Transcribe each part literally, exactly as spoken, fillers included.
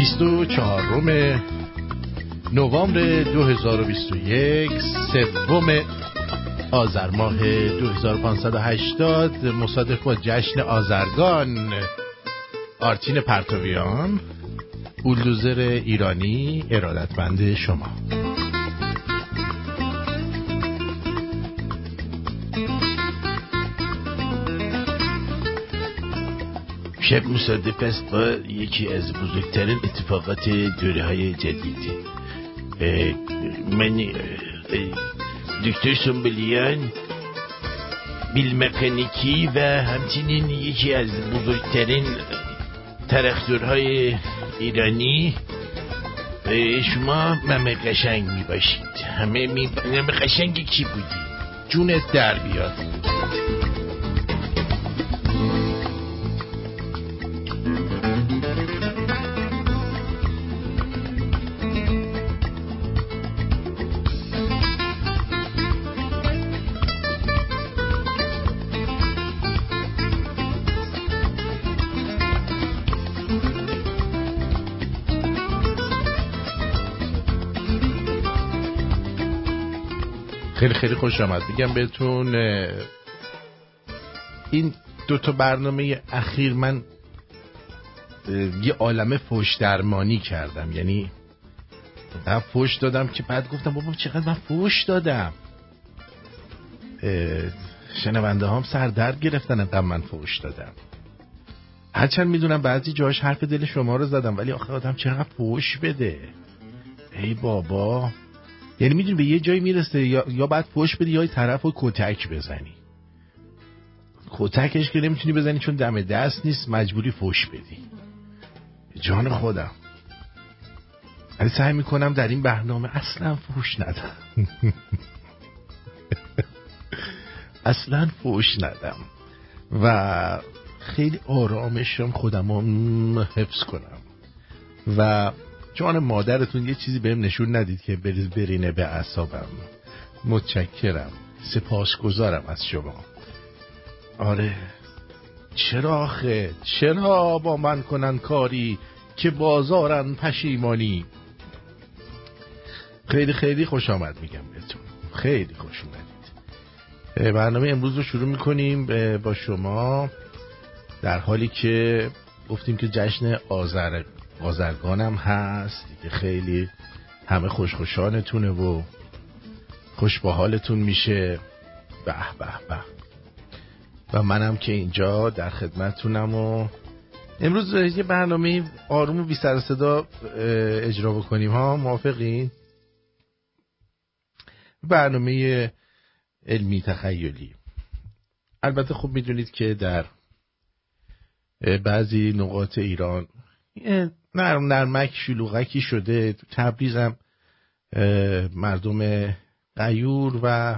بیست و چهارم نوامبر دو هزار و بیست و یک، سوم آذر ماه دو هزار و پانصد و هشتاد، مصادف با جشن آذرگان. آرتین پرتویان، بولدوزر ایرانی، ارادتمند شما. شب مصادف است با یکی از بزرگترین اتفاقات دوره‌های جدید. من دکتر سنبلیان، بیل مکانیکی و همچنین یکی از بزرگترین ترقدورهای ایرانی، شما ممه قشنگ می باشید. همه می ممه قشنگی کی بودی؟ جونت در بیاد. خیلی خیلی خوش آمد میگم بهتون. این دوتا برنامه اخیر من یه عالمه فوش درمانی کردم، یعنی من فوش دادم که بعد گفتم بابا چقدر من فوش دادم، شنونده هم سردرد گرفتن انقدر من فوش دادم. هرچند میدونم بعضی جاش حرف دل شما رو زدم، ولی آخه آدم چقدر فوش بده ای بابا. یعنی میدونی به یه جایی میرسه یا یا بعد فوش بدی یا طرف رو کتک بزنی. کتکش که نمیتونی بزنی چون دم دست نیست، مجبوری فوش بدی. جان خودم ولی سعی میکنم در این برنامه اصلا فوش ندم. اصلا فوش ندم و خیلی آرامشم خودم رو حفظ کنم. و جان مادرتون یه چیزی بهم نشون ندید که بریز برینه به اعصابم. متشکرم، سپاسگزارم از شما. آره چرا آخه چرا با من کنن کاری که بازارن پشیمانی. خیلی خیلی خوش آمد میگم بهتون، خیلی خوش اومدید. برنامه امروز رو شروع میکنیم با شما در حالی که گفتیم که جشن آذر آذرگان هم هست که خیلی همه خوشخوشانتونه و خوش با حالتون میشه. به به به. و منم که اینجا در خدمتتونم و امروز یه برنامه آروم و بی سر و صدا اجرا بکنیم ها، موافقین؟ برنامه علمی تخیلی. البته خب میدونید که در بعضی نقاط ایران نرم نرمک شلوغکی شده. تو تبریز هم مردم غیور و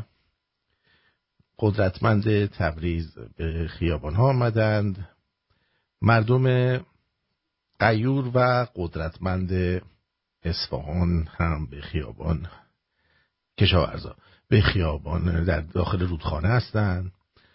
قدرتمند تبریز به خیابان ها آمدند. مردم غیور و قدرتمند اصفهان هم به خیابان، کشاورزا به خیابان در داخل رودخانه هستند.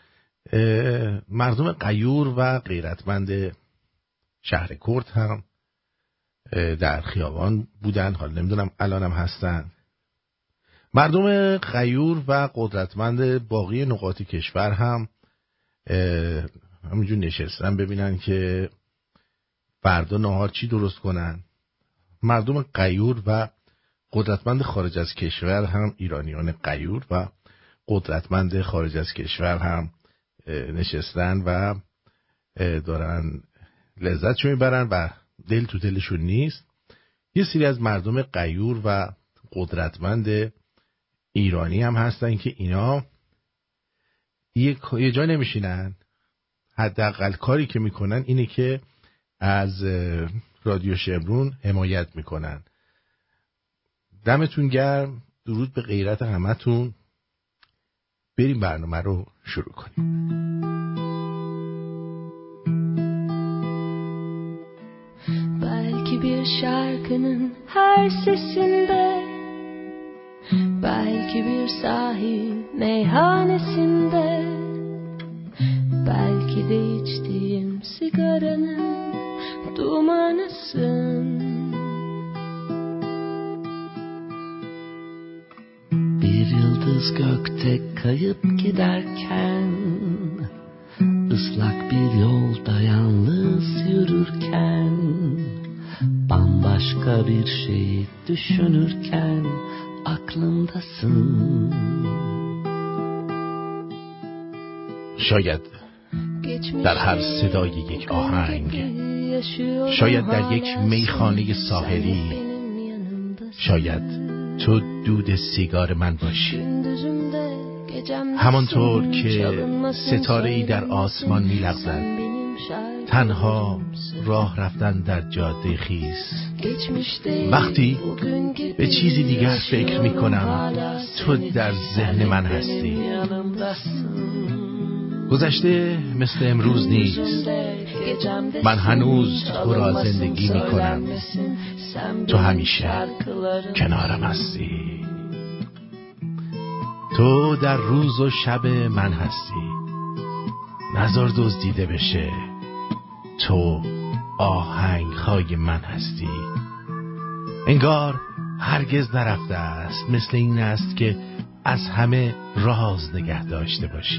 مردم غیور و غیرتمند شهر کرد هم در خیابان بودن، حالا نمیدونم الان هم هستن. مردم غیور و قدرتمند باقی نقاط کشور هم همینجور نشستن ببینن که فردا نهار چی درست کنن. مردم غیور و قدرتمند خارج از کشور هم، ایرانیان غیور و قدرتمند خارج از کشور هم نشستن و دارن لذتشو میبرن و دل تو دلشون نیست. یه سری از مردم غیور و قدرتمند ایرانی هم هستن که اینا یه جا نمیشینن. حداقل کاری که میکنن اینه که از رادیو شمرون حمایت میکنن. دمتون گرم، درود به غیرت همتون. بریم برنامه رو شروع کنیم. Belki bir şarkının her sesinde, belki bir sahil meyhanesinde, belki de içtiğim sigaranın dumanısın. yıldız gökte kayıp giderken, ıslak bir yolda yalnız yürürken, bambaşka bir şeyi düşünürken aklımdasın. شاید در هر صدای یک آهنگ، شاید در یک میخانه ساحلی، شاید تو دود سیگار من باشی، همانطور که ستاره‌ای در آسمان می‌لغزد، تنها راه رفتن در جاده خیس. وقتی به چیزی دیگر فکر می‌کنم تو در ذهن من هستی. گذشته مثل امروز نیست، من هنوز تو را زندگی می‌کنم، تو همیشه کنارم هستی. تو در روز و شب من هستی، نذار دزدیده بشه، تو آهنگ‌های من هستی. انگار هرگز نرفته است، مثل این است که از همه راز نگه داشته باشی.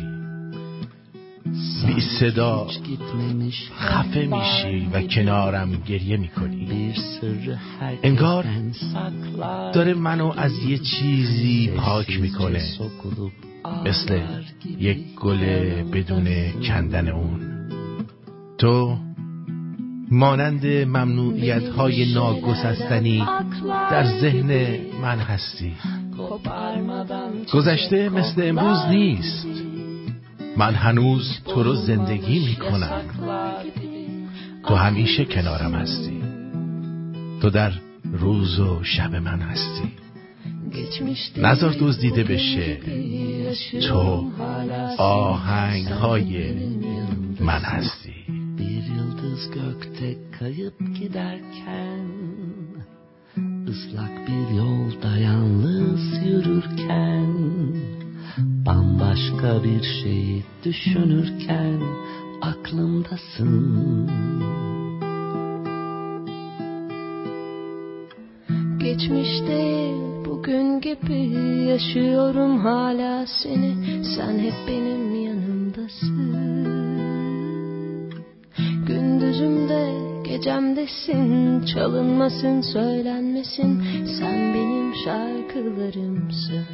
بی صدا خفه میشی و کنارم گریه میکنی. انگار داره منو از یه چیزی پاک میکنه، مثل یک گل بدون کندن اون. تو مانند ممنوعیت های ناگسستنی در ذهن من هستی. گذشته مثل امروز نیست، من هنوز تو رو زندگی میکنم، تو همیشه کنارم هستی. تو در روز و شب من هستی، نذار دزدیده بشه، تو آهنگ های من هستی. Bir yıldız gökte kayıp giderken, ıslak bir yolda yalnız yürürken, bambaşka bir şeyi düşünürken aklımdasın. Geçmişte bugün gibi yaşıyorum hala seni, sen hep benim yanımdasın. Gündüzümde gecemdesin, çalınmasın söylenmesin, sen benim şarkılarımsın.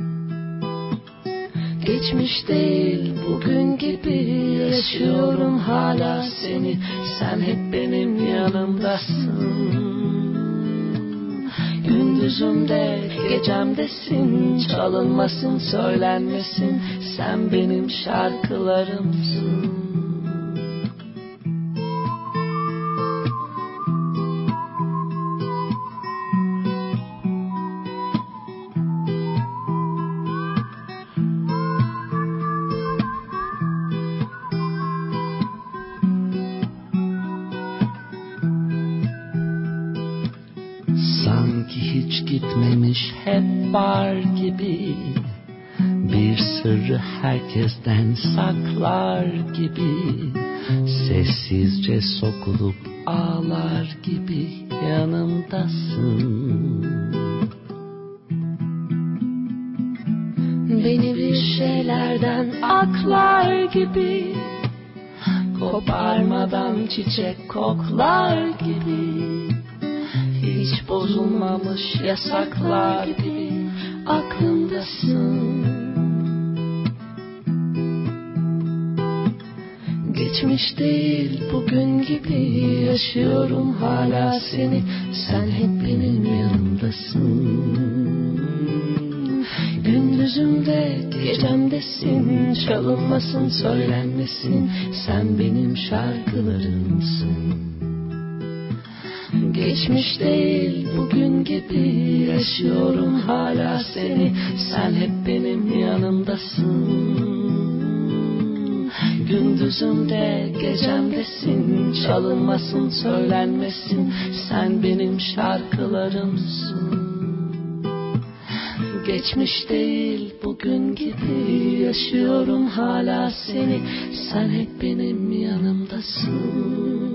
Geçmiş değil bugün gibi yaşıyorum hala seni, sen hep benim yanımdasın. Gündüzümde gecemdesin, çalınmasın söylenmesin, sen benim şarkılarımsın. Gitmemiş hep var gibi, bir sırrı herkesten saklar gibi, sessizce sokulup ağlar gibi yanımdasın. Beni bir şeylerden aklar gibi, koparmadan çiçek koklar gibi, hiç bozulmamış yasaklar gibi aklımdasın. Geçmiş değil bugün gibi yaşıyorum hala seni, sen hep benim yanımdasın. Gündüzümde gecemdesin, çalınmasın söylenmesin, sen benim şarkılarımsın. Geçmiş değil bugün gibi yaşıyorum hala seni, sen hep benim yanımdasın. Gündüzümde gecemdesin, çalınmasın söylenmesin, sen benim şarkılarımsın. Geçmiş değil bugün gibi yaşıyorum hala seni, sen hep benim yanımdasın.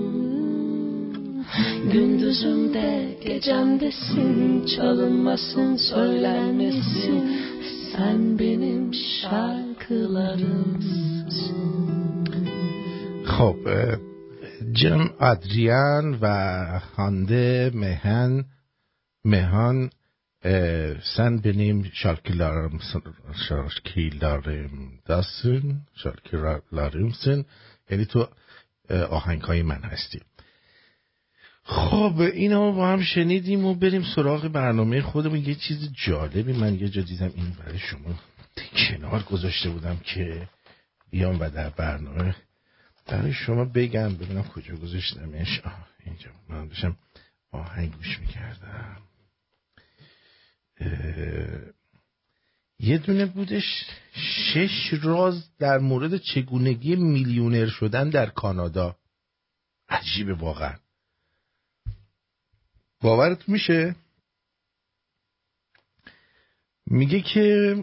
Gündüzümde gecemdesin, çalınmasın söylenmesin, Sen benim şarkılarımsın. خب جم آدریان و هانده مهن مهان sen benim şarkılarım şarkılarım dasın şarkılarımsın یعنی تو آهنگهای من هستی. خب اینو با هم شنیدیم و بریم سراغ برنامه خودمون. یه چیز جالبی من یه جا دیدم، این برای شما کنار گذاشته بودم که بیام و در برنامه برای شما بگم. ببینم کجا گذاشتمش. آه اینجا. من داشتم آهنگ گوش میکردم. یه دونه بودش شش راز در مورد چگونگی میلیونر شدن در کانادا. عجیبه واقعا. باورت میشه؟ میگه که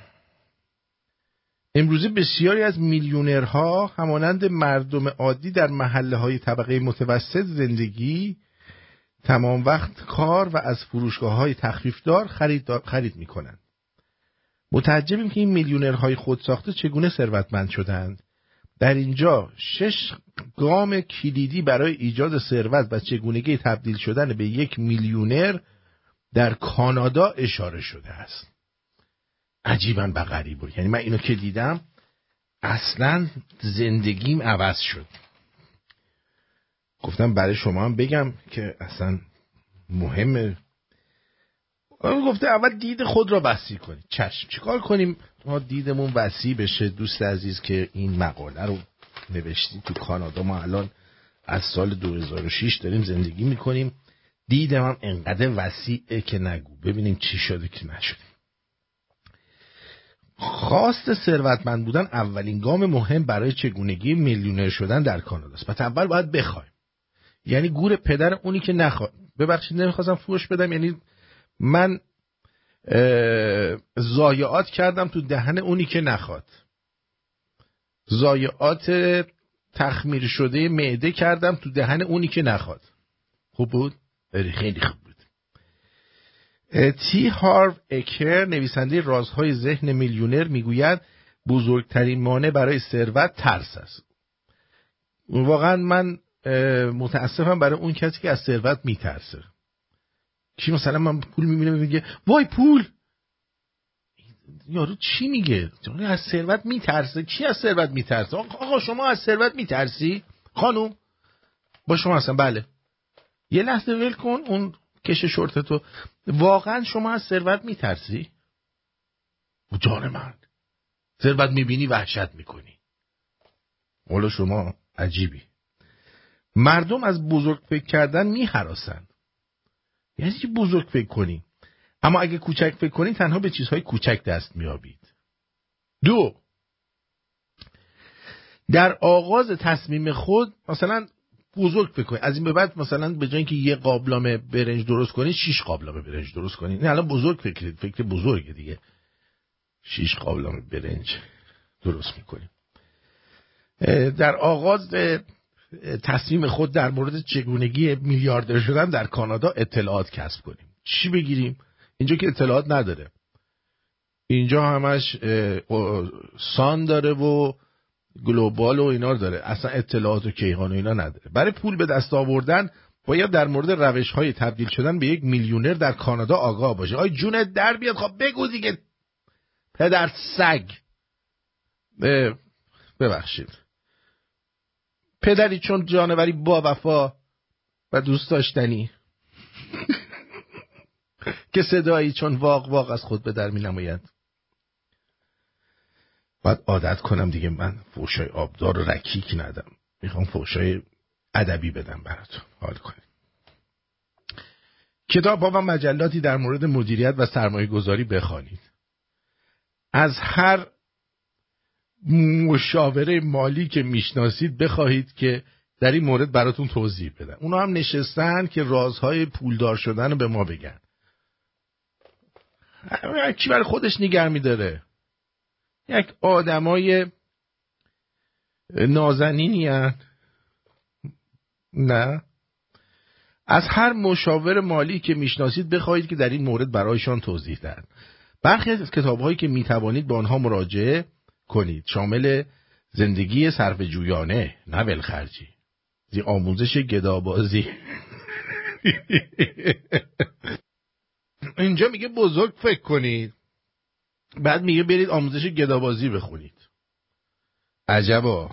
امروزه بسیاری از میلیونرها همانند مردم عادی در محله‌های طبقه متوسط زندگی تمام وقت کار و از فروشگاه‌های تخفیفدار خرید خرید می‌کنند. متعجبیم که این میلیونرهای خودساخته چگونه ثروتمند شدند. در اینجا شش گام کلیدی برای ایجاد ثروت و چگونگی تبدیل شدن به یک میلیونر در کانادا اشاره شده است. عجیباً به غریبه. یعنی من اینو که دیدم اصلاً زندگیم عوض شد. گفتم برای شما هم بگم که اصلاً مهمه. گفته اول دید خود را وسیع کنید. چشم چیکار کنیم ما دیدمون وسیع بشه؟ دوست عزیز که این مقاله رو نوشتی، تو کانادا ما الان از سال دو هزار و شش داریم زندگی میکنیم. دیدم هم انقدر وسیعه که نگو. ببینیم چی شده که نشده. خواست ثروتمند بودن اولین گام مهم برای چگونگی میلیونر شدن در کانادا است. پس اول باید بخوایم. یعنی گور پدر اونی که نخواد. ببخشید نمیخواستم فوش بدم، یعنی من ضایعات کردم تو دهن اونی که نخواد. ضایعات تخمیر شده معده کردم تو دهن اونی که نخواد. خوب بود؟ خیلی خوب بود. تی هارو اکر نویسنده رازهای ذهن میلیونر میگوید بزرگترین مانع برای ثروت ترس است. واقعا من متاسفم برای اون کسی که از ثروت میترسه. کی مثلا من پول میبینه میگه وای پول، یارو چی میگه؟ از ثروت میترسه؟ کی از ثروت میترسه؟ آقا شما از ثروت میترسی؟ خانوم با شما هستم. بله یه لحظه ول کن اون کش شورتتو. واقعا شما از ثروت میترسی؟ جان من، ثروت میبینی وحشت میکنی. والا شما عجیبی. مردم از بزرگ فکر کردن میهراسن. یعنی چی بزرگ فکر کنی؟ اما اگه کوچک فکر کنی تنها به چیزهای کوچک دست میابید. دو، در آغاز تصمیم خود مثلا بزرگ فکر کنی. از این به بعد مثلا به جای اینکه یه قابلمه برنج درست کنی شش قابلمه برنج درست کنی. نه الان بزرگ فکرید، فکر بزرگه دیگه. شش قابلمه برنج درست میکنی. در آغاز تصمیم خود در مورد چگونگی میلیاردر شدن در کانادا اطلاعات کسب کنیم. چی بگیریم؟ اینجا که اطلاعات نداره. اینجا همش سان داره و گلوبال و اینا داره. اصلا اطلاعات و کیهان و اینا نداره. برای پول به دست آوردن باید در مورد روش‌های تبدیل شدن به یک میلیونر در کانادا آگاه باشه. آی جونت در بیاد. خب بگو دیگه پدر سگ. ببخشید پدری چون جانوری با وفا و دوست داشتنی که صدایی چون واق واق از خود به در می نماید. باید عادت کنم دیگه من فوشای آبدار و رکیک ندم. میخوام فوشای ادبی بدم براتون حال کنید. کتاب ها و مجلاتی در مورد مدیریت و سرمایه گذاری بخوانید. از هر مشاوره مالی که میشناسید بخواهید که در این مورد براتون توضیح بدن. اونا هم نشستن که رازهای پولدار شدن رو به ما بگن. کی برای خودش نگه می‌داره؟ یک آدمای نازنینی هن. نه، از هر مشاور مالی که میشناسید بخواهید که در این مورد برایشان توضیح دهند. برخی از کتاب‌هایی که می‌توانید به آنها مراجعه کنید شامل زندگی صرفه‌جویانه، نه ولخرجی، آموزش گدابازی. اینجا میگه بزرگ فکر کنید، بعد میگه برید آموزش گدابازی بخونید. عجبا.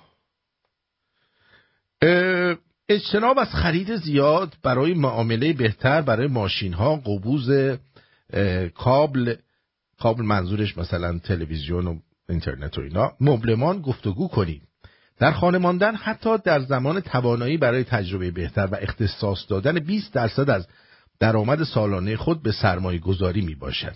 اجتناب از خرید زیاد برای معامله بهتر برای ماشین ها، قبوز کابل، کابل منظورش مثلا تلویزیون و اینترنت و اینا، مبلمان گفتگو کنید. در خانه ماندن حتی در زمان توانایی برای تجربه بهتر و اختصاص دادن بیست درصد از درآمد سالانه خود به سرمایه گذاری می باشد.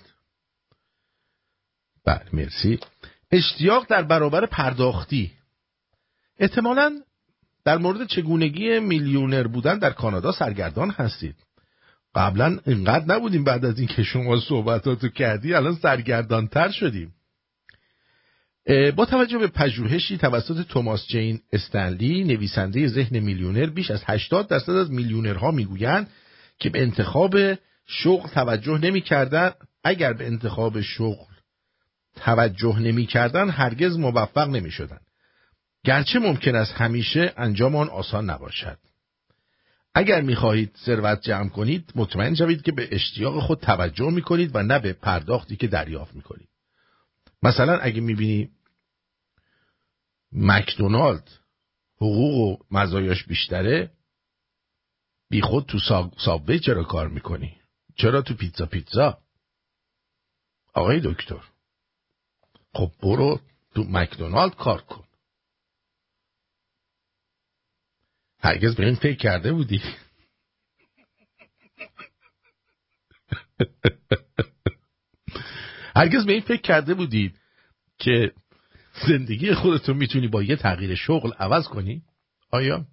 بله مرسی. اشتیاق در برابر پرداختی. احتمالاً در مورد چگونگی میلیونر بودن در کانادا سرگردان هستید. قبلا اینقدر نبودیم، بعد از این که شما صحبتاتو کردی الان سرگردان تر شدیم. با توجه به پژوهشی توسط توماس جین استنلی نویسنده ذهن میلیونر، بیش از هشتاد درصد از میلیونرها میگویند که به انتخاب شغل توجه نمی‌کردن. اگر به انتخاب شغل توجه نمی‌کردن هرگز موفق نمی‌شدند، گرچه ممکن است همیشه انجام آن آسان نباشد. اگر می‌خواهید ثروت جمع کنید مطمئن شوید که به اشتیاق خود توجه می‌کنید و نه به پرداختی که دریافت می‌کنید. مثلا اگه می‌بینی مکدونالد حقوق و مزایاش بیشتره، بی خود تو سابوی چرا کار می‌کنی؟ چرا تو پیتزا پیتزا؟ آقای دکتر، خب برو تو مکدونالد کار کن. هرگز به این فکر کرده بودی؟ هرگز به این فکر کرده بودید که زندگی خودتون میتونی با یه تغییر شغل عوض کنی؟ آیا؟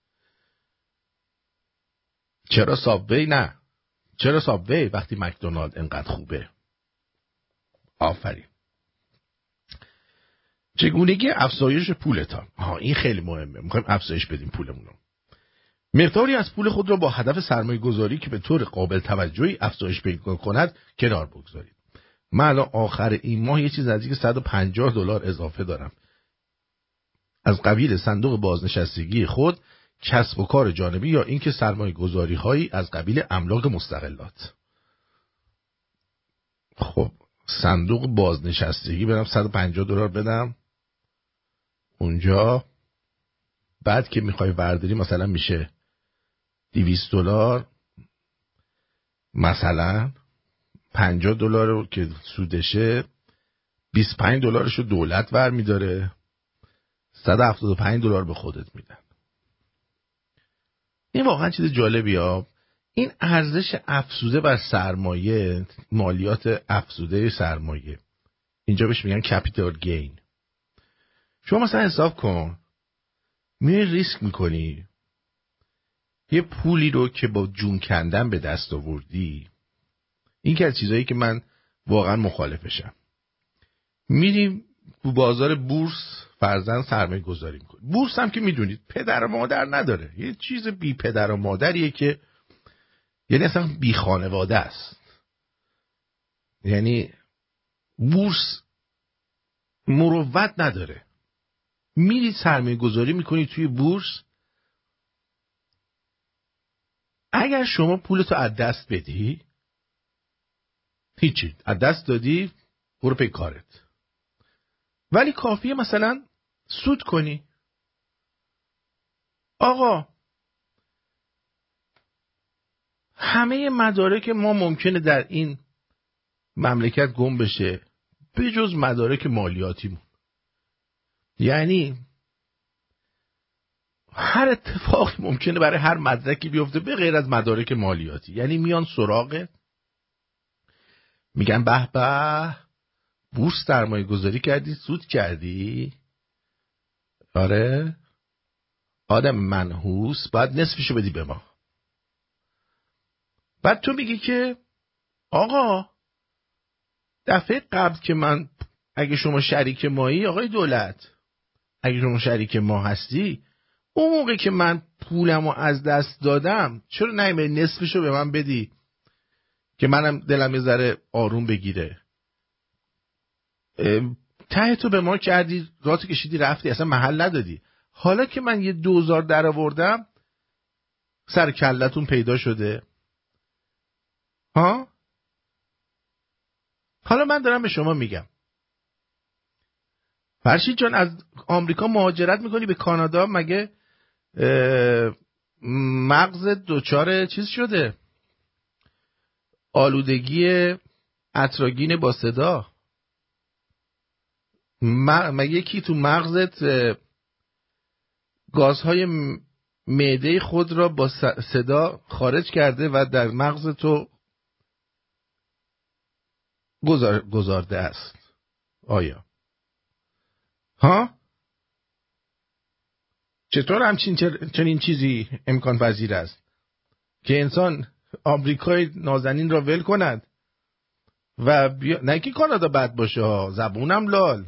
چرا سابوی نه؟ چرا سابوی وقتی مکدونالد انقدر خوبه؟ آفرین. چگونگی افزایش پولتان. آها این خیلی مهمه. میخوایم افزایش بدیم پولمون رو. مقداری از پول خود را با هدف سرمایه گذاری که به طور قابل توجهی افزایش پیدا کند کنار بگذارید. من الان آخر این ماه یه چیز نزدیک صد و پنجاه دلار اضافه دارم از قبیل صندوق بازنشستگی خود، کسب و کار جانبی یا اینکه سرمایه گذاری هایی از قبیل املاک مستقلات. خب صندوق بازنشستگی برم صد و پنجاه دلار بدم اونجا، بعد که میخوای برداری مثلا میشه دویست دلار، مثلا پنجاه دلار رو که سودشه بیست و پنج دلارشو دولت برمیداره، صد و هفتاد و پنج دلار به خودت میدن. این واقعا چیز جالبی ها. این ارزش افزوده بر سرمایه، مالیات افزوده سرمایه، اینجا بهش میگن کپیتال گین. شما مثلا حساب کن میای ریسک میکنی یه پولی رو که با جون کندن به دست آوردی. این که از چیزایی که من واقعا مخالفشم. میریم تو بازار بورس فرضاً سرمایه گذاری میکنی. بورس هم که میدونید پدر و مادر نداره، یه چیز بی پدر و مادریه که یعنی اصلا بی خانواده است. یعنی بورس مروت نداره. میری سرمایه گذاری میکنی توی بورس، اگر شما پولتو از دست بدی هیچی، از دست دادی برو پی کارت. ولی کافیه مثلا سود کنی. آقا همه مدارک ما ممکنه در این مملکت گم بشه به جز مدارک مالیاتیمون. یعنی هر اتفاقی ممکنه برای هر مدرکی بیفته به غیر از مدارک مالیاتی. یعنی میان سراغت میگن به به بورس سرمایه گذاری کردی سود کردی، آره آدم منحوس باید نصفشو بدی به ما. بعد تو میگی که آقا دفعه قبل که من، اگه شما شریک مایی آقای دولت، اگه شما شریک ما هستی، اون موقع که من پولمو از دست دادم چرا نمیای نصفشو به من بدی که منم دلم یه ذره آروم بگیره. ته تو به ما کردی، راتو کشیدی رفتی، اصلا محل ندادی. حالا که من یه دوزار در آوردم سر کلتون پیدا شده ها. حالا من دارم به شما میگم فرشید جان از آمریکا مهاجرت میکنی به کانادا، مگه مغز دوچار چیز شده، آلودگی اتراگین با صدا، مگه یکی تو مغزت گازهای معده خود را با صدا خارج کرده و در مغز تو گذار... گذارده است؟ آیا ها؟ چطور همچین چنین چیزی امکان پذیر است که انسان آمریکای نازنین را ول کند و بیا... نه که کانادا بد باشه ها، زبونم لال،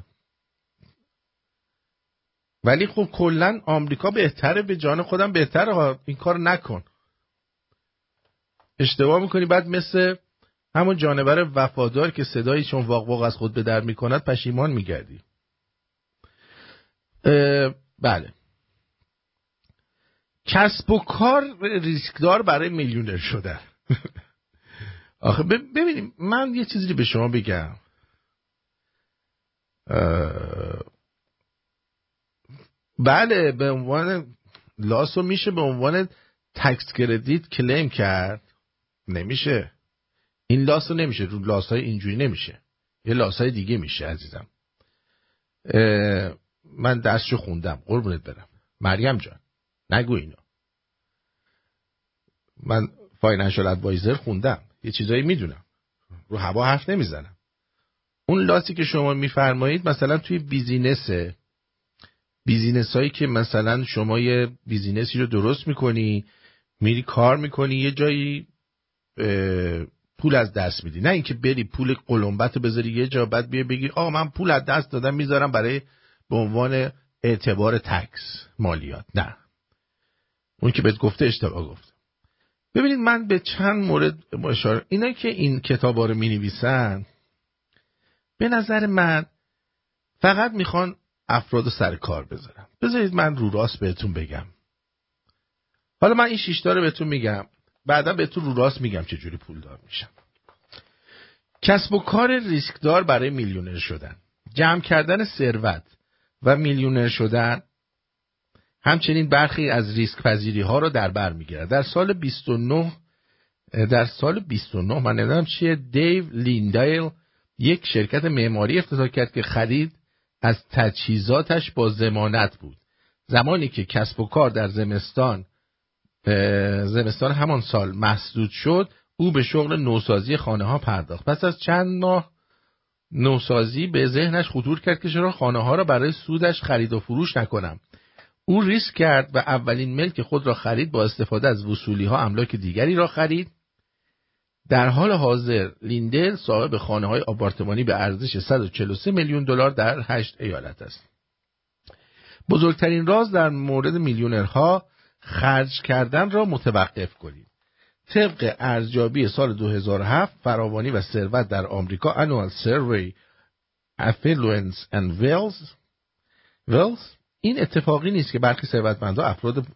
ولی خب کلن آمریکا بهتره، به جان خودم بهتره ها. این کار نکن، اشتباه میکنی، بعد مثل همون جانور وفادار که صدایی چون واق واق از خود به در میکند پشیمان میگردی. بله، کسب و کار ریسکدار برای میلیونر شدن. آخه ببینیم من یه چیزی به شما بگم، بله به عنوان لاسو میشه به عنوان تکس کردیت کلیم کرد، نمیشه این لاسو نمیشه، رو لاسای اینجوری نمیشه، یه لاسای دیگه میشه عزیزم. من درسشو خوندم قربونت برم مریم جان، نگو اینو، من فاینانشال ادوایزر خوندم، یه چیزایی میدونم، رو هوا حرف نمیزنم. اون لاسی که شما میفرمایید مثلا توی بیزینسه، بیزینس هایی که مثلا شما یه بیزینسی رو درست میکنی، میری کار میکنی، یه جایی پول از دست میدی، نه اینکه بری پول قلمبت بذاری یه جا بعد بیا بگی آه من پول از دست دادم میذارم برای به عنوان اعتبار تکس مالیات، نه، اون که بهت گفته اشتباه گفت. ببینید من به چند مورد اشاره، اینا که این کتابا رو مینویسن به نظر من فقط میخوان افراد سر کار بذارم. بذارید من رو راست بهتون بگم، حالا من این شیشتا رو بهتون میگم، بعدا بهتون رو راست میگم چجوری پولدار میشم. کسب و کار ریسکدار برای میلیونر شدن، جمع کردن ثروت و میلیونر شدن همچنین برخی از ریسک پذیری ها رو در بر میگیرد. در سال بیست و نه در سال بیست و نه من نمیدونم چیه، دیو لیندایل یک شرکت معماری افتتاح کرد که خرید از تجهیزاتش با ضمانت بود. زمانی که کسب و کار در زمستان زمستان همان سال مسدود شد، او به شغل نوسازی خانه ها پرداخت. پس از چند ماه نوسازی به ذهنش خطور کرد که چرا خانه ها را برای سودش خرید و فروش نکنم. او ریسک کرد و اولین ملک خود را خرید، با استفاده از وصولی ها املاک دیگری را خرید. در حال حاضر لیندل صاحب خانه های آپارتمانی به ارزش صد و چهل و سه میلیون دلار در هشت ایالت است. بزرگترین راز در مورد میلیونرها خرج کردن را متوقف کنید. طبق ارزیابی سال دو هزار و هفت فراوانی و ثروت در آمریکا Annual Survey Affluence and Wealth Wealth این اتفاقی نیست که برخی ثروتمندان افراد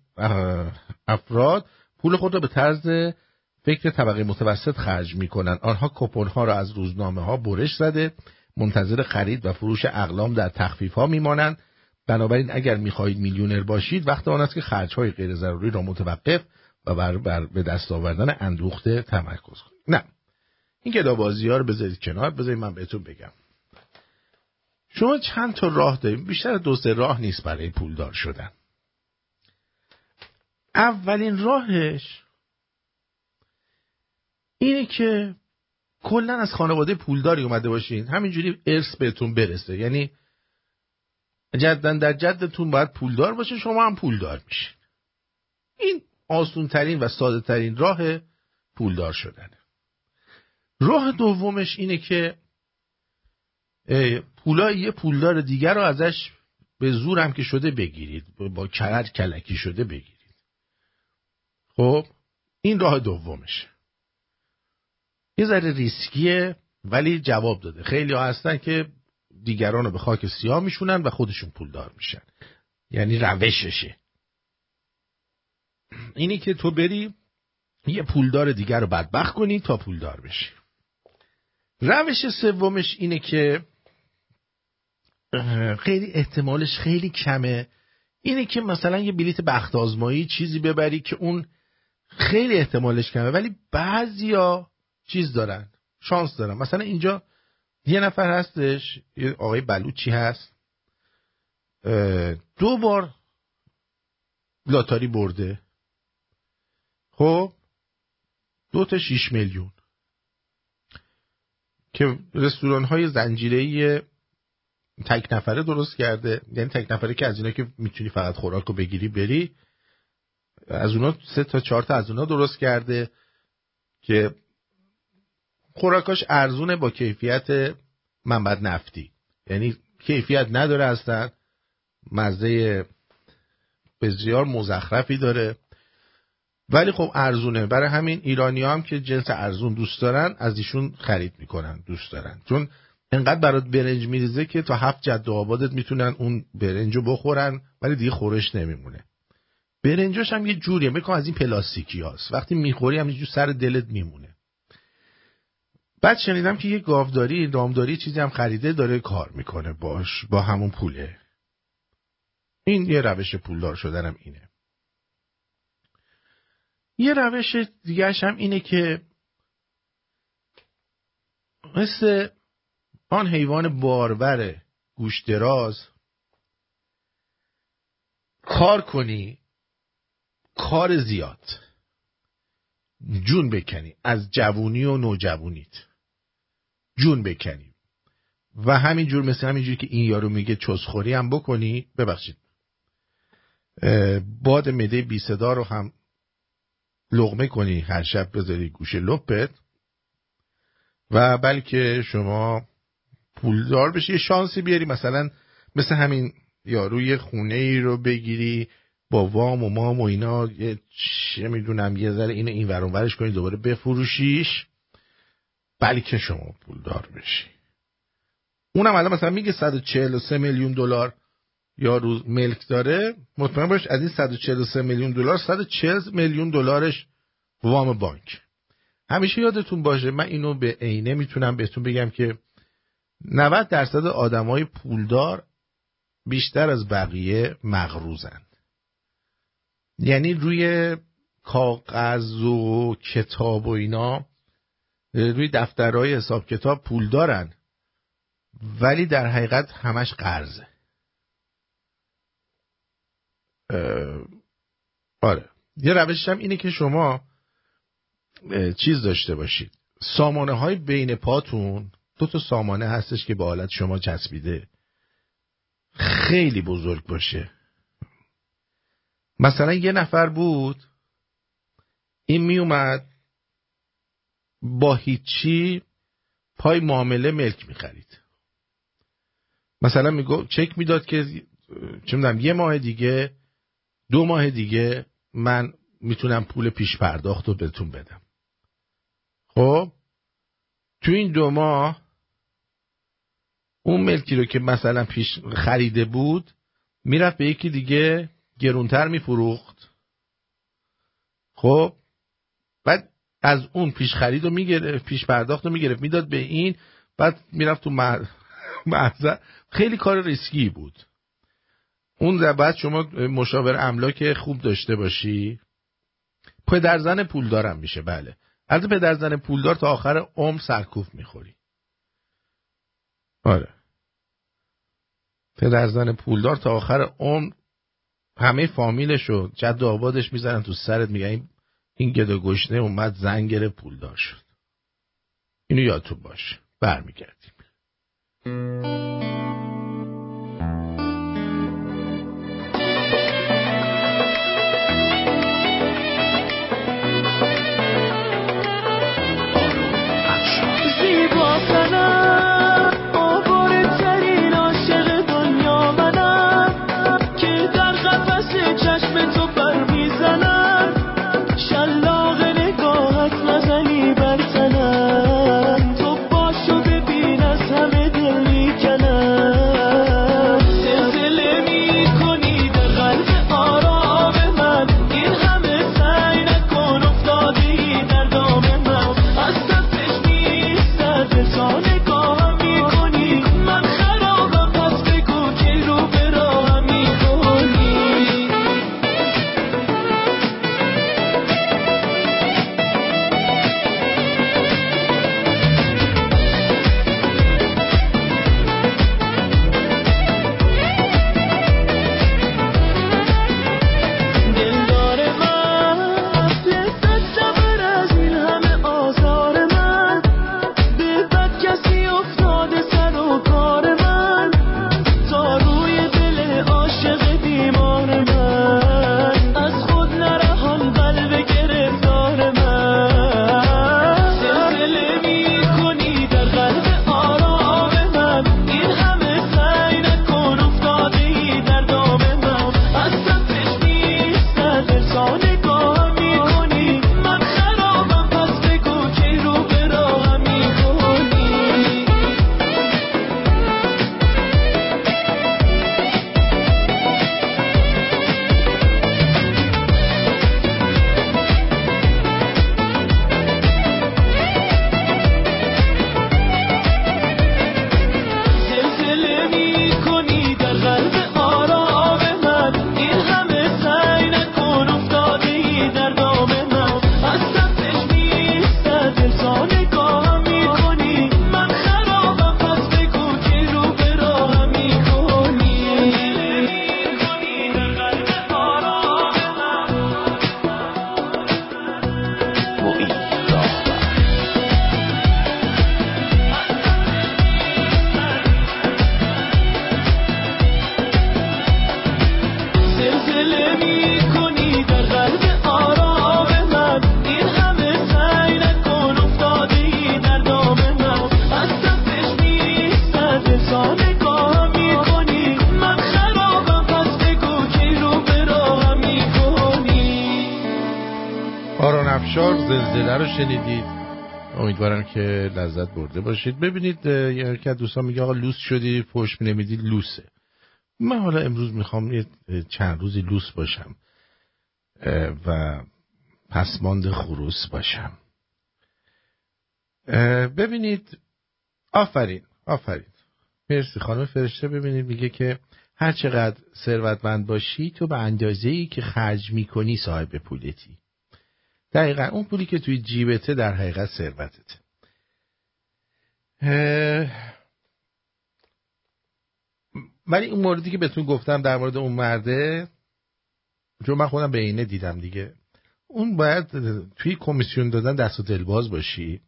افراد پول خود را به طرز فکر طبقه متوسط خرج می‌کنند. آنها کوپن‌ها را از روزنامه‌ها برش زده منتظر خرید و فروش اقلام در تخفیف‌ها می‌مانند. بنابراین اگر می‌خواهید میلیونر باشید وقت آن است که خرج‌های غیر ضروری را متوقف و بر, بر به دست آوردن اندوخته تمرکز کنید. نه، این گدابازی‌ها رو بذارید کنار، بذارید من بهتون بگم. شما چند تا راه دارید، بیشتر دو سه راه نیست برای پولدار شدن. اولین راهش اینه که کلا از خانواده پولداری اومده باشین، همینجوری ارث بهتون برسه، یعنی جدن در جدتون باید پولدار باشه، شما هم پولدار میشین. این آسون ترین و ساده ترین راه پولدار شدنه. راه دومش اینه که پولای یه پولدار دیگر رو ازش به زور هم که شده بگیرید، با کرر کلکی شده بگیرید. خب این راه دومشه، یه ذره ریسکیه ولی جواب داده. خیلی ها هستن که دیگران رو به خاک سیاه میشونن و خودشون پولدار میشن. یعنی روششه اینی که تو بری یه پولدار دیگر رو بدبخت کنی تا پولدار بشی. روش سومش اینه که خیلی احتمالش خیلی کمه، اینه که مثلا یه بلیت بخت آزمایی چیزی ببری که اون خیلی احتمالش کمه، ولی بعضیا چیز دارن، شانس دارن. مثلا اینجا یه نفر هستش، یه آقای بلوچی هست، دو بار لاتاری برده، خب دو تا شیش میلیون که رستوران های زنجیره‌ای تک نفره درست کرده. یعنی تک نفره که از اینا که میتونی فقط خوراک رو بگیری بری، از اونا سه تا چهار تا از اونا درست کرده که خوراکاش ارزونه با کیفیت منبع نفتی. یعنی کیفیت نداره اصلا، مزه بسیار مزخرفی داره ولی خب ارزونه. برای همین ایرانی هم که جنس ارزون دوست دارن از ایشون خرید میکنن، دوست دارن، چون انقدر برات برنج میریزه که تا هفت جد و آبادت میتونن اون برنجو بخورن ولی دیگه خورش نمیمونه. برنجاش هم یه جوریه، میگم از این پلاستیکی هاست، وقتی میخوری هم یه سر دلت میمونه. بعد شنیدم که یه گاوداری دامداری چیزی هم خریده داره کار میکنه باش، با همون پوله. این یه روش پولدار شدنم اینه. یه روش دیگرش هم اینه که مثل آن حیوان باربر گوش دراز کار کنی، کار زیاد، جون بکنی، از جوونی و نوجوونیت جون بکنی و همینجور مثل همینجور که این یارو میگه چسخوری هم بکنی، ببخشید باد مده بی صدا رو هم لقمه کنی، هر شب بذاری گوشه لپت و بلکه شما پولدار بشی، یه شانسی بیاری، مثلا مثل همین یاروی خونه ای رو بگیری با وام و مام و اینا، چه میدونم یه ذره اینو این ور اون ورش کنی دوباره بفروشیش، بلکه شما پولدار بشی. اونم الان مثلا میگه صد و چهل و سه میلیون دلار یارو ملک داره، مطمئن باش از این صد و چهل و سه میلیون دلار صد و چهل میلیون دلارش وام بانک. همیشه یادتون باشه، من اینو به عینه میتونم بهتون بگم که نود درصد آدمای پولدار بیشتر از بقیه مغروزن. یعنی روی کاغذ و کتاب و اینا، روی دفترهای حساب کتاب پول دارن ولی در حقیقت همش قرضه. آره یه روشش هم اینه که شما چیز داشته باشید، سامانه های بین پاتون، دو تا سامانه هستش که به حالت شما چسبیده، خیلی بزرگ باشه. مثلا یه نفر بود این می اومد با هیچی پای معامله ملک می خرید. مثلا میگو چک میداد که چه میدونم یه ماه دیگه دو ماه دیگه من میتونم پول پیش پرداخت رو بهتون بدم. خب تو این دو ماه اون ملکی رو که مثلا پیش خریده بود میرفت به یکی دیگه گرونتر میفروخت. خب بعد از اون پیش خرید رو میگرفت، پیش پرداخت رو میگرفت میداد به این، بعد میرفت تو محضر. خیلی کار ریسکی بود. اون بعد شما مشاور املاک خوب داشته باشی، پدرزن پولدارم میشه. بله از پدرزن پولدار تا آخر عمر سرکوف میخوری. آره پدرزن پولدار تا آخر عمر همه فامیلشو جد و آبادش میزنن تو سرت، میگن این گدا گشنه اومد زن گرفت پولدار شد. اینو یادتون باشه. برمیگردیم. تو باشو ببین از همه دل میکنم. افشار زلزله رو شنیدید. امیدوارم که لذت برده باشید. ببینید یکی از دوستان میگه آقا لوس شدی پشت نمیدی. لوسه. من حالا امروز میخوام یه چند روزی لوس باشم و پسماند خروس باشم. ببینید آفرین آفرین مرسی خانم فرشته. ببینید میگه که هر چقدر ثروتمند باشی تو به اندازه‌ای که خرج میکنی صاحب پولتی. دقیقا اون پولی که توی جیبته در حقیقت ثروتته. ولی اون موردی که بهتون گفتم در مورد اون مرده، چون من خودم به اینه دیدم دیگه، اون باید توی کمیسیون دادن دست و دلباز باشی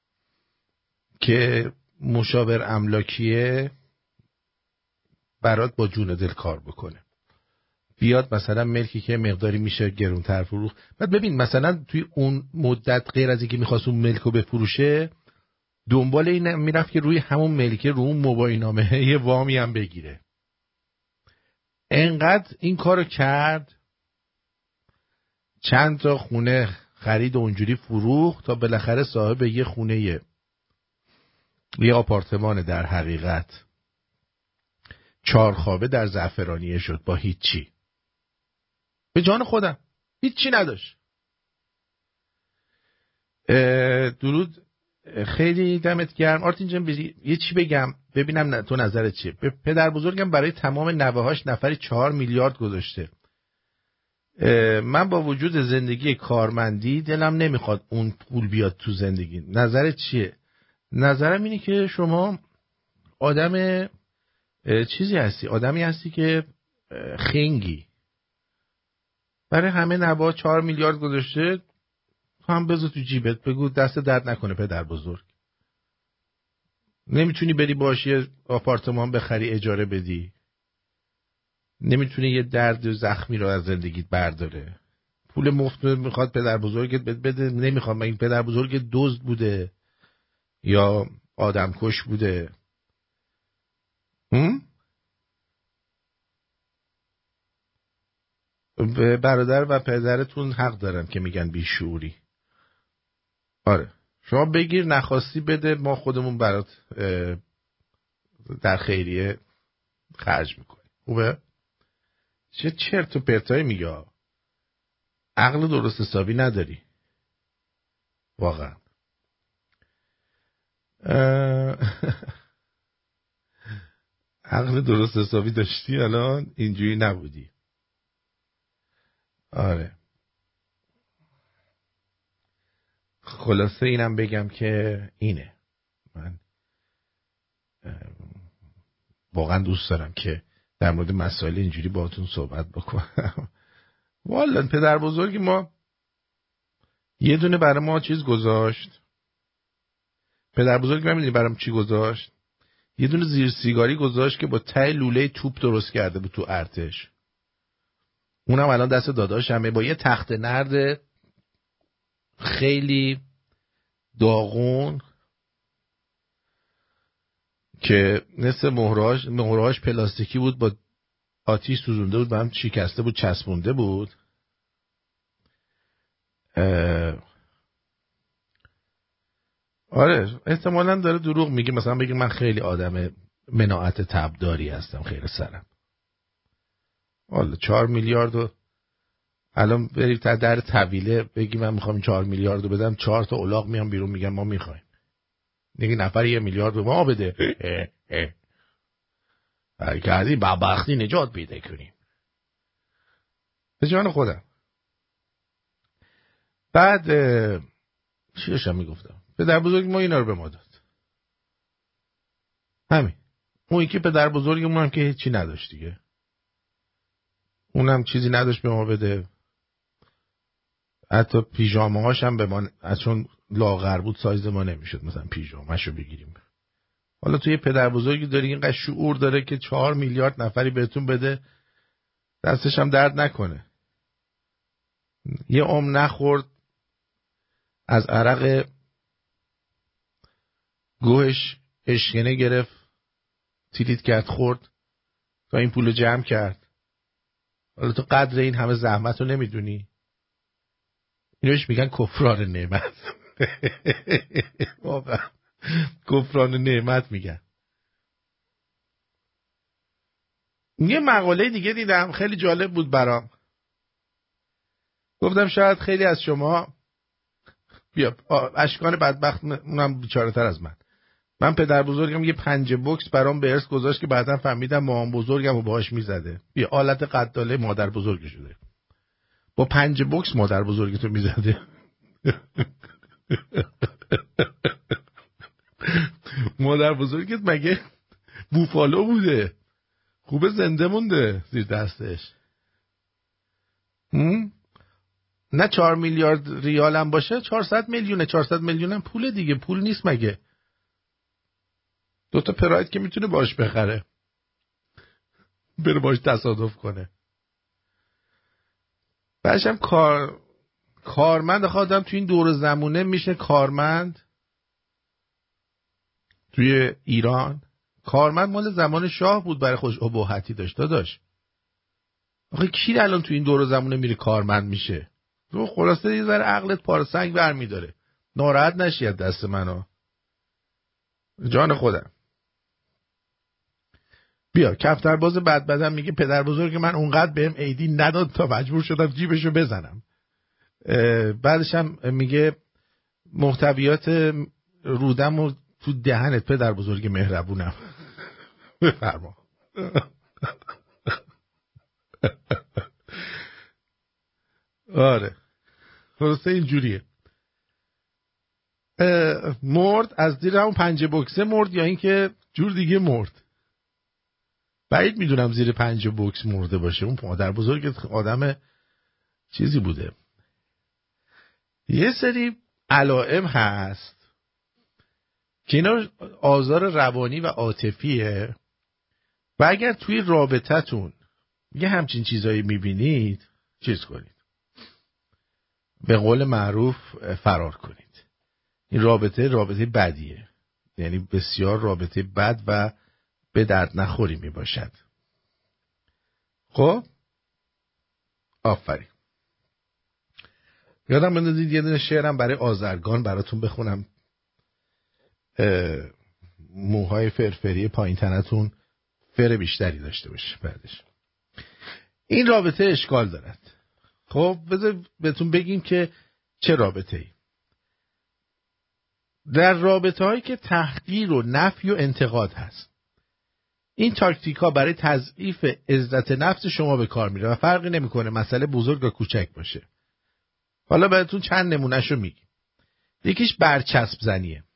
که مشاور املاکیه برات با جون و دل کار بکنه. بیاد مثلا ملکی که مقداری میشه گرونتر فروخت. بعد ببین مثلا توی اون مدت غیر از اینکه میخواست اون ملکو بفروشه، دنبال این میرفت که روی همون ملکه رو اون مباینامه یه وامی هم بگیره. انقدر این کارو کرد، چند تا خونه خرید و اونجوری فروخت تا بالاخره صاحب یه خونه یه, یه آپارتمان در حقیقت چهار خوابه در زعفرانیه شد با هیچی. به جان خودم هیچی نداشت. درود، خیلی دمت گرم آرتین جان. یه چی بگم ببینم تو نظرت چیه. پدر بزرگم برای تمام نوه‌هاش نفری چهار میلیارد گذاشته. من با وجود زندگی کارمندی دلم نمیخواد اون پول بیاد تو زندگی. نظرت چیه؟ نظرم اینه که شما آدم چیزی هستی، آدمی هستی که خنگی. برای همه نوه چهار میلیارد گذاشته، تو هم بذار تو جیبت، بگو دست درد نکنه پدر بزرگ. نمیتونی بری باشی آپارتمان بخری اجاره بدی، نمیتونی یه درد و زخمی رو از زندگیت برداره. پول مفت میخواد پدر بزرگت بده، نمیخواد. مگه پدر بزرگت دزد بوده یا آدمکش بوده؟ هم؟ برادر و پدرتون حق دارن که میگن بیشعوری. آره شما بگیر، نخواستی بده، ما خودمون برات در خیریه خرج میکنیم. خوبه؟ چه چرت و پرتایی میگه. عقل درست حسابی نداری واقعا. عقل درست حسابی داشتی الان اینجوری نبودی. آره خلاصه اینم بگم که اینه، من واقعا دوست دارم که در مورد مسائل اینجوری باهاتون صحبت بکنم. والا پدر بزرگی ما یه دونه برای ما چیز گذاشت. پدر بزرگی من میدونی برام چی گذاشت؟ یه دونه زیر سیگاری گذاشت که با ته لوله توپ درست کرده بود تو ارتش. اونم الان دست داداشمه با یه تخت نرد خیلی داغون که نصف مهرهاش مهرهاش پلاستیکی بود، با آتیش سوزونده بود، با هم شکسته بود، چسبونده بود. آره احتمالاً داره دروغ میگه، مثلا بگه من خیلی آدم مناعت تبداری هستم، خیر سرم. والا چهار میلیارد رو الان بریم تا در طویله بگی من میخوام چهار میلیارد رو بدم، چهار تا الاغ میان بیرون میگن ما میخوایم. دیگه نفر یه میلیارد به ما بده. که از این بدبختی نجات پیدا کنیم. به جان خودم. بعد چی داشتم میگفتم؟ پدر بزرگ ما اینا رو به ما داد. همین. اون یکی پدر بزرگمون هم که هیچی نداشت دیگه. اونم چیزی نداشت به ما بده. حتی پیژامه هاش هم به ما، چون لاغر بود سایز ما نمیشد مثلا پیژامه‌شو بگیریم. حالا توی پدر بزرگی داری اینقدر شعور داره که چهار میلیارد نفری بهتون بده، دستش هم درد نکنه. یه عمر نخورد، از عرق گوهش اشکنه گرفت، تیلیت کرد خورد تا این پولو جمع کرد. حالا تو قدر این همه زحمت رو نمیدونی؟ اینوش میگن کفران نعمت. واقعا کفران نعمت میگن. یه مقاله دیگه دیدم خیلی جالب بود برام. گفتم شاید خیلی از شما بیا اشکان بدبخت اونم بیچاره تر از من. من پدر بزرگم یه پنجه بوکس برام به ارث گذاشت که بعداً فهمیدم مامان بزرگم رو باهاش میزده. یه آلت قتاله مادر بزرگ شده. با پنجه بوکس مادر بزرگتو میزده. مادر بزرگت مگه بوفالو بوده؟ خوبه زنده مونده زیر دستش. هم؟ نه چهار میلیارد ریال هم باشه چهارصد میلیونه. چهارصد میلیون هم پول دیگه. پول نیست مگه؟ دوتا پراید که میتونه باش بخره بره باش تصادف کنه. بعدش هم کار کارمند خودم تو این دور زمونه میشه کارمند توی ایران. کارمند مال زمان شاه بود برای خوش اباحتی داشت داداش. آخه کی الان تو این دور زمونه میره کارمند میشه؟ تو خلاصه یه ذره عقلت پارسنگ برمیداره. ناراحت نشی از دست منو جان خودم. بیا کفترباز بد بدم میگه پدر بزرگ من اونقدر بهم ایدی نداد تا مجبور شدم جیبشو بزنم. بعدش هم میگه محتویات رودم و تو دهنت پدر بزرگ مهربونم. بفرما. آره خلاصه اینجوریه. مرد از زیر همون پنجه بوکسه مرد یا اینکه جور دیگه مرد؟ بعید میدونم زیر پنجه بوکس مرده باشه. اون مادر بزرگ آدم چیزی بوده. یه سری علائم هست که اینا آزار روانی و عاطفیه و اگر توی رابطتون یه همچین چیزایی میبینید چیز کنید، به قول معروف فرار کنید. این رابطه رابطه بدیه، یعنی بسیار رابطه بد و به درد نخوری می باشد. خب آفرین. یادم بندازید یه دونه شعرم برای آذرگان براتون بخونم، موهای فرفری پایین تنتون فر بیشتری داشته باشه بعدش. این رابطه اشکال دارد. خب بذار بهتون بگیم که چه رابطه ای. در رابطه هایی که تحقیر و نفی و انتقاد هست، این تاکتیک ها برای تضعیف عزت نفس شما به کار میره و فرقی نمیکنه مسئله بزرگ یا کوچک باشه. حالا بهتون چند نمونهشو میگیم. یکیش برچسب زنیه.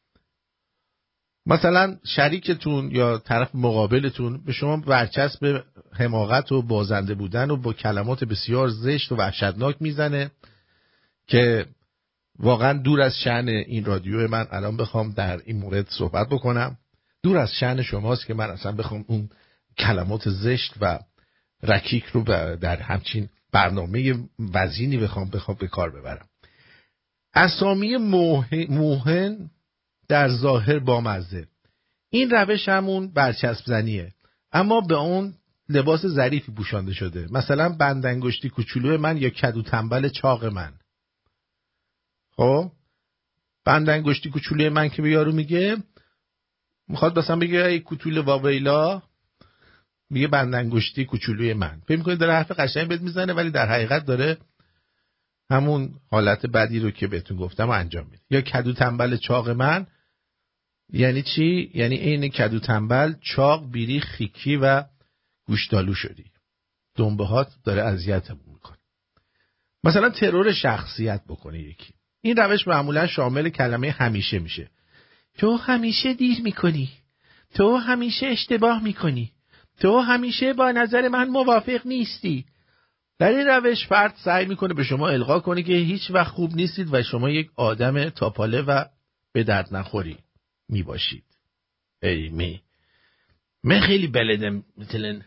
مثلا شریکتون یا طرف مقابلتون به شما برچسب حماقت و بازنده بودن و با کلمات بسیار زشت و وحشتناک میزنه که واقعا دور از شأن این رادیو من الان بخوام در این مورد صحبت بکنم. دور از شأن شماست که من اصلا بخوام اون کلمات زشت و رکیک رو در همچین برنامه وزینی بخوام بخوام به کار ببرم. اسامی موهن در ظاهر بامزه. این روش همون برچسب زنیه، اما به اون لباس ظریفی پوشانده شده. مثلا بند انگشتی کوچولو من یا کدو تنبل چاق من. خب بند انگشتی کوچولوی من که به یارو میگه، میخواد مثلا بگه ای کوتول واویلا، میگه بند انگشتی کوچولوی من. فکر می‌کنید داره حرف قشنگ بهت میزنه، ولی در حقیقت داره همون حالت بدی رو که بهتون گفتم انجام میده. یا کدو تنبل چاق من یعنی چی؟ یعنی این کدو تنبل چاق بیری خیکی و گوشتالو شدی، دنبهات داره اذیتمون میکنه. مثلا ترور شخصیت بکنه یکی. این روش معمولا شامل کلمه همیشه میشه. تو همیشه دیر میکنی، تو همیشه اشتباه میکنی، تو همیشه با نظر من موافق نیستی. در این روش فرد سعی میکنه به شما القا کنه که هیچ وقت خوب نیستید و شما یک آدم تاپاله و به درد نخوری میباشید. ای می من خیلی بلدم، مثلا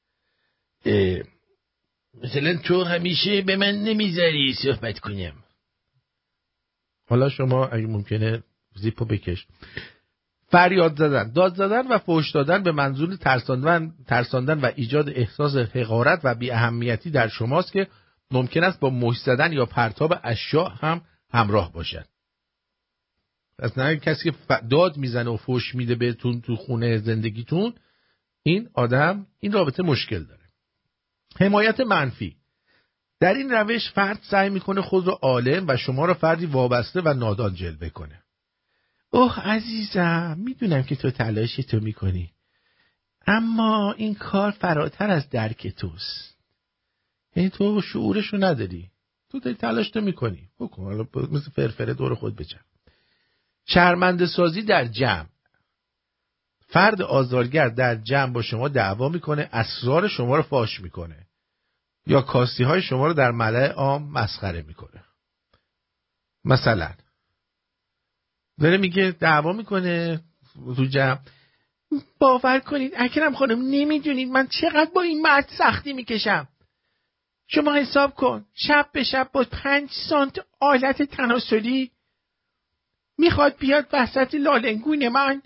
مثلا تو همیشه به من نمیذاری صحبت کنم. حالا شما اگه ممکنه زیپو بکش. فریاد زدن، داد زدن و فحش دادن به منظور ترساندن ترساندن و ایجاد احساس حقارت و بی اهمیتی در شماست که ممکن است با مشت زدن یا پرتاب اشیاء هم همراه باشد. اصلا کسی که داد میزنه و فحش میده بهتون تو خونه زندگیتون، این آدم این رابطه مشکل داره. حمایت منفی. در این روش فرد سعی میکنه خود رو عالم و شما رو فردی وابسته و نادان جلوه کنه. اوه عزیزم، میدونم که تو تلاشی تو میکنی، اما این کار فراتر از درک توست. یعنی تو شعورشو نداری، تو داری تلاش تو میکنی، بکن، حالا مثل فرفره دور خود بچن. شرمنده سازی در جمع. فرد آزارگر در جمع با شما دعوا میکنه، اسرار شما رو فاش میکنه یا کاستی های شما رو در ملأ عام مسخره میکنه. مثلا داره میگه دعوا میکنه تو جمع، باور کنید اکرم خانم نمیدونید من چقدر با این مرد سختی میکشم. شما حساب کن شب به شب با پنج سانت آلت تناسلی میخواد بیاد وسط لالنگون من.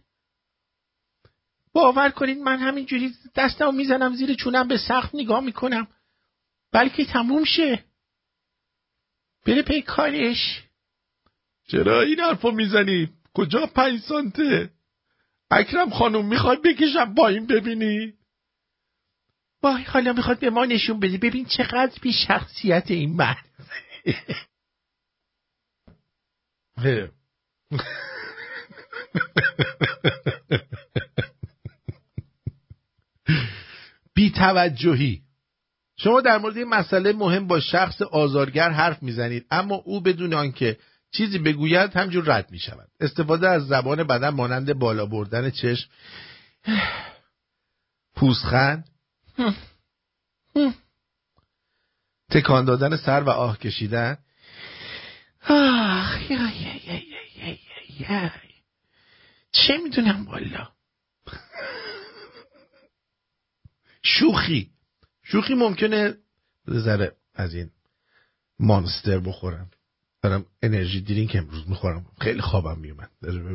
باور کنید من همینجوری دستمو میزنم زیر چونم به سقف نگاه میکنم بلکه تموم شه بره پی کارش. چرا این حرفو میزنی؟ کجا پنج سانته؟ اکرم خانم میخوای بکشم با این ببینی؟ وای حالا میخواد به ما نشون بده ببین چقدر بی شخصیت این مرد. بی توجهی. شما در مورد این مسئله مهم با شخص آزارگر حرف میزنید اما او بدون آنکه چیزی بگوید همجور رد میشود. استفاده از زبان بدن مانند بالا بردن چشم، پوزخند، تکان دادن سر و آه کشیدن. آخ یا یا یا یا یا یا چه میدونم والا. شوخی. شوخی ممکنه ذره از این مانستر بخورم، دارم انرژی درینک امروز میخورم، خیلی خوابم میومد.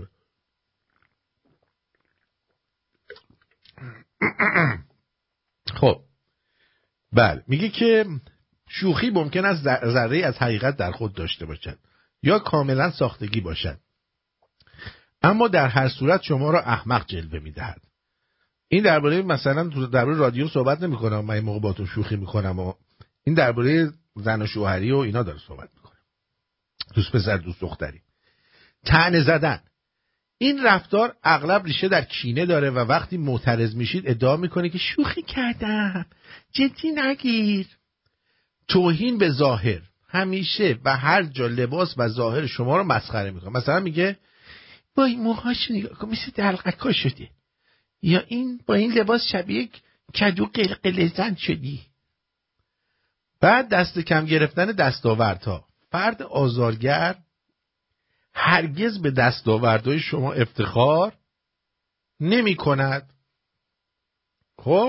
خب بله، میگه که شوخی ممکن است ذره از حقیقت در خود داشته باشد یا کاملا ساختگی باشد، اما در هر صورت شما را احمق جلوه میدهد. این درباره مثلا درباره رادیو صحبت نمی‌کنم، من این موقع باهاتون شوخی میکنم و این درباره زن و شوهری و اینا داره صحبت میکنه، دوست پسر دوست دختری. طعنه زدن. این رفتار اغلب ریشه در کینه داره و وقتی معترض میشید ادعا میکنه که شوخی کردم، جدی نگیر. توهین به ظاهر. همیشه و هر جا لباس و ظاهر شما رو مسخره میکنه. مثلا میگه با این موهاش نگاه کن مثل دلقکا شده، یا این با این لباس شبیه کدو قلقل زن شدی. بعد دست کم گرفتن دستاوردها. فرد آزارگر هرگز به دستاوردهای شما افتخار نمی کند. خب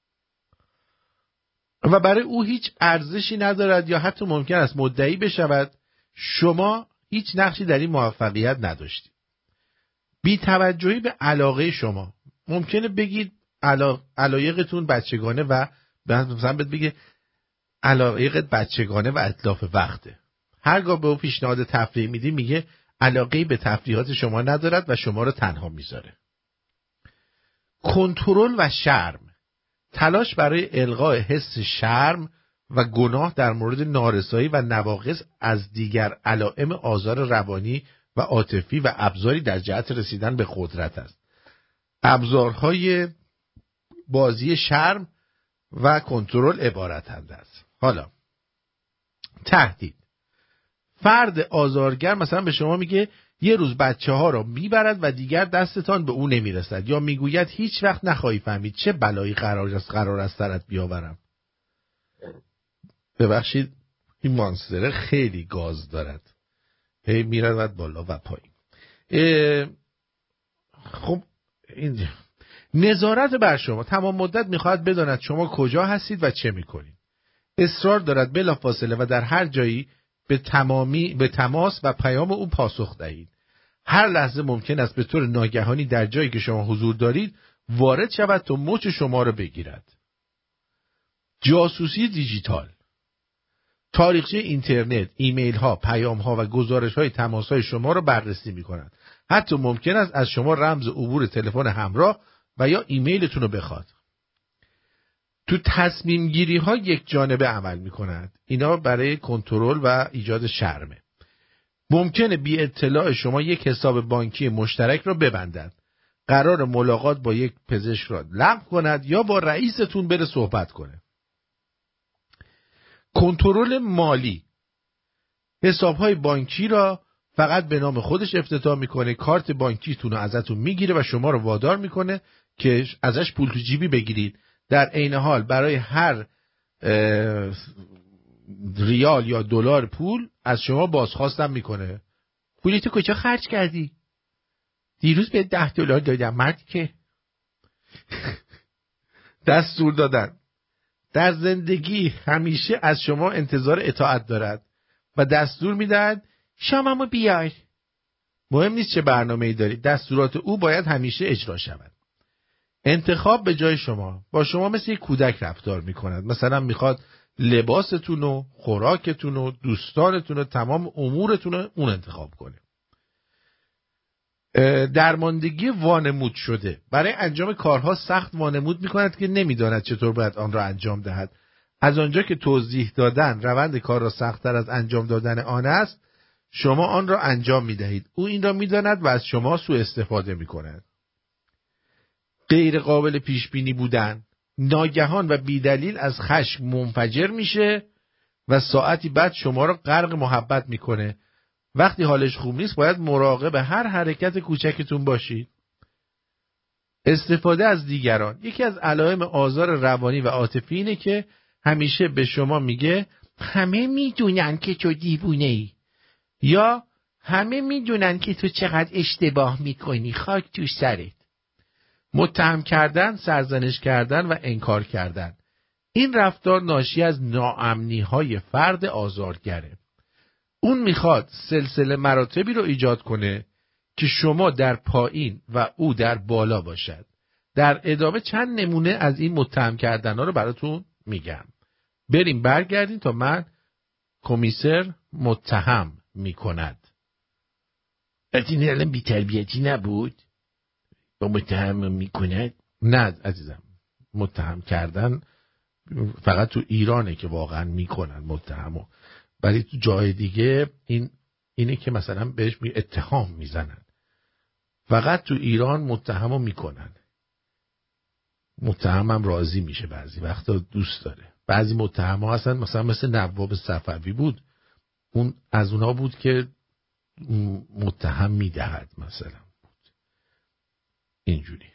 و برای او هیچ ارزشی ندارد یا حتی ممکن است مدعی بشود شما هیچ نقشی در این موفقیت نداشتید. بی توجهی به علاقه شما. ممکنه بگید علا... علایقتون بچگانه و مثلا بگه علایقت بچگانه و اتلاف وقته. هرگاه به او پیشنهاد تفریح میدی میگه علاقه‌ای به تفریحات شما ندارد و شما رو تنها میذاره. کنترل و شرم. تلاش برای الغای حس شرم و گناه در مورد نارسایی و نواقص از دیگر علائم آزار روانی و عاطفی و ابزاری در جهت رسیدن به قدرت است. ابزارهای بازی شرم و کنترل عبارتند است. حالا تهدید. فرد آزارگر مثلا به شما میگه یه روز بچه ها را میبرد و دیگر دستتان به او نمیرسد، یا میگوید هیچ وقت نخواهی فهمید چه بلایی قرار است قرار است سرت بیاورم. ببخشید این مانستر خیلی گاز دارد، هی میرود بالا و پایین. خب اینجا نظارت بر شما. تمام مدت میخواهد بداند شما کجا هستید و چه میکنید. اصرار دارد بلافاصله و در هر جایی به تمامی به تماس و پیام او پاسخ دهید. هر لحظه ممکن است به طور ناگهانی در جایی که شما حضور دارید وارد شود تا مچ شما را بگیرد. جاسوسی دیجیتال. تاریخچه اینترنت، ایمیل ها، پیام ها و گزارش های تماس های شما را بررسی می کنند. حتی ممکن است از شما رمز عبور تلفن همراه و یا ایمیلتون رو بخواد. تو تصمیم گیری ها یک جانبه عمل می کنند. اینا برای کنترل و ایجاد شرمه. ممکنه بی اطلاع شما یک حساب بانکی مشترک را ببندند. قرار ملاقات با یک پزشک را لغو کند یا با رئیستون بره صحبت کنه. کنترل مالی. حساب‌های بانکی را فقط به نام خودش افتتاح میکنه، کارت بانکیتون رو ازتون میگیره و شما رو وادار میکنه که ازش پول تو جیبی بگیرید. در عین حال برای هر ریال یا دلار پول از شما بازخواستم میکنه. پولی تو کجا خرج کردی؟ دیروز به ده دلار دادم مرد که. دستور دادن. در زندگی همیشه از شما انتظار اطاعت دارد و دستور میدهد شاممو بیار. مهم نیست چه برنامه‌ای دارید، دستورات او باید همیشه اجرا شود. انتخاب به جای شما. با شما مثل یک کودک رفتار میکند. مثلا میخواد لباستون و خوراکتون و دوستانتون و تمام امورتون رو اون انتخاب کنه. درماندگی وانمود شده. برای انجام کارها سخت وانمود میکند که نمیداند چطور باید آن را انجام دهد. از آنجا که توضیح دادن روند کار را سخت‌تر از انجام دادن آن است، شما آن را انجام میدهید. او این را میداند و از شما سوء استفاده میکند. غیر قابل پیش بینی بودن. ناگهان و بیدلیل از خشم منفجر میشه و ساعتی بعد شما را غرق محبت میکنه. وقتی حالش خوب نیست باید مراقب هر حرکت کوچکتون باشید. استفاده از دیگران. یکی از علائم آزار روانی و عاطفی اینه که همیشه به شما میگه همه میدونن که تو دیوونه ای، یا همه میدونن که تو چقدر اشتباه میکنی، خاک تو سرت. متهم کردن، سرزنش کردن و انکار کردن. این رفتار ناشی از ناامنی های فرد آزارگره. اون میخواد سلسله مراتبی رو ایجاد کنه که شما در پایین و او در بالا باشد. در ادامه چند نمونه از این متهم کردن ها رو براتون میگم. بریم برگردیم تا من کمیسر متهم میکند. این الان بی تربیتی نبود؟ با متهم میکند؟ نه عزیزم، متهم کردن فقط تو ایرانه که واقعا میکنن متهمو، ولی تو جای دیگه این اینه که مثلا بهش می اتهام میزنن. فقط تو ایران متهمو میکنن. متهمم راضی میشه، بعضی وقتا دوست داره. بعضی متهما هستن مثلا مثل نواب صفوی بود، اون از اونها بود که متهم میدهد مثلا بود. اینجوری.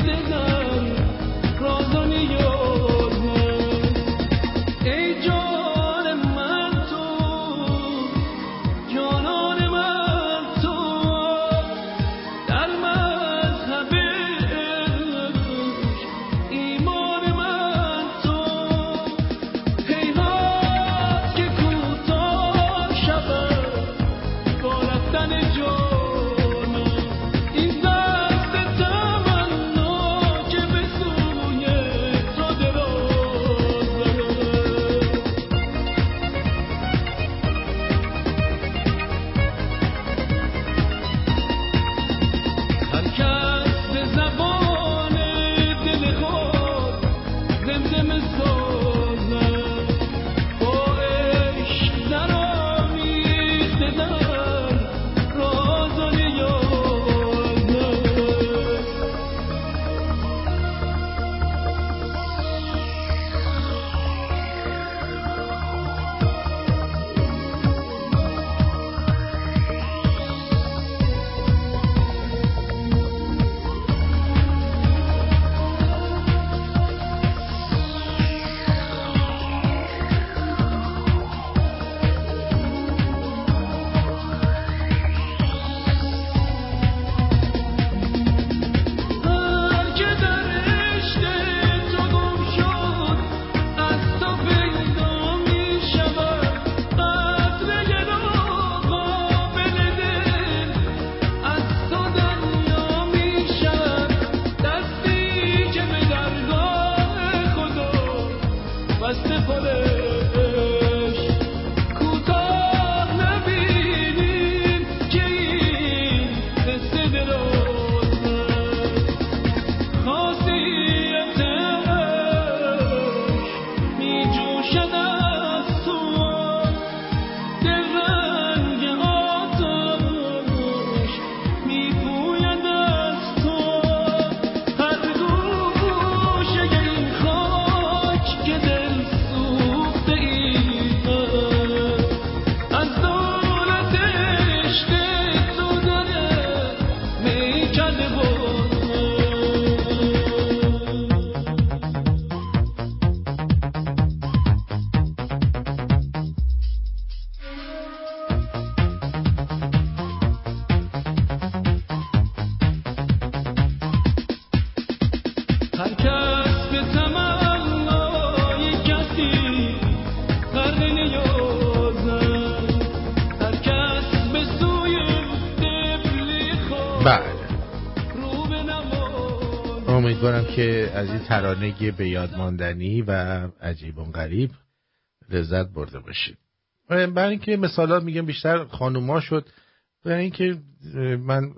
ای جان امیدوارم که از این ترانه به یاد ماندنی و عجیب و غریب لذت برده باشید. برای اینکه مثالا میگم بیشتر خانوما شد، برای اینکه من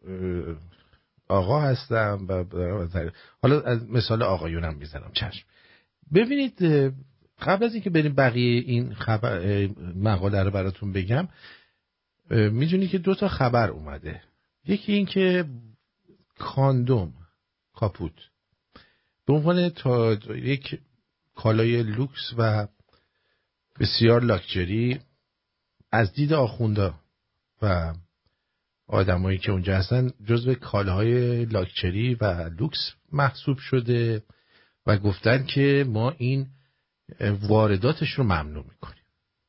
آقا هستم و حالا از مثال آقایونم میزنم. چشم. ببینید قبل از اینکه بریم بقیه این خبر مقاله رو براتون بگم، میدونی که دو تا خبر اومده. یکی این که کاندوم کاپوت به عنوان تا یک کالای لوکس و بسیار لاکچری از دید آخوندا و آدمایی که اونجا هستن جزو کالاهای لاکچری و لوکس محسوب شده و گفتن که ما این وارداتش رو ممنوع میکنیم.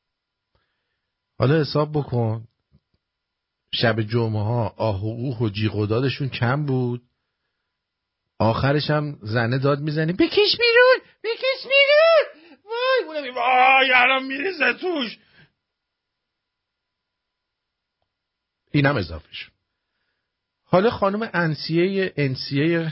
حالا حساب بکن شب جمعه ها آه و اوه و جیغ و دادشون کم بود، آخرش هم زنه داد میزنی بکش بیرون بکش بیرون، وای اونم وای الان میریزه توش. اینم اضافه شد. حالا خانم انسیه انسیه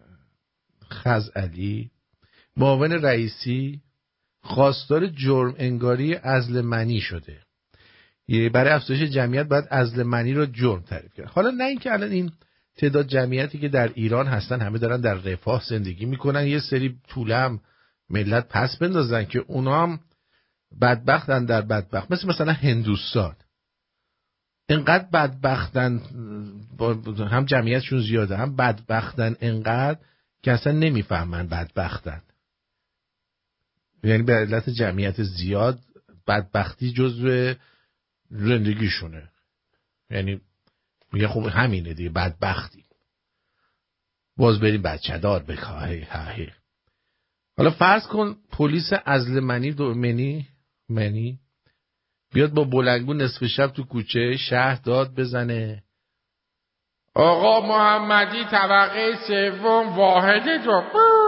خزعلی معاون رئیسی خواستار جرم انگاری عزل منی شده. برای افزایش جمعیت باید عزل منی رو جرم تعریف کرد. حالا نه اینکه الان این تعداد جمعیتی که در ایران هستن همه دارن در رفاه زندگی میکنن، یه سری طولم ملت پس بندازن که اونا هم بدبختن در بدبخت، مثل مثلا هندوستان انقدر بدبختن، هم جمعیتشون زیاده هم بدبختن انقدر که اصلا نمیفهمن بدبختن، یعنی به علت جمعیت زیاد بدبختی جزو زندگیشونه، یعنی میگه خب همینه دیگه بدبختی، باز بریم بچه دار بکاهی هاهی. حالا فرض کن پلیس عزل منی دو منی منی بیاد با بلنگو نصف شب تو کوچه شهر داد بزنه آقا محمدی طبقه سوم واحد دو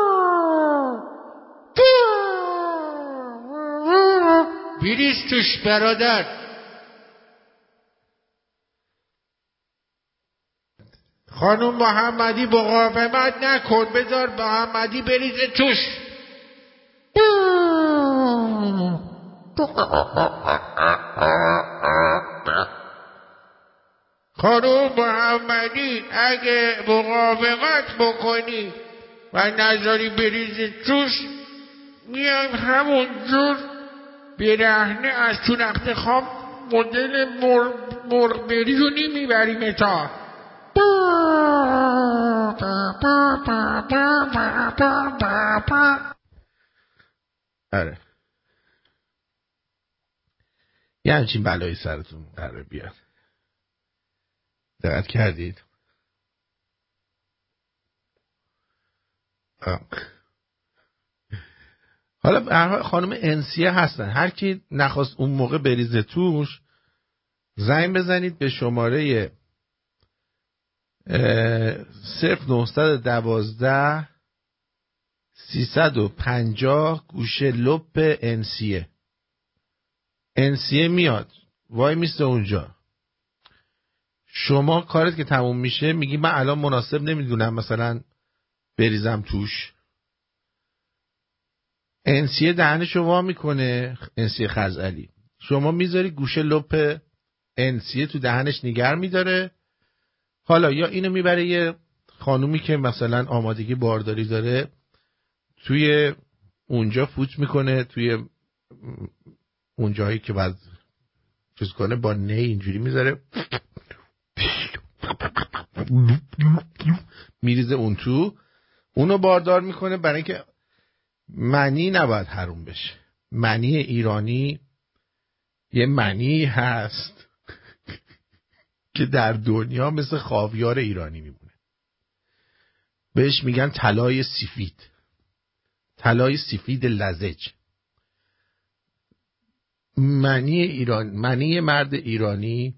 بریز توش برادر. خانوم محمدی مقاومت نکن، بذار محمدی بریزه توش. خانوم محمدی اگه مقاومت بکنی و نذاری بریزه توش، میایم همون جور برهنه از تو نخت خواب مدل مرغ بریونی میبریم تا آره یه همچین بلایی سرتون قرار بیاد. دقت کردید؟ آه. حالا خانم انسیه هستن، هر کی نخواست اون موقع بریزه توش زنگ بزنید به شماره صفر نهصد دوازده سیصد و پنجاه گوشه لپ انسیه. انسیه میاد وای میسته اونجا، شما کارت که تموم میشه میگی من الان مناسب نمیدونم مثلا بریزم توش، انسیه دهنشو وا میکنه، انسیه خزعلی. شما میذاری گوشه لپ انسیه تو دهنش نگر میداره. حالا یا اینو میبره یه خانومی که مثلا آمادگی بارداری داره توی اونجا فوت میکنه، توی اونجایی که بعد چیز کنه با نه اینجوری میذاره میریزه اون تو، اونو باردار میکنه برای اینکه منی نباید حروم بشه. منی ایرانی یه منی هست که در دنیا مثل خاویار ایرانی میمونه. بهش میگن طلای سفید، طلای سفید لزج. منی ایران، منی مرد ایرانی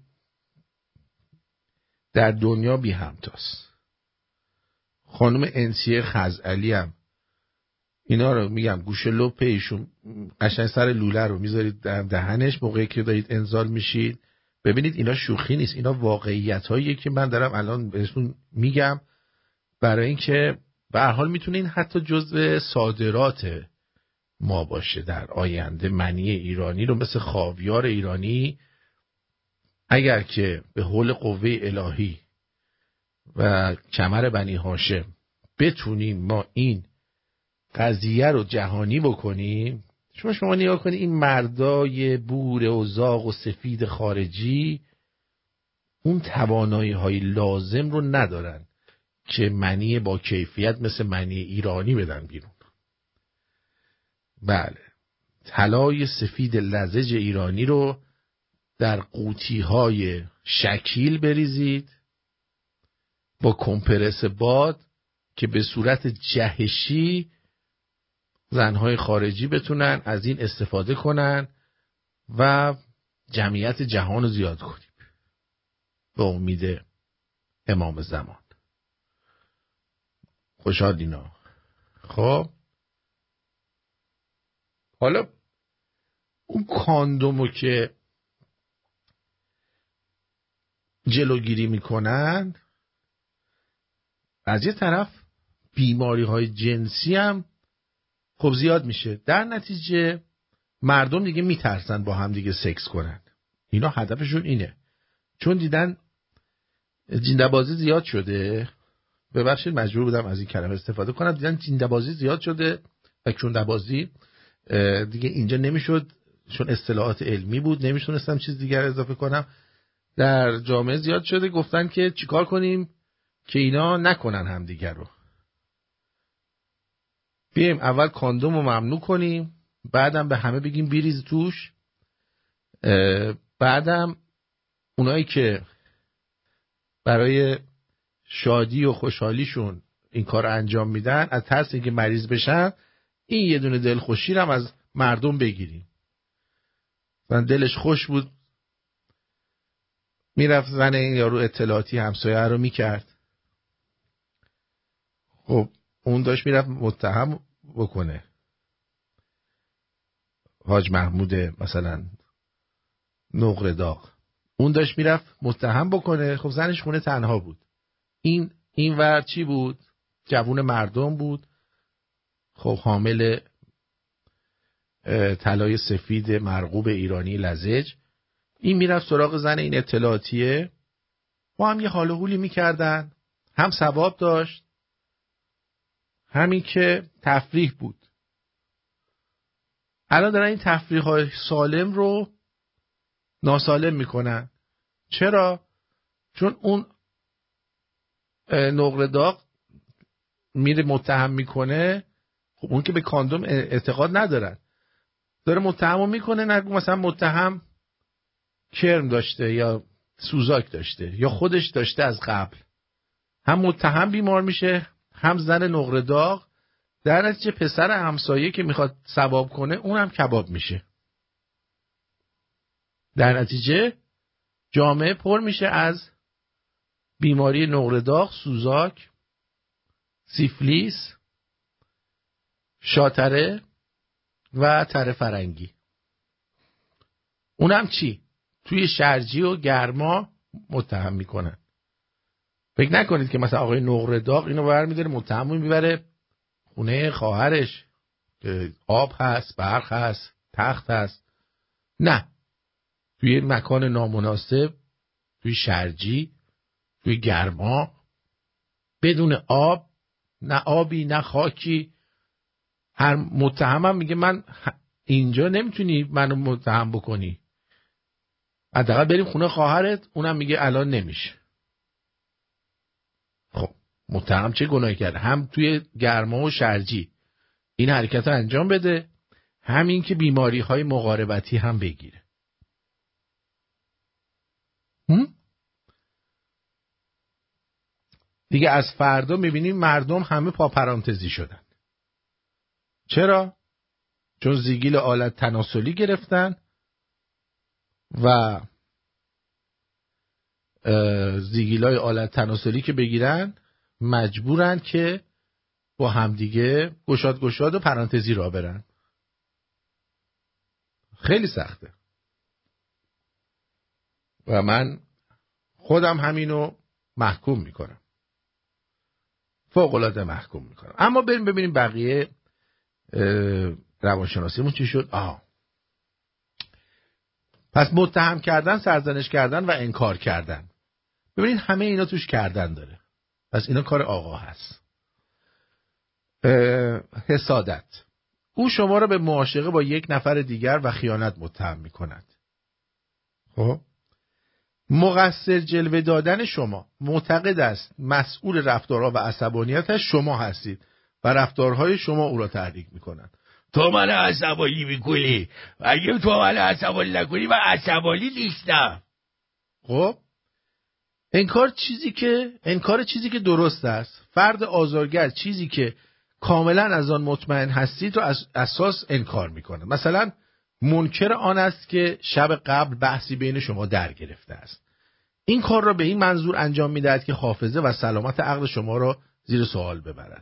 در دنیا بی همتاست. خانم انسیه خزعلی هم اینا رو میگم گوشه لپ ایشون قشنگ سر لوله رو میذارید در دهنش موقعی که دارید انزال میشید. ببینید اینا شوخی نیست، اینا واقعیت هاییه که من دارم الان بهتون میگم، برای اینکه به هر حال میتونه این حتی جزء صادرات ما باشه در آینده. منی ایرانی رو مثل خاویار ایرانی اگر که به حول قوه الهی و کمر بنی هاشم بتونیم ما این قضیه رو جهانی بکنیم. شما شما نگاه کنید این مردای بوره و زاغ و سفید خارجی اون توانایی های لازم رو ندارن که منی با کیفیت مثل منی ایرانی بدن بیرون. بله، طلای سفید لزج ایرانی رو در قوطی های شکیل بریزید با کمپرس باد که به صورت جهشی زنهای خارجی بتونن از این استفاده کنن و جمعیت جهان رو زیاد کنیم به امید امام زمان. خوشحال دینا. خب حالا اون کاندومو که جلوگیری میکنن، از یه طرف بیماری های جنسی هم خب زیاد میشه. در نتیجه مردم دیگه میترسن با هم دیگه سکس کنن. اینا هدفشون اینه، چون دیدن جینده‌بازی زیاد شده. ببخشید مجبور بودم از این کلمه استفاده کنم. دیدن جینده‌بازی زیاد شده و کنده‌بازی دیگه اینجا نمیشد، چون اصطلاحات علمی بود نمیشونستم چیز دیگر اضافه کنم. در جامعه زیاد شده، گفتن که چیکار کنیم که اینا نکنن هم دیگر رو. بیایم اول کاندوم رو ممنوع کنیم، بعدم به همه بگیم بریز توش، بعدم اونایی که برای شادی و خوشحالیشون این کار انجام میدن از ترس اینکه مریض بشن این یه دونه دلخوشی رو هم از مردم بگیریم. من دلش خوش بود میرفت زن این یارو اطلاعاتی همسایه رو میکرد، خب اون داشت میرفت متهم بکنه حاج محمود مثلا نقره داغ، اون داشت میرفت متهم بکنه، خب زنش خونه تنها بود. این این ور چی بود؟ جوون مردم بود، خب حامل طلای سفید مرغوب ایرانی لزج. این میرفت سراغ زن این اطلاعاتیه، با هم یه حال و حولی میکردن، هم ثواب داشت همین که تفریح بود. الان دارن این تفریح های سالم رو ناسالم میکنن. چرا؟ چون اون نقره داغ میره متهم میکنه، خب اون که به کاندوم اعتقاد ندارن، داره متهم میکنه، نگو مثلا متهم کرم داشته یا سوزاک داشته یا خودش داشته از قبل، هم متهم بیمار میشه هم زن نقره داغ، در نتیجه پسر همسایه که میخواد ثواب کنه اونم کباب میشه. در نتیجه جامعه پر میشه از بیماری نقره داغ، سوزاک، سیفلیس، شاتره و تره فرنگی. اونم چی؟ توی شرجی و گرما متهم میکنن. فکر نکنید که مثلا آقای نقره داغ اینو برمی‌داره متهم میبره خونه خواهرش آب هست، برق هست، تخت هست. نه، توی مکان نامناسب، توی شرجی، توی گرما، بدون آب، نه آبی نه خاکی. هر متهمم میگه من اینجا نمیتونی منو متهم بکنی، حداقل بریم خونه خواهرت، اونم میگه الان نمیشه. خب متهم چه گناهی کرده؟ هم توی گرما و شرجی این حرکت رو انجام بده، همین که بیماری های مقاربتی هم بگیره. هم؟ دیگه از فردا میبینیم مردم همه پاپرانتزی شدن. چرا؟ چون زیگیل آلت تناسلی گرفتن و زیگیلای آلت تناسلی که بگیرن مجبورن که با همدیگه گشاد گشاد و پرانتزی را برن. خیلی سخته و من خودم همینو محکوم میکنم، فوق‌العاده محکوم میکنم. اما بریم ببینیم بقیه روانشناسیمون چی شد. آه. پس متهم کردن، سرزنش کردن و انکار کردن، ببینید همه اینا توش کردن داره. پس اینا کار آقا هست. حسادت، او شما را به معاشقه با یک نفر دیگر و خیانت متهم میکند. خب مقصر جلوه دادن شما، معتقد است مسئول رفتارها و عصبانیتش شما هستید و رفتارهای شما او را تحریک میکنند. تو من عصبانی میکنی، اگه تو من عصبانی نکنی من عصبانی نیستم. خب انکار چیزی که انکار چیزی که درست است. فرد آزارگر چیزی که کاملا از آن مطمئن هستید رو از اساس انکار میکنه. مثلا منکر آن است که شب قبل بحثی بین شما در گرفته است. این کار را به این منظور انجام میدهد که حافظه و سلامت عقل شما را زیر سوال ببرد.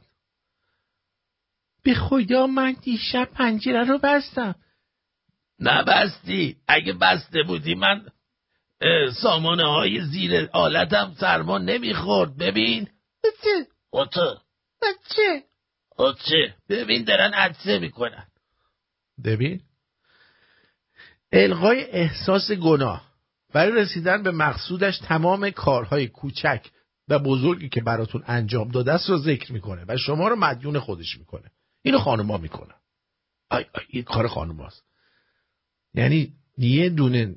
به خدا من دیشب پنجره رو بستم. نبستی، اگه بسته بودی من سامانه های زیر آلتم سرما نمیخورد. ببین بچه اوتو بچه اوچه ببین دارن عطسه میکنن. ببین الغای احساس گناه برای رسیدن به مقصودش تمام کارهای کوچک و بزرگی که براتون انجام داده است رو ذکر میکنه و شما رو مدیون خودش میکنه. اینو خانوما میکنن. آی آی این کار خانوماست. یعنی یه دونه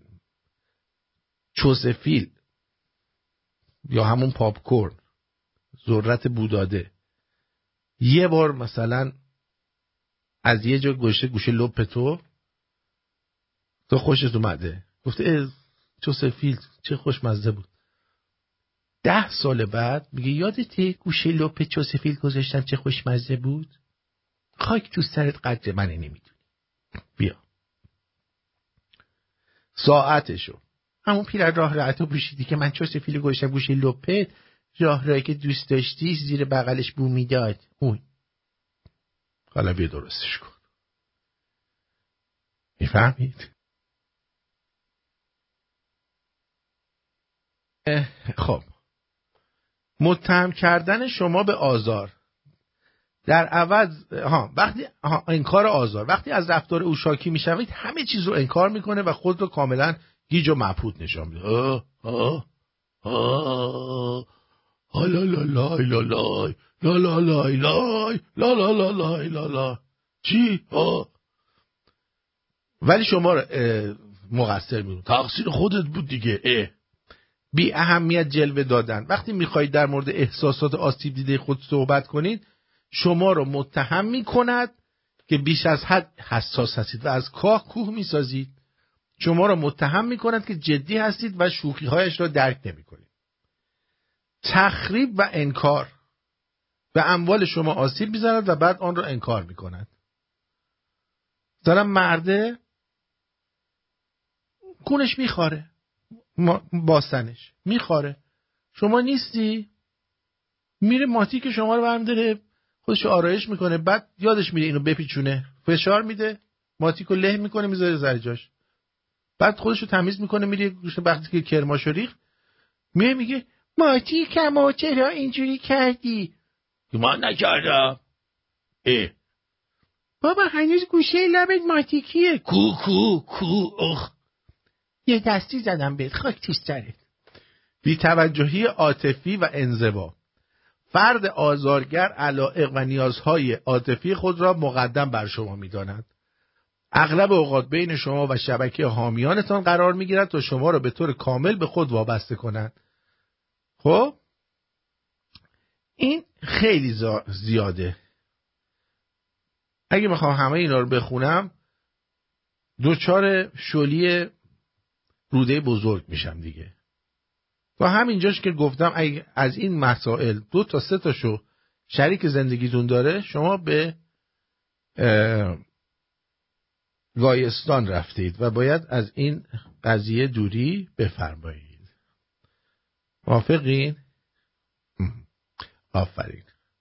چوسفیل یا همون پاپکورن ذرت بوداده یه بار مثلا از یه جا گوشه گوشه لپ تو تو خوشت اومده، گفته چوسفیل چه خوشمزه بود. ده سال بعد میگه یادته گوشه لپ چوسفیل گذاشتن چه خوشمزه بود؟ خاک تو سرت قدر من نمیدونی. بیا ساعتشو همون پیرن راه راحتو پوشیدی که من چوسفیل گذاشتم گوشه لپت، راه راهی که دوست داشتی زیر بغلش بو میداد اون. حالا بیا درستش کن. میفهمید؟ خب متهم کردن شما به آزار در عوض ها وقتی ها انکار آزار وقتی از رفتار او شاکی میشوید همه چیز رو انکار میکنه و خود رو کاملا گیج و مبهوت نشان میده. آه آه آه لا لا لا لا لا لا لا لا لا لا لا لا لا لا لا چی؟ آه ولی شما مقصر میدون، تقصیر خودت بود دیگه. اه. بی اهمیت جلوه دادن. وقتی میخواید در مورد احساسات آسیب دیده خود صحبت کنید شما رو متهم میکند که بیش از حد حساس هستید و از کاه کوه میسازید. شما رو متهم میکند که جدی هستید و شوخی‌هایش را درک نمیکنید. تخریب و انکار به اموال شما آسیب میزند و بعد آن را انکار میکند. مثلا مرده کونش میخاره، باستنش میخاره، شما نیستی، میره ماتی که شما رو برمی‌داره خودش آرایش میکنه، بعد یادش میره اینو بپیچونه، فشار میده، ماتیکو له میکنه میذاره زیر جاش، بعد خودش رو تمیز میکنه میره گوشه وقتی که کرماشو ریخت میگه میگه ماتی کما چرا اینجوری کردی؟ من نکردم. اه بابا هنوز گوشه لبت ماتیکیه. کو کو کو اخ یه دستی زدم بهت، خاک تو سرت. بی‌توجهی عاطفی و انزوا. فرد آزارگر علایق و نیازهای عاطفی خود را مقدم بر شما می‌داند. اغلب اوقات بین شما و شبکه حامیانتان قرار می‌گیرد تا شما را به طور کامل به خود وابسته کنند. خب این خیلی زیاده. اگه میخوام همه اینا رو بخونم دوچار شلی روده بزرگ میشم دیگه. تا همینجاش که گفتم اگه از این مسائل دو تا سه تاشو شریک زندگیتون داره، شما به گایستان رفتید و باید از این قضیه دوری بفرمایید. موافقین؟ آفرین.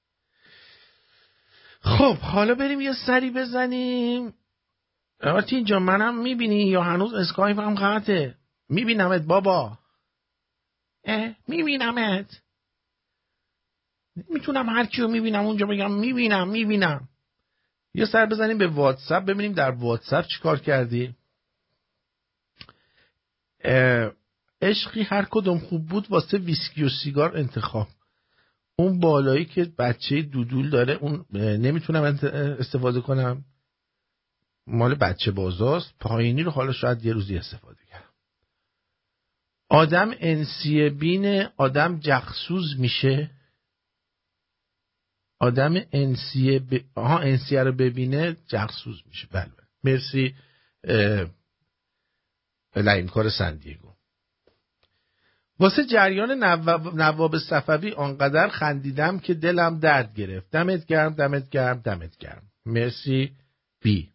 خب حالا بریم یه سری بزنیم. آرتین جان منم میبینی یا هنوز اسکایپ هم قطعه؟ میبینمت بابا. اه میبینمت. میتونم هر کیو میبینم اونجا بگم میبینم میبینم. یه سر بزنیم به واتساپ ببینیم در واتساپ چیکار کردی. عشقی هر کدوم خوب بود واسه ویسکی و سیگار انتخاب. اون بالایی که بچه دودول داره اون نمیتونم استفاده کنم، مال بچه بازاست. پایینی رو حالا شاید یه روزی استفاده کنم. آدم انسیه بین آدم جخسوز میشه. آدم انسیه ب... آها انسیه رو ببینه جخسوز میشه. بله بله مرسی لعینکار سندیگو. واسه جریان نواب, نواب صفوی آنقدر خندیدم که دلم درد گرفت. دمت گرم دمت گرم دمت گرم. مرسی بی.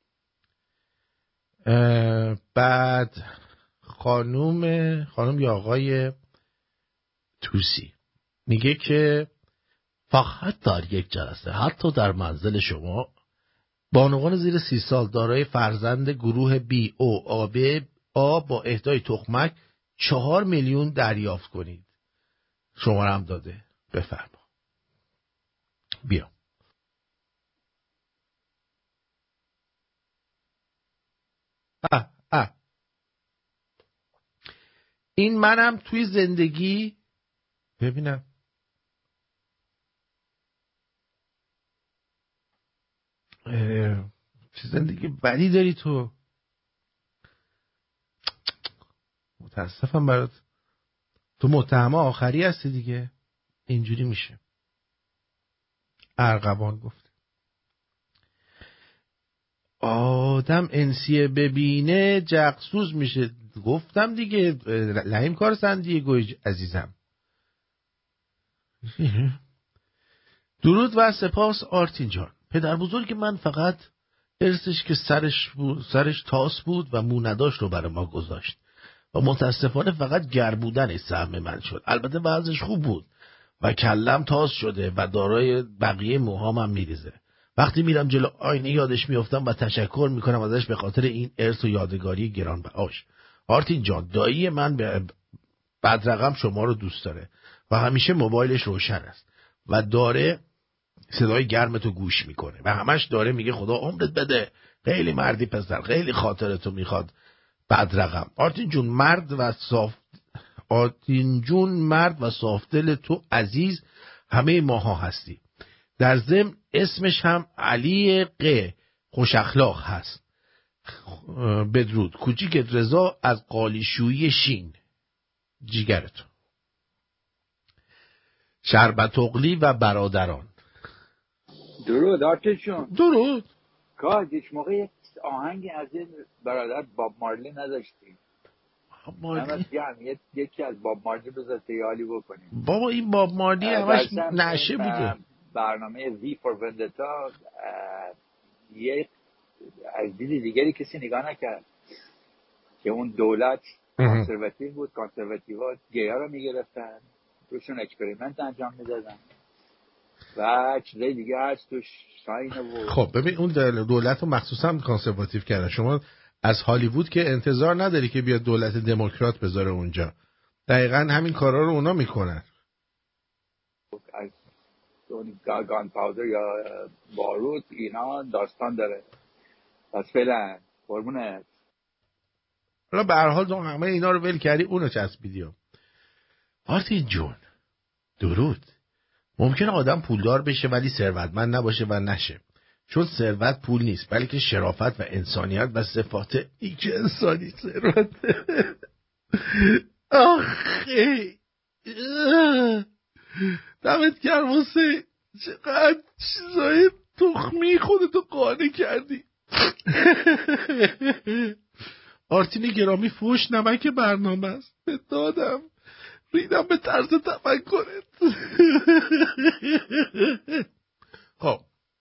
بعد خانوم خانوم یا آقای توسی میگه که فقط در یک جلسه حتی در منزل شما بانوان زیر سی سال دارای فرزند گروه بی او آب آ با اهدای تخمک چهار میلیون دریافت کنید. شما هم داده. بفرما. بیا. اه اه. این منم توی زندگی ببینم چه زندگی بدی داری تو. متاسفم برات. تو متهم آخری هستی دیگه. اینجوری میشه. ارغوان گفت آدم انسیه ببینه جغسوز میشه. گفتم دیگه لعیم کار سندیه گوی عزیزم. درود و سپاس آرتین جان. پدر بزرگ من فقط ارثش که سرش, بود، سرش تاس بود و مو نداشت رو برای ما گذاشت و متاسفانه فقط گر بودن سهم من شد. البته وضعش خوب بود و کلم تاس شده و دارای بقیه موهام هم میریزه. وقتی میرم جلو آینه یادش میافتم و تشکر میکنم ازش به خاطر این ارث و یادگاری گرانبهاش. آرتین جان دایی من به بدرقم شما رو دوست داره و همیشه موبایلش روشن است و داره صدای گرمتو گوش میکنه و همش داره میگه خدا عمرت بده، خیلی مردی پسر، خیلی خاطرتو میخواد. بدرقم آرتین جون مرد و صاف آرتین جون مرد و صافدل تو عزیز همه ماها هستی. در ضمن اسمش هم علی ق خوش اخلاق هست. بدرود کوچیکت رضا از قالیشویی شین. جیگرتو. شربت اغلی و برادران. درود آرتشون. درود. کاش هیچ موقع یک آهنگی از این برادر باب مارلی نداشتیم. باب مارلی یکی از باب مارلی بذار تیالی بکنیم. بابا این باب مارلی همش نشه بوده. برنامه وی فور وندتا یک از دید دیگری کسی نگاه نکرد که اون دولت کانسرواتیو بود. کانسرواتیوها گیا رو میگرفتن توشون اکسپریمنت انجام میدادن و چیزای دیگه هست توش شاینه بود. خب ببین اون دولت رو مخصوصا کانسرواتیو کردن. شما از هالیوود که انتظار نداری که بیاد دولت دموکرات بذاره اونجا. دقیقاً همین کارا رو اونا میکنن. از اون گان پاودر یا بارود اینا داستان داره. پس فعلا قربونت. حالا به هر حال تو همه اینا رو ول کردی اونو چسبیدی. آرتین جون درود. ممکنه آدم پولدار بشه ولی ثروتمند نباشه و نشه، چون ثروت پول نیست بلکه شرافت و انسانیت و صفات نیک انسانی ثروت. آخه دمت گرم حسین، چقدر چیزای تخمی خودتو قانع کردی. آرتین گرامی فوش نمک برنامه است. به دادم ریدم به طرز تفکرت. خب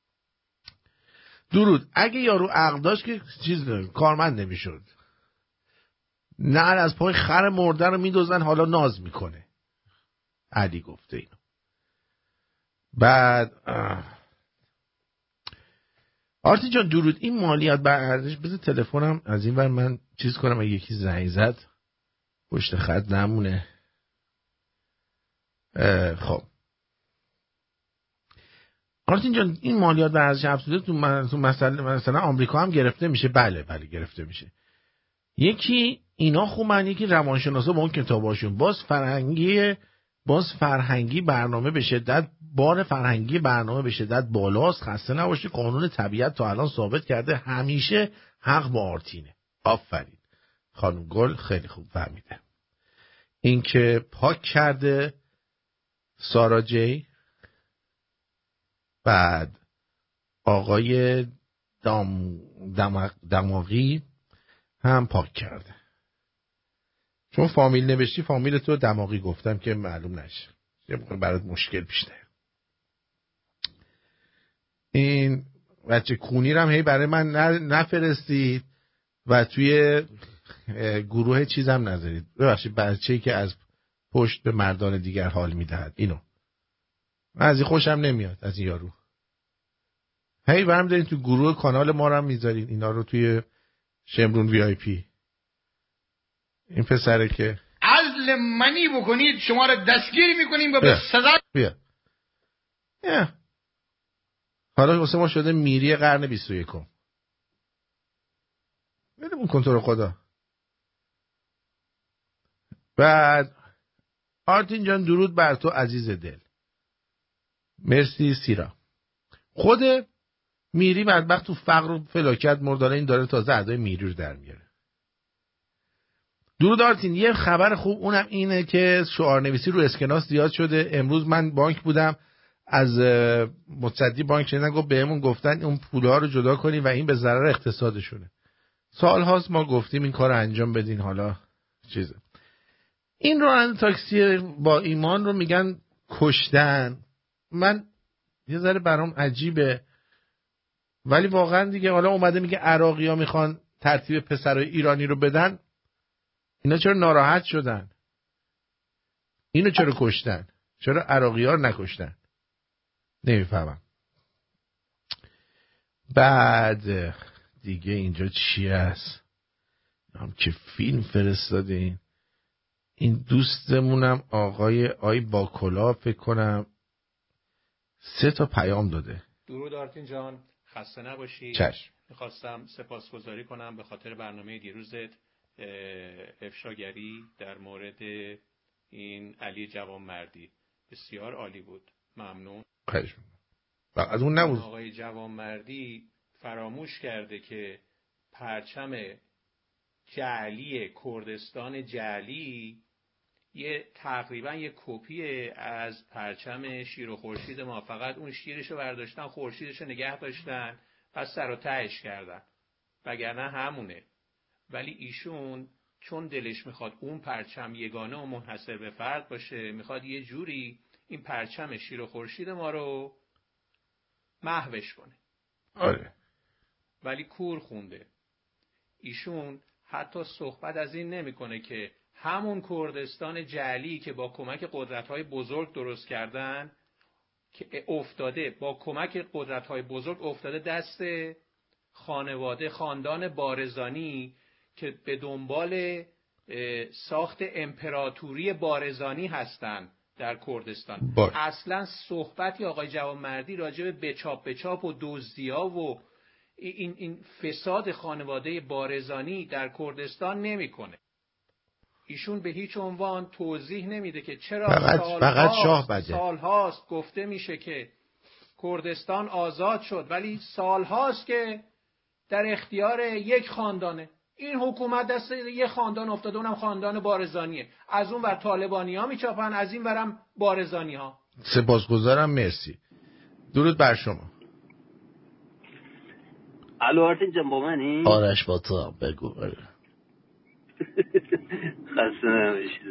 درود. اگه یارو عقل داشت که چیز کارمند نمیشد. نه از پای خر مرده رو میدوزن حالا ناز میکنه. علی گفته اینو. بعد آرتی جان درود. این مالیات بر ارزش، بذار تلفنم از این ور من چیز کنم اگه یکی زنگ زد پشت خط نمونه. خب آرتین جان این مالیات بر ارزش افزوده تو مثلا مثلا آمریکا هم گرفته میشه؟ بله بله گرفته میشه. یکی اینا خوبن، یکی روانشناسا با اون کتاباشون. باز فرهنگی باز فرهنگی برنامه به شدت بار فرهنگی برنامه به شدت بالاست. خسته نباشه. قانون طبیعت تا الان ثابت کرده همیشه حق با آرتینه. آفرین خانم گل، خیلی خوب فهمیده. این که پاک کرده سارا جی. بعد آقای دام دماغ دماغی هم پاک کرده. چون فامیل نوشتی فامیل تو دماغی گفتم که معلوم نشه، یه موقع برات مشکل پیش نیاد. این بچه کونی رو هم هی برای من نفرستید و توی گروه چیزم نذارید. ببخشید بچه‌ای که از پشت به مردان دیگر حال میدهد. اینو من از این خوشم نمیاد از این یارو. هی برام دارین تو گروه کانال ما رو هم میذارین اینا رو توی شمرون وی آی پی. این پسره که عزل منی بکنید شما رو دستگیر میکنیم و به سزا. بیا بیا حالا واسه ما شده میری قرن بیست و یکم. ببینیم کنترل خدا. بعد آرتین جان درود بر تو عزیز دل. مرسی سیرا. خود میری بدبخت تو فقر و فلاکت مردانه این داره تازه ادای میری رو در میاره. درود آرتین. یه خبر خوب اونم اینه که شعار نویسی رو اسکناس زیاد شده. امروز من بانک بودم، از متصدی بانک شنیدن گفت بهمون گفتن اون پولها رو جدا کنیم و این به ضرر اقتصادشونه. سال هاست ما گفتیم این کار رو انجام بدین. حالا چیزه این راننده تاکسی با ایمان رو میگن کشتن. من یه ذره برام عجیبه ولی واقعا دیگه حالا اومده میگه عراقی ها میخوان ترتیب پسرای ایرانی رو بدن. اینا چرا ناراحت شدن؟ اینو چرا کشتن؟ چرا عراقی ها رو نکشتن؟ نمیفهمم. بعد دیگه اینجا چی هست؟ هم که فیلم فرستادین. این دوستمونم آقای آی باکلا فکر کنم سه تا پیام داده. درود آرتین جان، خسته نباشی. چشم. میخواستم سپاسگزاری کنم به خاطر برنامه دیروزت افشاگری در مورد این علی جوانمردی. بسیار عالی بود. ممنون. خیلی از اون نبود. آقای جوانمردی فراموش کرده که پرچم جعلی کردستان جعلی یه تقریبا یه کپی از پرچم شیر و خورشید ما، فقط اون شیرشو برداشتن خورشیدشو نگه داشتن پس سر و تهش کردن، وگرنه همونه. ولی ایشون چون دلش میخواد اون پرچم یگانه و منحصر به فرد باشه، میخواد یه جوری این پرچم شیر و خورشید ما رو محوش کنه. آره. ولی کور خونده. ایشون حتی صحبت از این نمیکنه که همون کردستان جعلی که با کمک قدرت‌های بزرگ درست کردن که افتاده با کمک قدرت‌های بزرگ افتاده دست خانواده خاندان بارزانی که به دنبال ساخت امپراتوری بارزانی هستن در کردستان. باش. اصلا صحبتی آقای جوانمردی راجع به بچاپ بچاپ و دزدی‌ها و این این فساد خانواده بارزانی در کردستان نمیکنه. ایشون به هیچ عنوان توضیح نمیده که چرا سالهاست سالهاست گفته میشه که کردستان آزاد شد ولی سالهاست که در اختیار یک خاندانه. این حکومت دست یک خاندان افتاده، اونم خاندان بارزانیه. از اون ور طالبانی ها میچاپن، از این ورم بارزانی ها. سپاسگزارم، مرسی. درود بر شما. الو آرتین جان، با منی؟ آرش با تو بگو. خسته نباشید.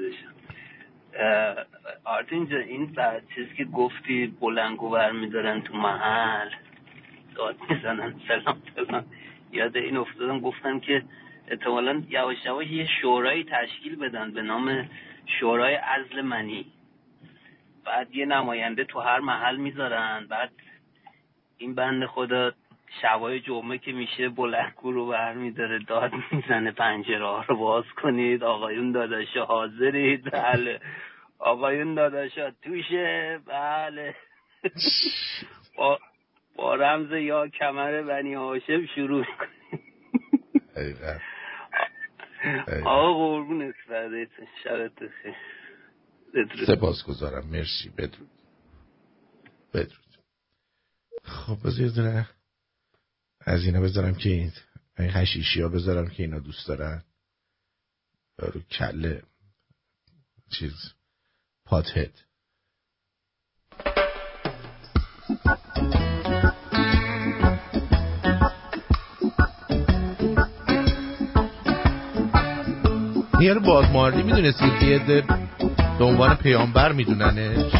آرتین جان، این بعد چیزی که گفتی بلنگو برمیدارن تو محل داد میزنن سلام سلام، یاد این افتادم. گفتن که احتمالاً یواش یواش یه شورایی تشکیل بدن به نام شورای عزل منی، بعد یه نماینده تو هر محل میذارن، بعد این بنده خدا شبای جمعه که میشه بلنگو رو برمیداره داد میزنه پنجره ها رو باز کنید، آقایون داداشا حاضرید؟ بله. آقایون داداشا توشه؟ بله. با, با رمز یا کمر بنی هاشم شروع کنید. آقا قربونت فردیتون، شبت بخیر. سپاسگزارم، مرسی. بدرود. بدرود. خب بذارید از اینا بذارم که این این حشیشی ها بذارم که اینا دوست دارن، رو کله چیز پات هد. این رو بازماردی میدونستی که یه به عنوان پیامبر میدوننش؟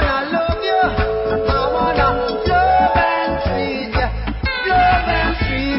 Love and treat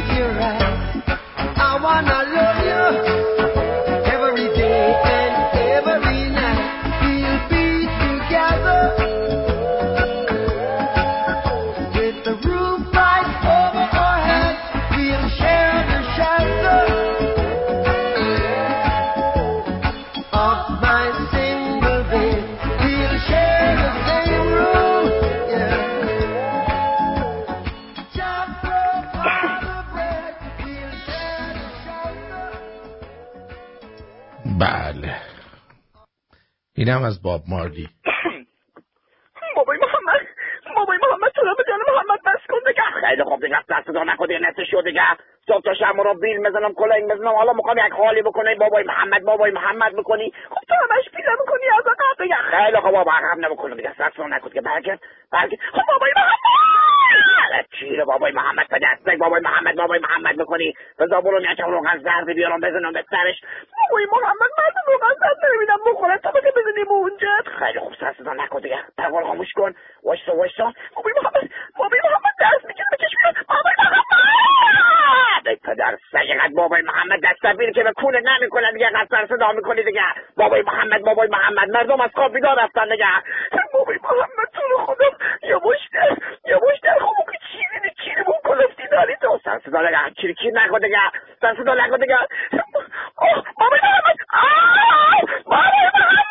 اینم از باب مارلی. بابای محمد بابای محمد تو رو به جان محمد بس کن دیگه. خیلی خوب دیگه دست صدا نکن دیگه نسه شو دیگه. صبح تا شب رو بیل میزنم کلنگ میزنم حالا میخوام یک حالی بکنی بابای محمد بابای محمد میکنی. خب تو همش پیله میکنی از آقا دیگه. خیلی خوب بابا عقب نمیکنم دیگه دست صدا نکن که برگرد برگرد. خب بابای محمد چیره بابای محمد به دستک بابای محمد بابای محمد میکنی. بذار برو یکم روغن زرد بیارم بزنم به سرش. بابای محمد من روغن زرد نمیبینم بخوره تا بگه بزنیم اونجا. خیلی خوب سر صدا نکن دیگه. تقوال خاموش کن. وایسا وایسا. بابای محمد بابای محمد دست میکشه بکش بیرون. بابای محمد ای پدر سگت بابای محمد دست بیر که به کونه نمیکنه دیگه. قصر صدا میکنی دیگه. بابای محمد بابای محمد مردم از خواب بیدار رفتن دیگه. بابای محمد تو رو خودم یا مشتر یا مشتر خوب که چیزی چیزی بون کلفتی داری تو. سر صدا دیگه چیری چیر نکن دیگه. سر صدا نکن دیگه. بابای محمد بابای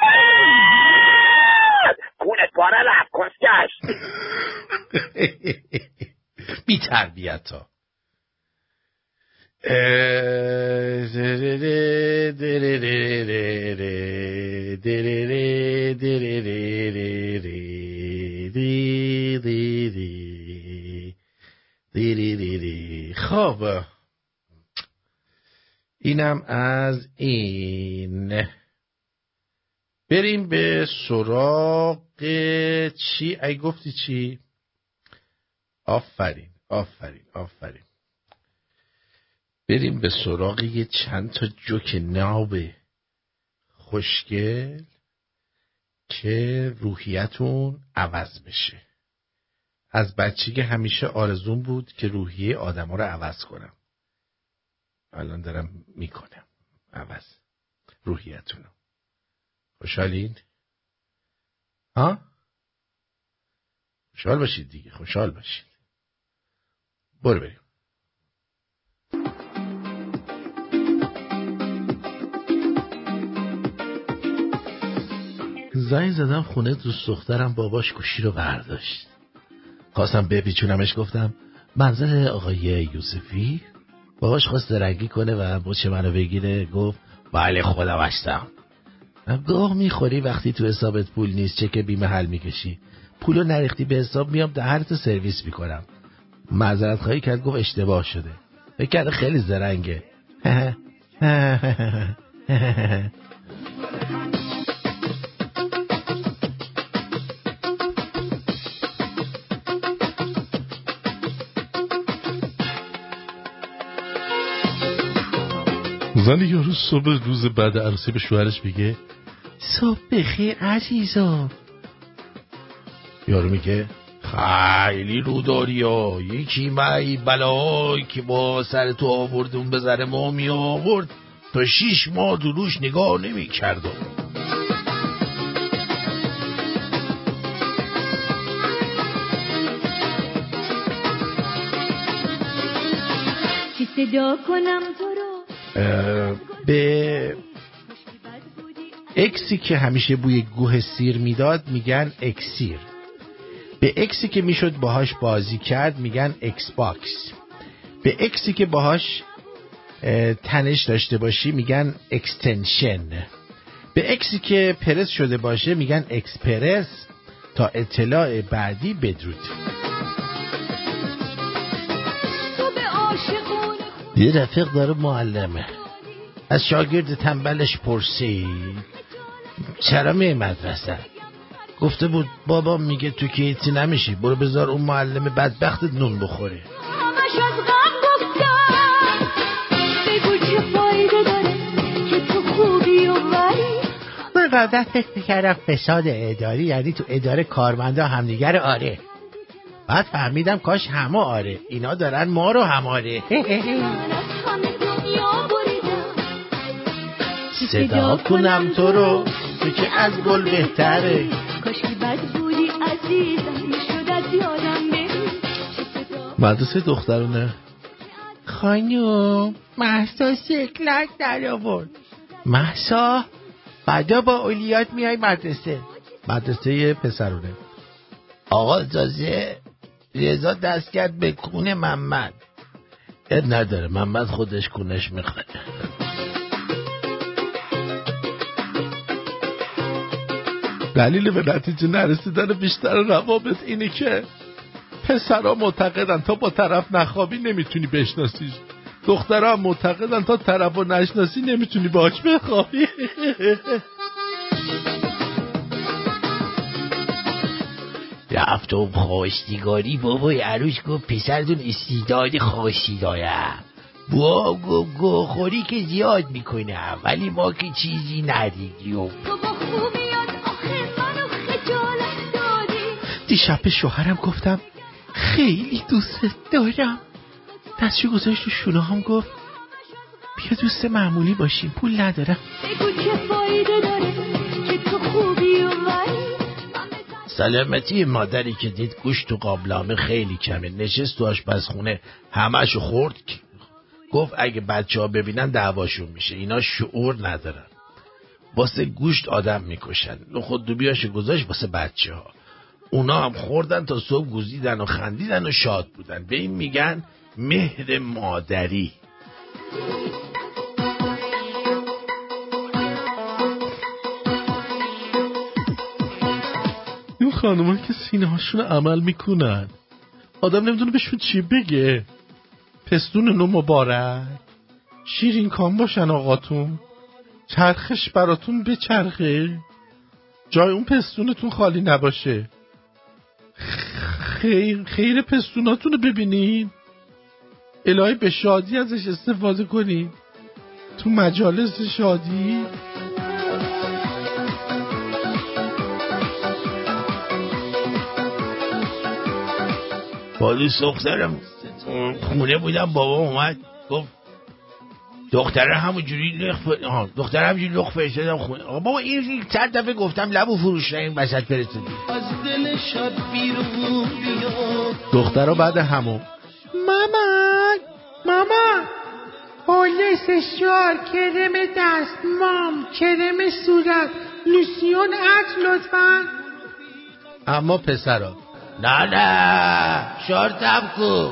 محمد کونت پاره رفت کسکش. بی تربیت ها. خب اینم از این. بریم به سراغ چی؟ ای گفتی چی؟ آفرین آفرین آفرین. بریم به سراغ یه چند تا جوک ناب خوشگل که روحیتون عوض بشه. از بچگی همیشه آرزوم بود که روحیه آدما رو عوض کنم. الان دارم میکنم عوض روحیتونو. خوشحالین؟ ها؟ خوشحال باشید دیگه. خوشحال باشید. برو بریم. زنگ زدم خونه دوست دخترم باباش گوشی رو برداشت. خواستم بپیچونمش گفتم منزل آقای یوسفی. باباش خواست درنگی کنه و مچ منو بگیره. گفت بله خودم هستم. گاه میخوری وقتی تو حسابت پول نیست چک بیمه حل میکشی. پولو نریختی به حساب میام دهنتو سرویس میکنم. معذرت خواهی کرد گفت اشتباه شده. فکر کرده خیلی زرنگه. زن یارو صبح روز بعد عروسی به شوهرش میگه صبح بخیر عزیزم. یارو میگه خیلی رو داری ها. یکی مایی بلایی که با سر تو آوردون به ذره ما می آورد تا شیش ماه دروش نگاه نمی کردم. چی صدا کنم تو رو؟ به اکسی که همیشه بوی گوه سیر میداد میگن اکسیر. به اکسی که میشد باهاش بازی کرد میگن ایکس باکس. به اکسی که باهاش تنش داشته باشی میگن اکستنشن. به اکسی که پرس شده باشه میگن اکسپرس. تا اطلاع بعدی بدرود. یه رفیق داره معلمه از شاگرد تنبلش پرسید چرا می مدرسه؟ گفته بود بابا میگه تو که هیچی نمیشی برو بذار اون معلم بدبختت نون بخوره. همش از غم گفتم بگو چه فایده داره که تو خوبی و ولی. من قبلا فکر میکردم فساد اداری یعنی تو اداره کارمندا همدیگر آره. بعد فهمیدم کاش همه آره. اینا دارن ما رو هم آره. صدا کنم تو رو تو که از گل بهتره. کاشکی بد بودی عزیزم شدت یادم بری. مدرسه دخترونه. خانم مهسا شکلک در آورد. مهسا بعدا با اولیات میای مدرسه. مدرسه پسرونه. آقا اجازه رضا دست کرد به کونه محمد. اد نداره محمد خودش کونش میخواد. دلیل به نتیجه نرسیدن بیشتر روابط اینه که پسرها معتقدن تا با طرف نخوابی نمیتونی بشناسیش، دخترها معتقدن تا طرف رو نشناسی نمیتونی باهاش بخوابی. رفتم خواستگاری، بابای عروس گفت پسرتون استعداد خاصی داره، با گو گو خوری که زیاد میکنه ولی ما که چیزی ندیدیم. دیشب به شوهرم گفتم خیلی دوست دارم، دستشو گذاشت تو شونه هم گفت بیا دوست معمولی باشیم، پول ندارم. بگو چه فایده داره که تو خوبی و ولی سلامتی مادری که دید گوشت و قابلمه خیلی کمه، نشست تو آشپزخونه همه‌شو خورد، گفت اگه بچه ها ببینن دعواشون میشه، اینا شعور ندارن، واسه گوشت آدم میکشن. نخود دوبیاشو گذاشت واسه بچه ها، اونا هم خوردن تا صبح گوزیدن و خندیدن و شاد بودن. به این میگن مهر مادری. این خانوما که سینه هاشون عمل میکنن آدم نمیدونه بهشون چی بگه. پستون نو مبارک، شیرین کام باشن آقاتون، چرخش براتون به چرخه، جای اون پستونتون خالی نباشه. خیر خیر پستوناتون رو ببینین، الهی به شادی ازش استفاده کنین تو مجالس شادی. پالیس دخترم خونه بودم، بابا اومد گفت دختره همونجوری لخ ف... دختره همونجوری لخ فرستادم خونه. بابا این چند دفعه گفتم لبو فروش این وسط فرستادی. از دل شب بیرون بیاد دختره بعد همون مامان مامان پالیس شار، کرم دست مام، کرم صورت، لوسیون عطر لطفا. اما پسرا نه نه شارتم کو.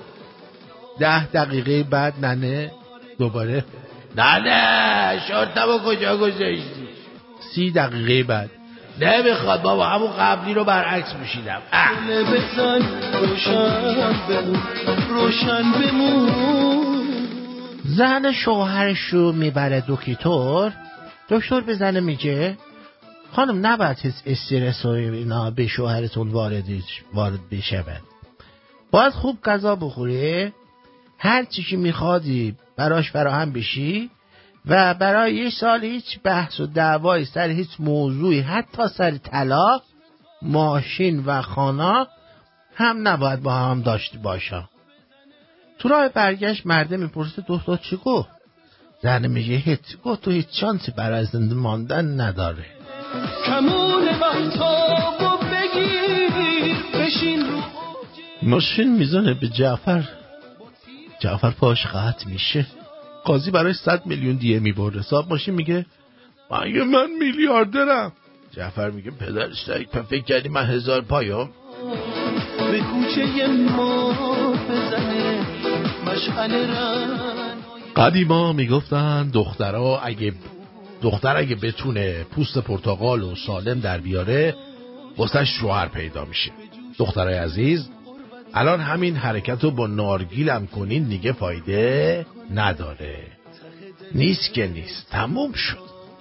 ده دقیقه بعد ننه دوباره نه نه شارتمو کجا گذاشتی. سی دقیقه بعد نمیخواد بابا، همون قبلی رو برعکس میشیدم. بزن روشن بمون روشن بمون. زن شوهرش رو میبره دکتر، دکتر به زن میگه خانم نباید استرس و اینا به شوهرتون وارد وارد بشه، باید خوب غذا بخوری، هر چی که میخوادی براش فراهم بشی و برای یه سال هیچ بحث و دعوای سر هیچ موضوعی، حتی سر طلاق، ماشین و خانه هم نباید با هم داشتی باشه. تو راه برگشت مرده میپرسه دکتر چی گفت؟ زن میگه هیچ. گفت تو هیچ شانسی برای زنده ماندن نداره. کمون وقتا بگیر بشین رو ماشین میزنه به جعفر، جعفر پاش قطع میشه، قاضی برای صد میلیون دیه میبره. صاحب ماشین میگه مگه من میلیاردرم؟ جعفر میگه پدرش داری فکر کردی من هزار پایم؟ به کوچه ما بزنه مشعل رن. قدیما میگفتن دخترها اگه دختر اگه بتونه پوست پرتقال و سالم در بیاره واسش شوهر پیدا میشه. دخترای عزیز الان همین حرکت رو با نارگیلم کنین دیگه فایده نداره. نیست که نیست، تموم شد.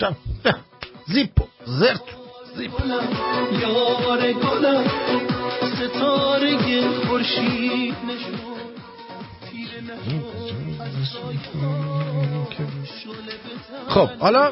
زیپو زرت زیپو. یار گلم ستاره خورشید نشون. خب حالا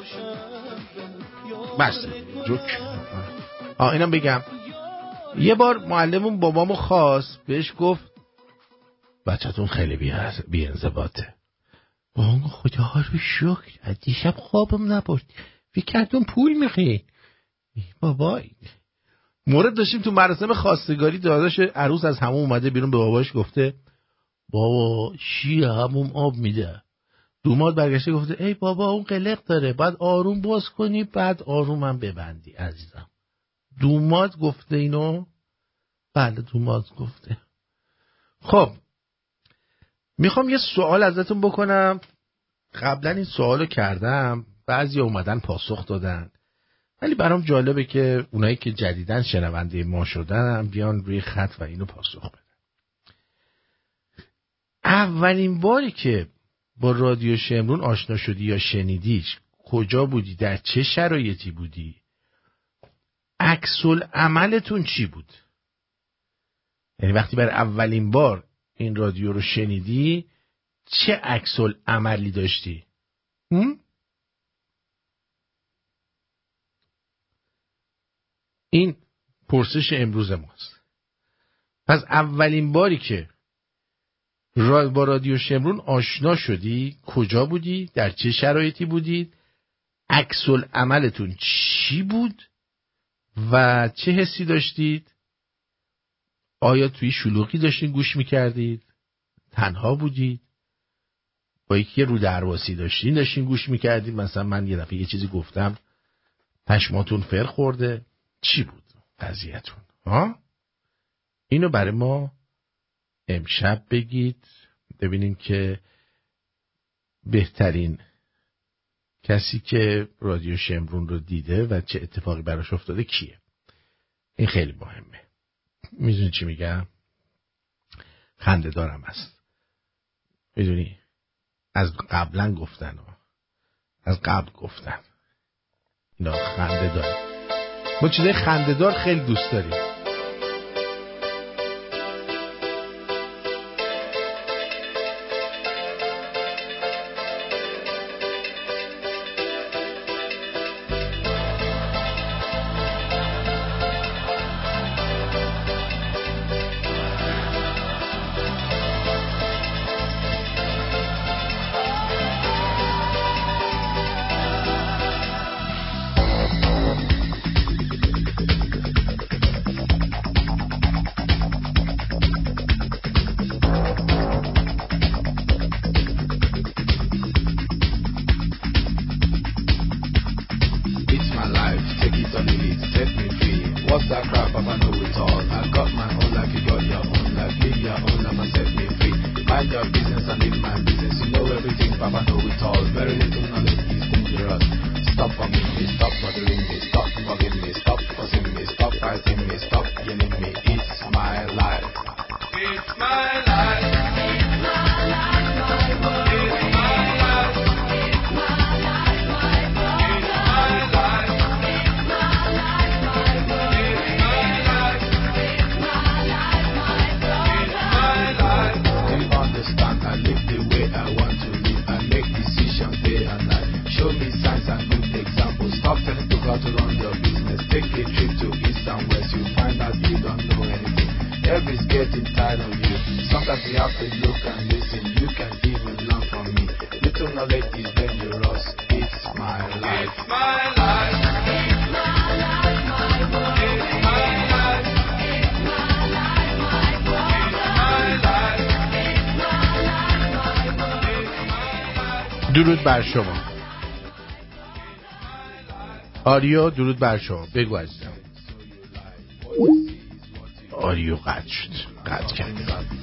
بس جوک. آه اینم بگم، یه بار معلمون بابامو خواست، بهش گفت بچه‌تون خیلی بی انضباطه. بابام خدا رو شکر دیشب خوابم نبرد، فکر کردم پول میخوای. بابا مورد داشتیم تو مراسم خواستگاری، داداش عروس از همون اومده بیرون، به باباش گفته بابا شیر همون آب میده. دوماد برگشته گفته ای بابا اون قلق داره، بعد آروم باز کنی بعد آروم هم ببندی عزیزم. دوماد گفته اینو؟ بله دوماد گفته. خب میخوام یه سوال ازتون بکنم. قبلا این سوالو کردم، بعضی اومدن پاسخ دادن، ولی برام جالبه که اونایی که جدیداً شنونده ما شدن هم بیان روی خط و اینو پاسخ بدن. اولین باری که با رادیو شمرون آشنا شدی یا شنیدیش کجا بودی؟ در چه شرایطی بودی؟ عکس العملتون چی بود؟ یعنی وقتی بر اولین بار این رادیو رو شنیدی چه عکس العملی داشتی؟ هم؟ این پرسش امروز ماست. پس اولین باری که با رادیو شمرون آشنا شدی کجا بودی؟ در چه شرایطی بودید؟ عکس العملتون چی بود؟ و چه حسی داشتید؟ آیا توی شلوغی داشتین گوش میکردید؟ تنها بودید؟ با یکی رو درواسی داشتین داشتین گوش میکردید؟ مثلا من یه دفعه یه چیزی گفتم پشماتون فر خورده؟ چی بود قضیه‌تون؟ ها؟ اینو برای ما امشب بگید ببینیم که بهترین کسی که رادیو شمرون رو دیده و چه اتفاقی براش افتاده کیه. این خیلی مهمه. میدونی چی میگم؟ خنده دارم هست. میدونی از قبلا گفتن ها. از قبل گفتن اینا خنده داره. ما چیزای خنده دار خیلی دوست داریم. درود بر شما. آریو درود بر شما. بگو عزیزم. آریو قطع شد. قطع کرد.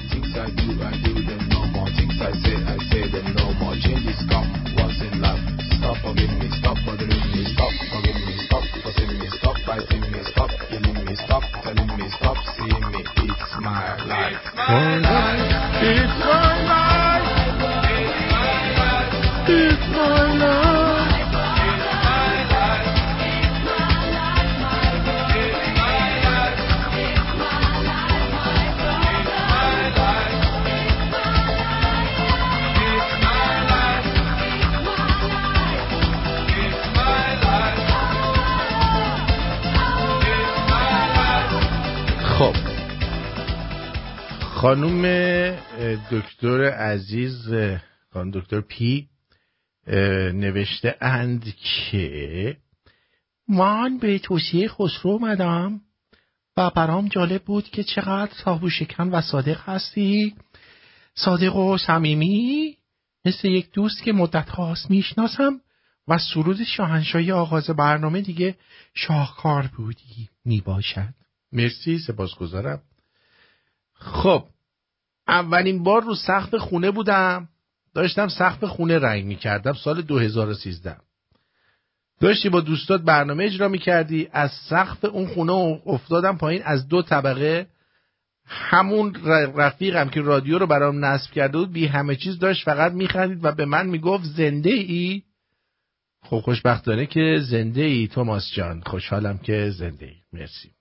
خانوم دکتر عزیز، خانم دکتر پی نوشته اند که من به توصیه خسرو اومدم و برام جالب بود که چقدر صاحب و شکن و صادق هستی، صادق و صمیمی، مثل یک دوست که مدت هاست میشناسم و سرود شاهنشاهی آغاز برنامه دیگه شاهکار بودی میباشد. مرسی، سپاسگزارم. خب اولین بار رو سقف خونه بودم، داشتم سقف خونه رنگ میکردم سال دو هزار و سیزده. داشتی با دوستات برنامه اجرا میکردی، از سقف اون خونه افتادم پایین، از دو طبقه. همون رفیقم که رادیو رو برام نصب کرده بود بی همه چیز داشت فقط میخندید و به من میگفت زنده ای؟ خب خوشبختانه که زنده ای توماس جان، خوشحالم که زنده ای. مرسی.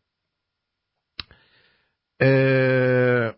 اه...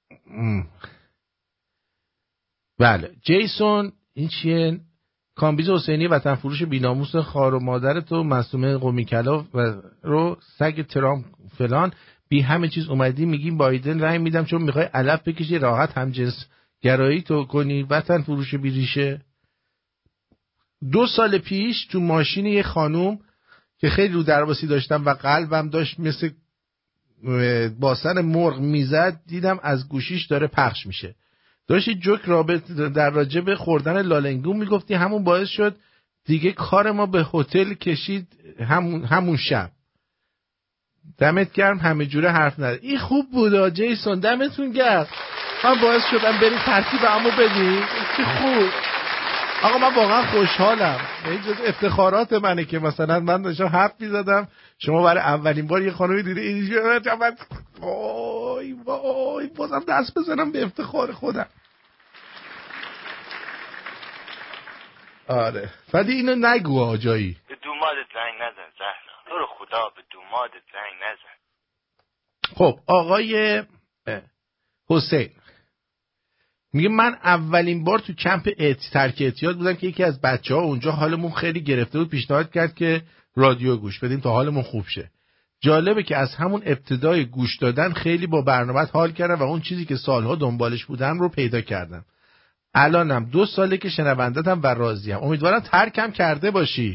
بله جیسون این چیه؟ کامبیز حسینی وطن فروش بیناموس خار و مادر تو معصومه قمی کلا رو سگ ترامپ فلان بی همه چیز اومدی میگیم بایدن رای میدم چون میخوای علف بکشی راحت هم جنس گرایی تو کنی. وطن فروش بیریشه. دو سال پیش تو ماشین یه خانوم که خیلی رو درواسی داشتم و قلبم داشت مثل باسن مرغ میزد دیدم از گوشیش داره پخش میشه. داشتی جوک رابط در راجب خوردن لالنگون میگفتی، همون باعث شد دیگه کار ما به هتل کشید همون, همون شب. دمت گرم همه جوره حرف نده. این خوب بود جیسون، دمتون گرم. من باعث شدم بریم ترتیب همو بدیم. چه خوب. آقا من واقعا خوشحالم. این جز افتخارات منه که مثلا من داشتم حرف میزدم شما برای اولین بار یه خانومی دیده اینجا من وای وای بازم دست بزنم به افتخار خودم. آره ولی اینو نگو آجایی. به دومادت زنگ نزن زهرا، تو رو خدا به دومادت زنگ نزن. خب آقای حسین میگه من اولین بار تو کمپ اعت... ترک اعتیاد بودم که یکی از بچه ها اونجا حالمون خیلی گرفته بود، پیشنهاد کرد که رادیو گوش بدیم تا حالمون خوب شه. جالبه که از همون ابتدای گوش دادن خیلی با برنامه‌ات حال کردم و اون چیزی که سالها دنبالش بودم رو پیدا کردم. الانم دو ساله که شنوندتم و راضیم. امیدوارم ترکم کرده باشی.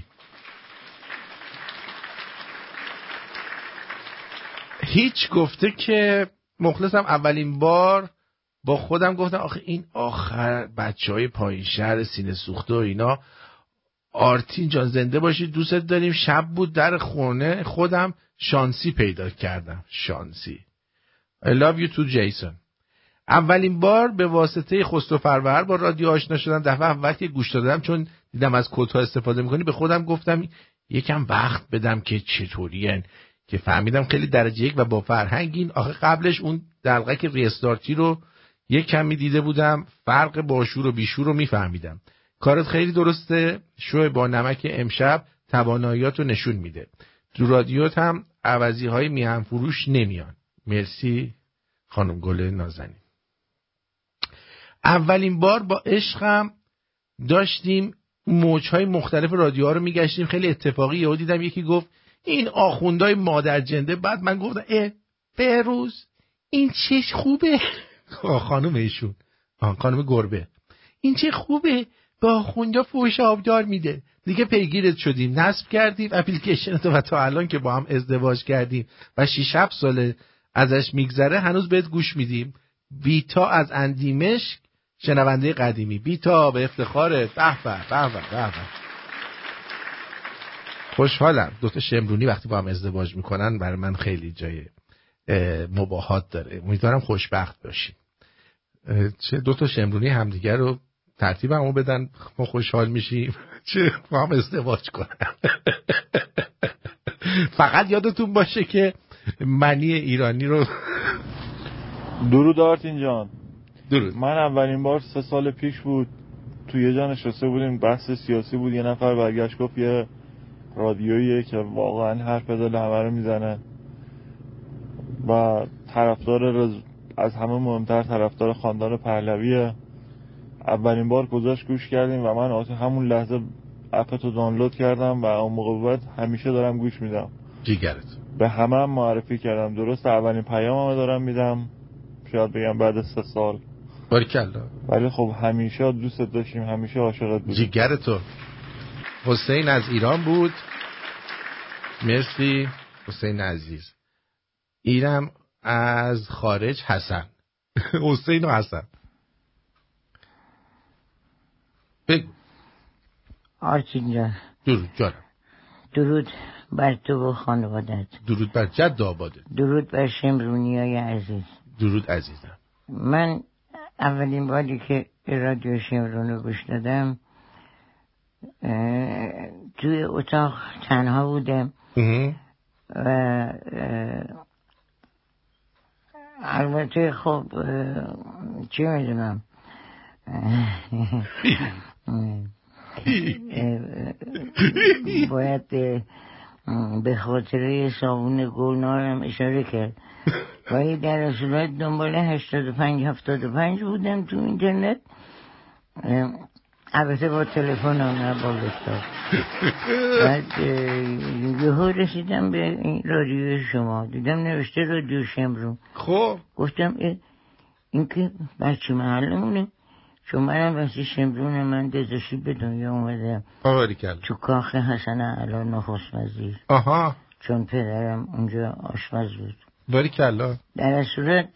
هیچ گفته که مخلصم. اولین بار با خودم گفتم آخه این آخر بچهای پایین شهر سینه سوخته و اینا. آرتین جان زنده باشی، دوستت داریم. شب بود در خونه خودم شانسی پیدا کردم. شانسی. I love you too جیسون. اولین بار به واسطه خسرو فرور با رادیو آشنا شدم. دفعه اول که گوش دادم چون دیدم از کدها استفاده میکنی به خودم گفتم یکم وقت بدم که چطورین، که فهمیدم خیلی درجه یک و با فرهنگین. آخه قبلش اون دلقه که ریستارتی رو یک کمی دیده بودم، فرق با شور و بیشور رو میفهمیدم. کارت خیلی درسته. شو با نمک امشب تواناییات رو نشون میده. تو رادیوت هم عوضی های میهن فروش نمیان. مرسی خانم گل نازنین. اولین بار با عشقم داشتیم موجهای مختلف رادیوها رو میگشتیم، خیلی اتفاقی یهو دیدم یکی گفت این آخوندهای مادر جنده. بعد من گفتم اه بهروز این چش خوبه. خانم ایشون خانم گربه این چه خوبه، به آخوندا فوش آبدار میده. دیگه پیگیرت شدیم، نصب کردیم اپلیکیشن تو و تا الان که با هم ازدواج کردیم و شش هفت ساله ازش میگذره هنوز بهت گوش میدیم. بیتا از اندیمشک، شنونده قدیمی. بیتا به افتخارت. به به به به. خوشحالم. دوتا شمرونی وقتی با هم ازدواج میکنن برای من خیلی جای مباهات داره. امیدوارم خوشبخت باشیم. چه دوتا شمرونی همدیگر رو ترتیب همو بدن ما خوشحال میشیم، چه با هم ازدواج کنن. فقط یادتون باشه که منی ایرانی رو. درود آرتین جان. درود. من اولین بار سه سال پیش بود توی یه جا نشسته بودیم، بحث سیاسی بود. یه نفر برگشت گفت یه رادیوییه که واقعا حرف دل همه رو میزنه و طرفدار رز... از همه مهمتر طرفدار خاندان پهلویه. اولین بار گذاشت گوش کردیم و من همون لحظه اپتو دانلود کردم و اون موقع بعد همیشه دارم گوش میدم. جیگرت. به همه هم معرفی کردم. درست اولین پیامم دارم میدم، شاید بگم بعد سه سال. باریکلا. ولی خب همیشه دوستت داشتیم، همیشه عاشقت بودیم. جیگرتو. حسین از ایران بود. مرسی حسین عزیز. ایرم از خارج حسن. حسین و حسن. بگو. آرتین جان. درود جانم. درود بر تو و خانوادت. درود بر جد آبادت. درود بر شمرونیای عزیز. درود عزیزم. من اولین باری که رادیو شمرون رو گوش دادم توی اتاق تنها بودم و البته خب چی میدونم باید به خاطر صابون گلنارم اشاره کرد ولی در صورت دنبال هشتاد و پنج هفتاد و پنج بودم تو اینترنت، البته با تلفن هم نه با لپتاپ. بعد یهو رسیدم به این رادیو شما، دیدم نوشته رادیو شمرون. خب گفتم این که بچه محلمونه، چون منم بچه شمرون، من دزاشی به دنیا اومدم تو کاخ حسن اعلی نخست وزیر. آها. چون پدرم اونجا آشپز بود. باریکلا. در صورت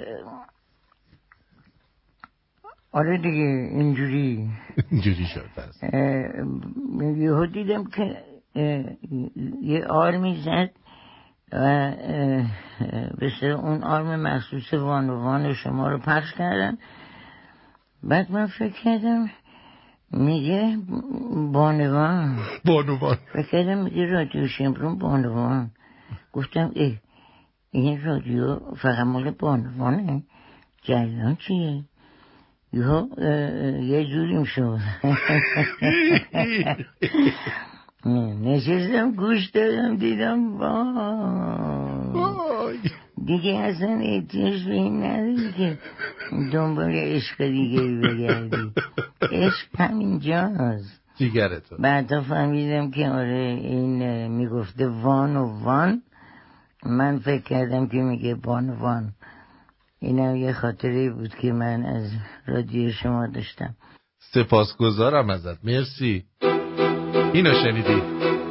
آره دیگه اینجوری اینجوری شد. یهو دیدم که یه آرمی زد و بسیار اون آرم مخصوص وان و وان شما رو پخش کردن. بعد من فکر کردم میگه بانوان بانوان فکر کردم میگه رادیو شمرون بانوان. گفتم ای این رادیو فقط مال بانوانه، جریان چیه؟ یهو یه جوریم شد. نشستم گوش دادم دیدم وای دیگه اصلا احتیاج به این نداری که دنبال عشق دیگری بگردی، عشق همینجاست جیگرتو. بعدا فهمیدم که آره این میگفته وان و وان، من فکر کردم که میگه بان وان. اینم یه خاطری بود که من از رادیو شما داشتم. سپاسگزارم ازت، مرسی. اینو شنیدی؟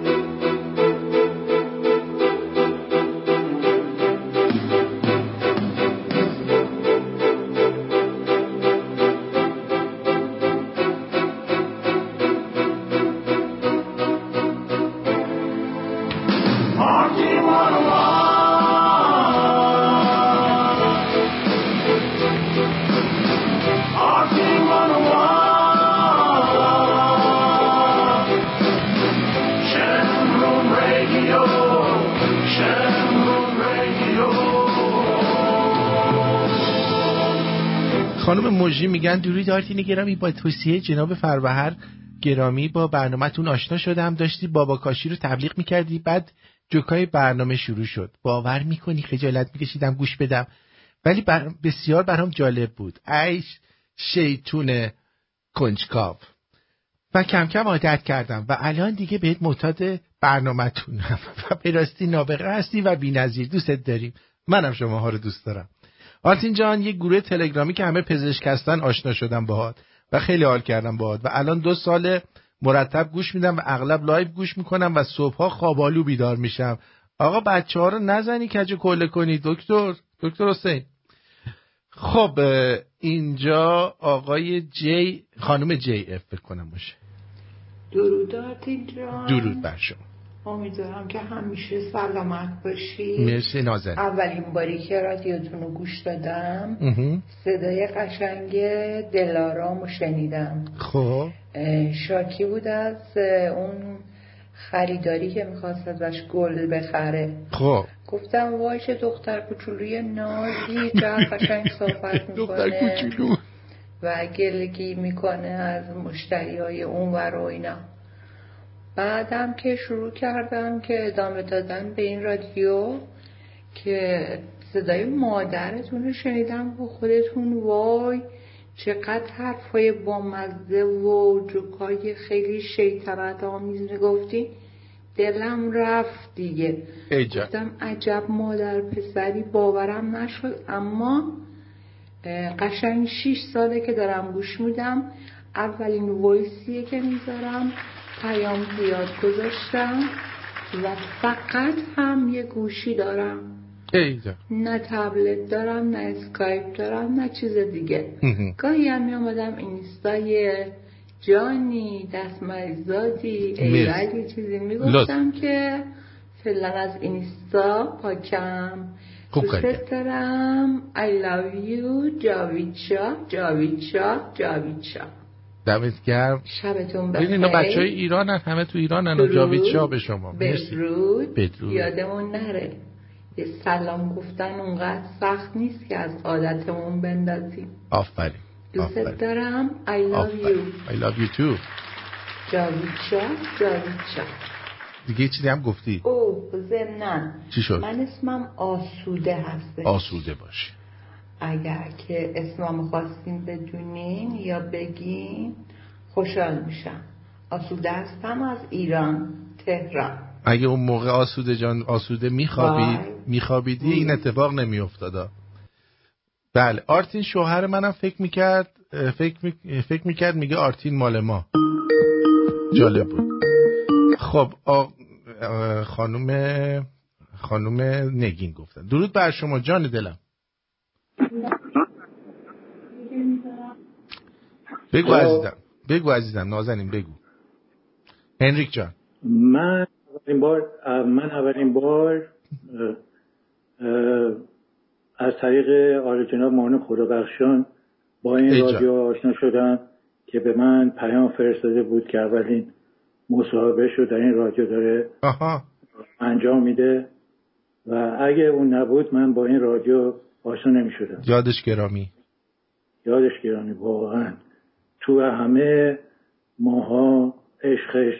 خانم موجی میگن درود آرتین گرامی، با توصیه جناب فروهر گرامی با برنامه‌تون آشنا شدم. داشتی بابا کاشی رو تبلیغ میکردی، بعد جوکای برنامه شروع شد. باور میکنی خجالت میکشیدم گوش بدم، ولی بر... بسیار برام جالب بود. ای شیطون کنجکاو. و کم کم عادت کردم و الان دیگه بهت معتاد برنامه‌تونم و به راستی نابغه هستی و بی‌نظیر. دوستت داریم، منم شماها رو دوست دارم. آرتین جان، یک گروه تلگرامی که همه پزشک هستن آشنا شدم باهات و خیلی حال کردم باهات و الان دو سال مرتب گوش میدم و اغلب لایو گوش میکنم و صبحها خوابالو بیدار میشم. آقا بچه ها رو نزنی کج کله کنی دکتر دکتر حسین. خب اینجا آقای جی، خانم جی اف فکر کنم باشه. درود آرتین جان. درود بر شما. امیدوارم که همیشه سلامت باشی. مرسی نازنین. اولین باری که رادیوتون رو گوش دادم صدای قشنگ دلارام رو شنیدم. خب شاکی بود از اون خریداری که میخواست ازش گل بخره. خب گفتم وای چه دختر کوچولوی نازی، چه قشنگ صحبت دختر کوچولو و گلگی میکنه از مشتری های اون ور و اینا. بعدم که شروع کردم که ادامه دادن به این رادیو که صدای مادرتون رو شنیدم و خودتون وای چقدر حرفای بامزه و جوکای خیلی شیطنت آمیز میگفتی، دلم رفت دیگه. گفتم عجب مادر پسری، باورم نشد. اما قشنگ شیش ساله که دارم گوش میدم. اولین وایسیه که میذارم پیام زیاد گذاشتم و فقط هم یه گوشی دارم، ایجا. نه تبلت دارم، نه اسکایپ دارم، نه چیز دیگه. گاهی هم میامدم اینستای جانی دستمریزادی ایولی چیزی میگفتم که فعلا از اینستا پاکم. دوست دارم. I love you جاویدشا جاویدشا جاویدشا. دمت گرم. شبتون بخیر. ببین اینا بچهای ایرانن، همه تو ایرانن. جاوید شاه به شما. مرسی. بدرود. بدرود. یادمون نره یه سلام گفتن اونقدر سخت نیست که از عادتمون بندازیم. آفرین. دوست دارم. I love آفرین. you. I love you too. جاوید شاه. جاوید شاه. دیگه چیزی هم گفتی؟ اوه ضمناً چی شد؟ من اسمم آسوده هسته. آسوده باشه. اگر که اسمم خواستین بدونین یا بگین خوشحال میشم. آسوده هستم از ایران، تهران. اگه اون موقع آسوده جان آسوده میخوابید میخوابیدی این اتفاق نمیافتادا. بله. آرتین شوهر منم فکر میکرد فکر می... فکر میکرد میگه آرتین مال ما. جالب بود. خب آ... خانم خانم نگین گفتن درود بر شما جان دلم. بگو عزیزم بگو عزیزم نازنین بگو. هنریک جان. من اولین بار من اولین بار از طریق آل جناب مانو خدابخشان با این رادیو آشنا شدم که به من پیام فرستاده بود که اولین مصاحبه شو در این رادیو داره آها. انجام میده و اگه اون نبود من با این رادیو آشنا نمی شدم. یادش گرامی. یادش گرامی واقعا. تو همه ماها عشقش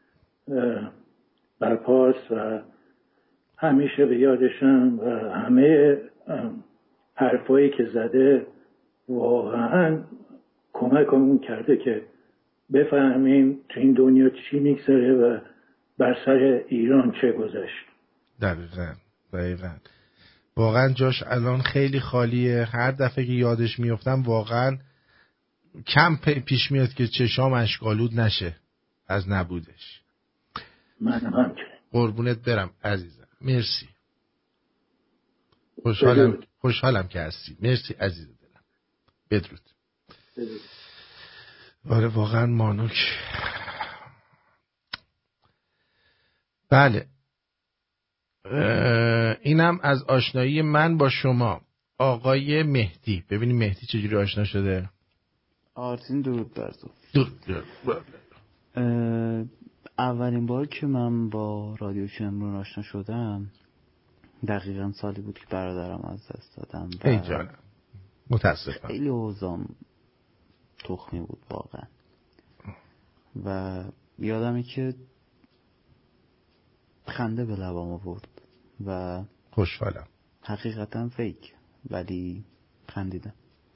برپاست و همیشه به یادشم و همه حرفایی که زده واقعا کمکمون کرده که بفهمیم تو این دنیا چی میگذره و بر سر ایران چه گذشت. دقیقاً دقیقاً واقعا جاش الان خیلی خالیه. هر دفعه که یادش میافتم واقعا کم پیش میاد که چشام اشکالود نشه از نبودش. من هم که قربونت برم عزیزم. مرسی. خوشحالم خوشحالم که هستی. مرسی عزیز دلم. بدرود. بدرود. آره واقعا مانوک. بله اینم از آشنایی من با شما. آقای مهدی. ببینیم مهدی چجوری آشنا شده. آرتین درود بر تو. درود. اولین بار که من با رادیو شمرون آشنا شدم دقیقاً سالی بود که برادرم از دست دادم. ای جانم متاسفم. خیلی اوضاعم تخمی بود واقعا و یادمه که خنده به لبام آورد و خوشحالم. حقیقتا فیک ولی خندیدم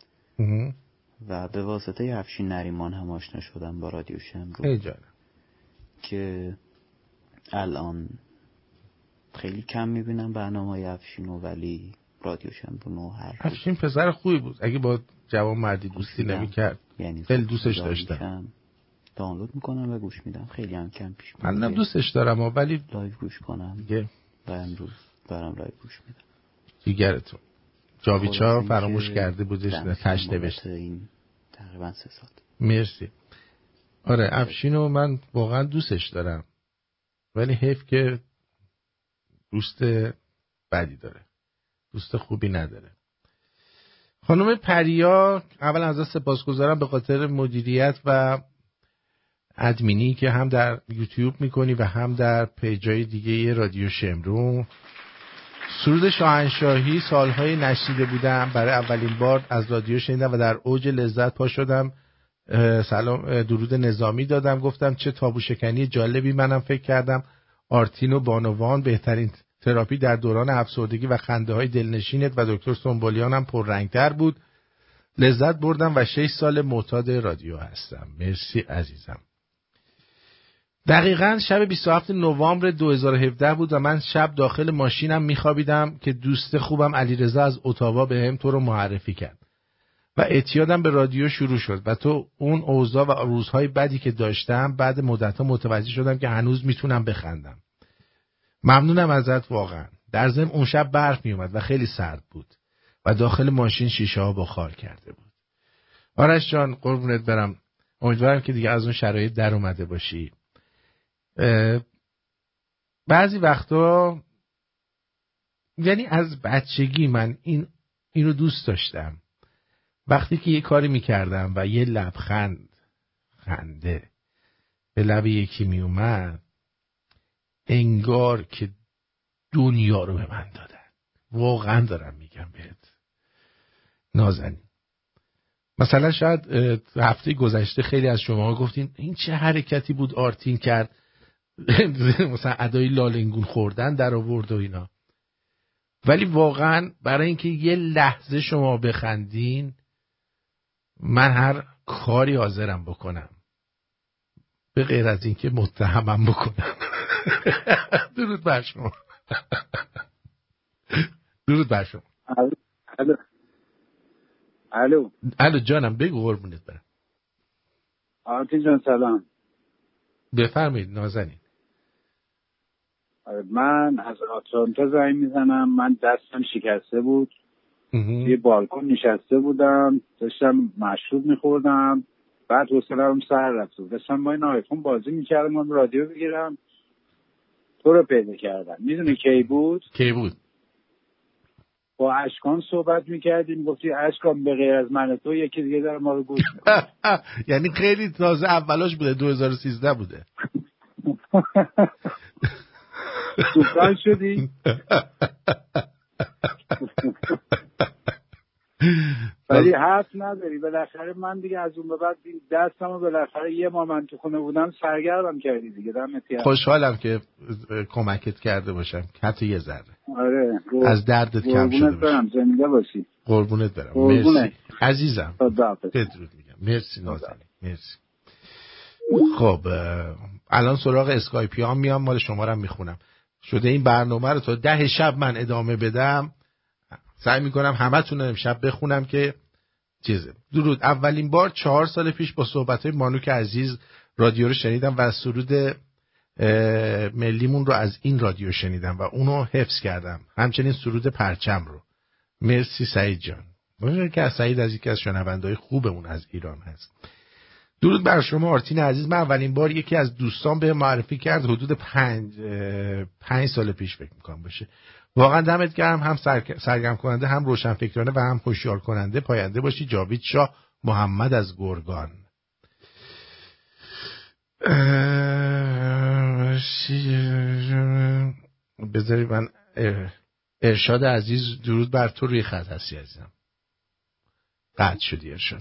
و به واسطه افشین نریمان هم آشنا شدم با رادیو شمرون. ای جانم. که الان خیلی کم میبینم برنامه‌های افشینو ولی رادیو شمرون هر افشین پسر خوبی بود. اگه با جوان مردی دوستی نمی‌کرد یعنی خیلی دوستش داشتم. دانلود میکنم و گوش میدم. خیلی هم کم پیش میاد. منم دوستش دارم ولی لایو گوش کنم دیگه و امروز دارم لایو گوش میدم. دیگرتون جاویچا فراموش کرده بودش تش نوشته. این تقریبا سه سال. مرسی. آره افشینو من واقعا دوستش دارم ولی حیف که دوست بدی داره. دوست خوبی نداره. خانم پریا اول از سپاسگزارم به خاطر مدیریت و ادمینی که هم در یوتیوب میکنی و هم در پیجای دیگه رادیو شمرون. سرود شاهنشاهی سالهای نشنیده بودم، برای اولین بار از رادیو شنیدم و در اوج لذت پا شدم. سلام درود نظامی دادم، گفتم چه تابو شکنی جالبی. منم فکر کردم آرتین و بانوان بهترین تراپی در دوران افسردگی و خنده های دلنشینت و دکتر سنبولیان هم پررنگتر بود. لذت بردم و شش سال معتاد رادیو هستم. مرسی عزیزم. دقیقاً شب بیست و هفتم نوامبر دو هزار و هفده بود و من شب داخل ماشینم میخوابیدم که دوست خوبم علیرضا از اتاوا بهم تو رو معرفی کرد و اعتیادم به رادیو شروع شد و تو اون اوضاع و روزهای بدی که داشتم بعد مدت‌ها متوجه شدم که هنوز میتونم بخندم. ممنونم ازت واقعا. در ضمن اون شب برف میومد و خیلی سرد بود و داخل ماشین شیشه ها بخار کرده بود. آرش جان قربونت برم، امیدوارم که دیگه از اون شرایط در اومده باشی. بعضی وقتا یعنی از بچگی من این اینو دوست داشتم، وقتی که یه کاری میکردم و یه لبخند خنده به لب یکی می اومد، انگار که دنیا رو به من دادن. واقعا دارم میگم بهت نازنین. مثلا شاید هفته گذشته خیلی از شما گفتین این چه حرکتی بود آرتین کرد، مثلا ادای لالنگون خوردن در آورد و اینا، ولی واقعا برای اینکه یه لحظه شما بخندین من هر کاری حاضرم بکنم به غیر از اینکه متهمم بکنم. درود بر شما. درود بر شما. الو الو الو جانم بگو قربونت برم. آرتین جان سلام. بفرمایید نازنین. من از آتلانتا زنگ میزنم. من دستم شکسته بود، یه بالکن نشسته بودم داشتم مشروب میخوردم، بعد حوصله‌ام سر رفت، داشتم با این آیفون بازی میکردم، رادیو بگیرم تو رو پیدا کردم. میدونی کی بود؟ کی بود؟ با اشکان صحبت میکردیم، گفتی اشکان به غیر از من و تو یکی دیگه داره ما رو گوش میکنه. یعنی خیلی تازه اولاش بوده، دو هزار و سیزده بوده. سوپران شدی؟ ولی حرف نداری. بالاخره من دیگه از اون به بعد دستمو بالاخره یه ما من تو خونه بودم سرگردم کردی دیگه. دمت گرم. خوشحالم که کمکت کرده باشم حتی یه ذره. آره از دردت کم شده باشه. برم زنده باشی. قربونت برم. قربونت. مرسی عزیزم. بدرود میگم. مرسی نازنین. مرسی. خب الان سراغ اسکایپی ها میام، مال شما رو میخونم. شده این برنامه رو تا ده شب من ادامه بدم، سعی میکنم همه تون امشب بخونم که چیزه. درود. اولین بار چهار سال پیش با صحبت‌های مانوک عزیز رادیو رو شنیدم و سرود ملیمون رو از این رادیو شنیدم و اونو حفظ کردم، همچنین سرود پرچم رو. مرسی سعید جان. باشه که سعید از یکی از شنونده‌های خوبمون از ایران هست. درود بر شما آرتین عزیز. من اولین بار یکی از دوستان به معرفی کرد حدود پنج پنج سال پیش فکر میکنم باشه. واقعا دمت گرم، هم سرگرم کننده، هم روشنفکرانه و هم هوشیار کننده. پاینده باشی. جاوید شاه محمد از گرگان. بذاری من ارشاد عزیز درود بر تو، روی خط هستی عزیزم. قطع شدی ارشاد.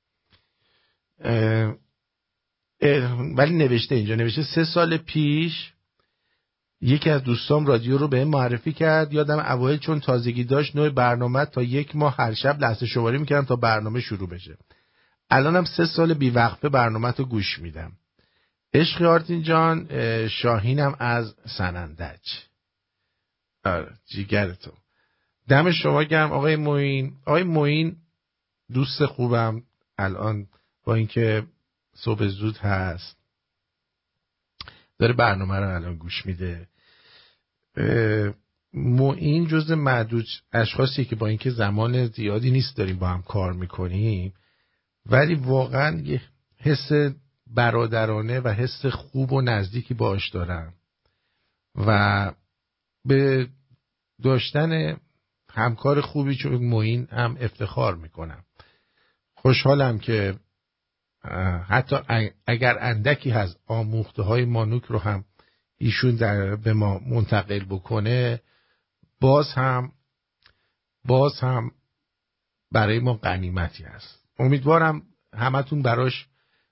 اه اه ولی نوشته اینجا، نوشته سه سال پیش یکی از دوستام رادیو رو به معرفی کرد. یادم اوایل چون تازگی داشت نوع برنامه تا یک ماه هر شب لحظه شماری میکردم تا برنامه شروع بشه. الانم سه سال بیوقفه برنامه تو گوش میدم. عشق آرتین جان. شاهینم از سنندج. آره جیگرتو. دم شما گرم آقای معین. آقای معین دوست خوبم، الان با اینکه صبح زود هست داره برنامه رو الان گوش میده. معین جز معدود اشخاصی که با اینکه زمان زیادی نیست داریم با هم کار میکنیم، ولی واقعا یه حس برادرانه و حس خوب و نزدیکی باش دارم و به داشتن همکار خوبی چون معین هم افتخار میکنم. خوشحالم که حتی اگر اندکی از آموخته های مانوک رو هم ایشون در به ما منتقل بکنه، باز هم باز هم برای ما غنیمتی هست. امیدوارم همتون براش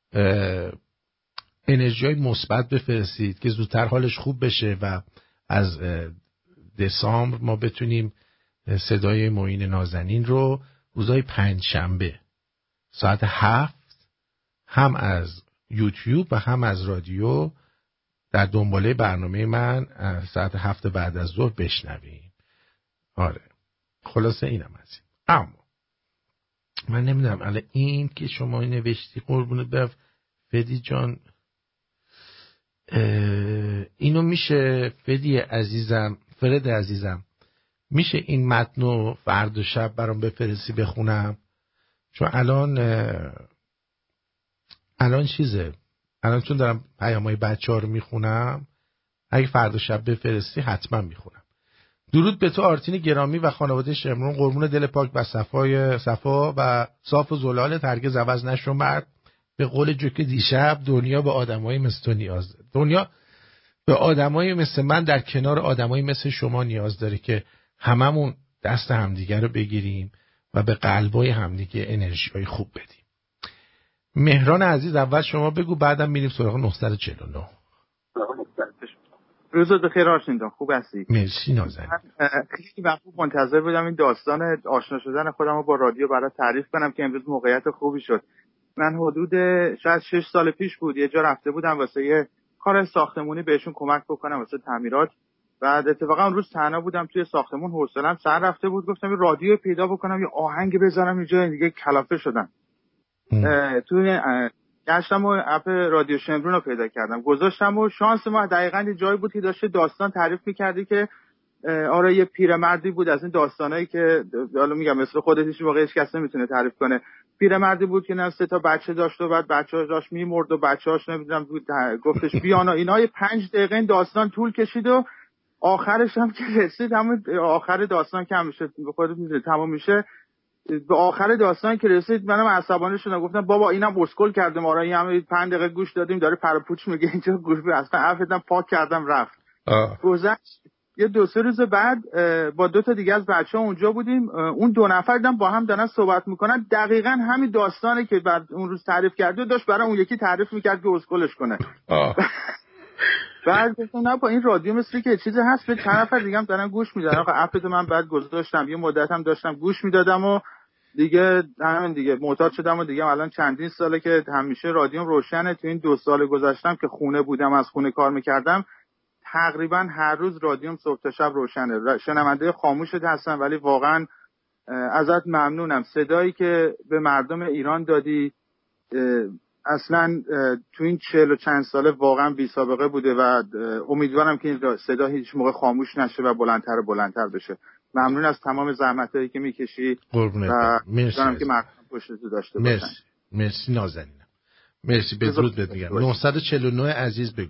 انرژی مثبت بفرستید که زودتر حالش خوب بشه و از دسامبر ما بتونیم صدای معین نازنین رو روزهای پنج شنبه ساعت هفت هم از یوتیوب و هم از رادیو در دنباله برنامه من ساعت هفت بعد از ظهر بشنویم. آره خلاصه اینم از این. اما من نمیدونم الان این که شما نوشتی قربونت برم فدی جان، اینو میشه فدی عزیزم، فرد عزیزم، میشه این متنو فردا شب برام بفرستی بخونم؟ چون الان الان چیزه الان چون دارم پیامای بچه ها رو میخونم، اگه فردا شب بفرستی حتما میخونم. درود به تو آرتین گرامی و خانواده شمرون. قربون دل پاک و صفای صفا و صاف و زلال هرگز عوض نشو مرد. به قول جوک دیشب دنیا به آدمایی مثل تو نیاز داره. دنیا به آدمایی مثل من در کنار آدمایی مثل شما نیاز داره که هممون دست همدیگه رو بگیریم و به قلبای همدیگه انرژیای خوب بدیم. مهران عزیز اول شما بگو، بعدم میریم سراغ نهصد و چهل و نه. روزت بخیر آرشین جان، خوب هستی؟ مرسی نازنین. خیلی وقت منتظر بودم این داستان آشنا شدن خودم رو با رادیو برای تعریف کنم که امروز موقعیت خوبی شد. من حدود شاید شش سال پیش بود یه جا رفته بودم واسه یه کار ساختمونی بهشون کمک بکنم واسه تعمیرات. بعد اتفاقا اون روز تنها بودم توی ساختمون، حوصله‌ام سر رفته بود، گفتم یه رادیو پیدا بکنم یه آهنگ بذارم اینجا، دیگه کلافه شدم. توی گشتم و اپ رادیو شمرون رو پیدا کردم، گذاشتم و شانس ما دقیقاً یه جایی بود که داشته داستان تعریف می‌کردی که آره یه پیرمردی بود از این داستانایی که حالا میگم مثل خودش هیچ موقع هیچ کس نمیتونه تعریف کنه. پیرمردی بود که نه سه تا بچه داشت و بعد بچه‌هاش داشت میمرد و بچه‌هاش نمیدونم گفتش بیانا اینا. یه پنج دقیقه این داستان طول کشید و آخرش هم که رسید، همون آخر داستان که همیشه به خودت می‌دونی تمام میشه، به آخر داستان که رسید منم عصبانی شدم، گفتم بابا اینم اسکل کرده ما را، این همه پنج دقیقه گوش دادیم داره پرپوچ میگه اینجا گوش به اصلا عفدم پاک کردم رفت. گذشت یه دو سه روز بعد با دو تا دیگه از بچه‌ها اونجا بودیم، اون دو نفر دیدم با هم دارن صحبت میکنن، دقیقاً همین داستانی که بعد اون روز تعریف کرده داشت برای اون یکی تعریف میکرد که اسکلش کنه. بعد گفتم نه با این رادیو مثل که چیزی هست، به چند نفر دیگه هم دارن گوش میدن. آخه اپتو من بعد گذاشتم یه مدت هم داشتم گوش میدادم و دیگه همین دیگه معتاد شدم و دیگه الان چندین ساله که همیشه رادیوم روشنه. تو این دو سال گذشتم که خونه بودم از خونه کار میکردم تقریبا هر روز رادیوم صبح تا شب روشنه. شنونده خاموشت هستم ولی واقعا ازت ممنونم. صدایی که به مردم ایران دادی اصلا تو این چهل و چند ساله واقعا بی سابقه بوده و امیدوارم که این صدا هیچ موقع خاموش نشه و بلندتر و بلندتر بشه. ممنون از تمام زحمتایی که میکشی و می‌دونم که مردم پشتت داشته باشن. مرسی مرسی نازنینم. مرسی. بدرود بهت میگم. نهصد و چهل و نه عزیز بگو.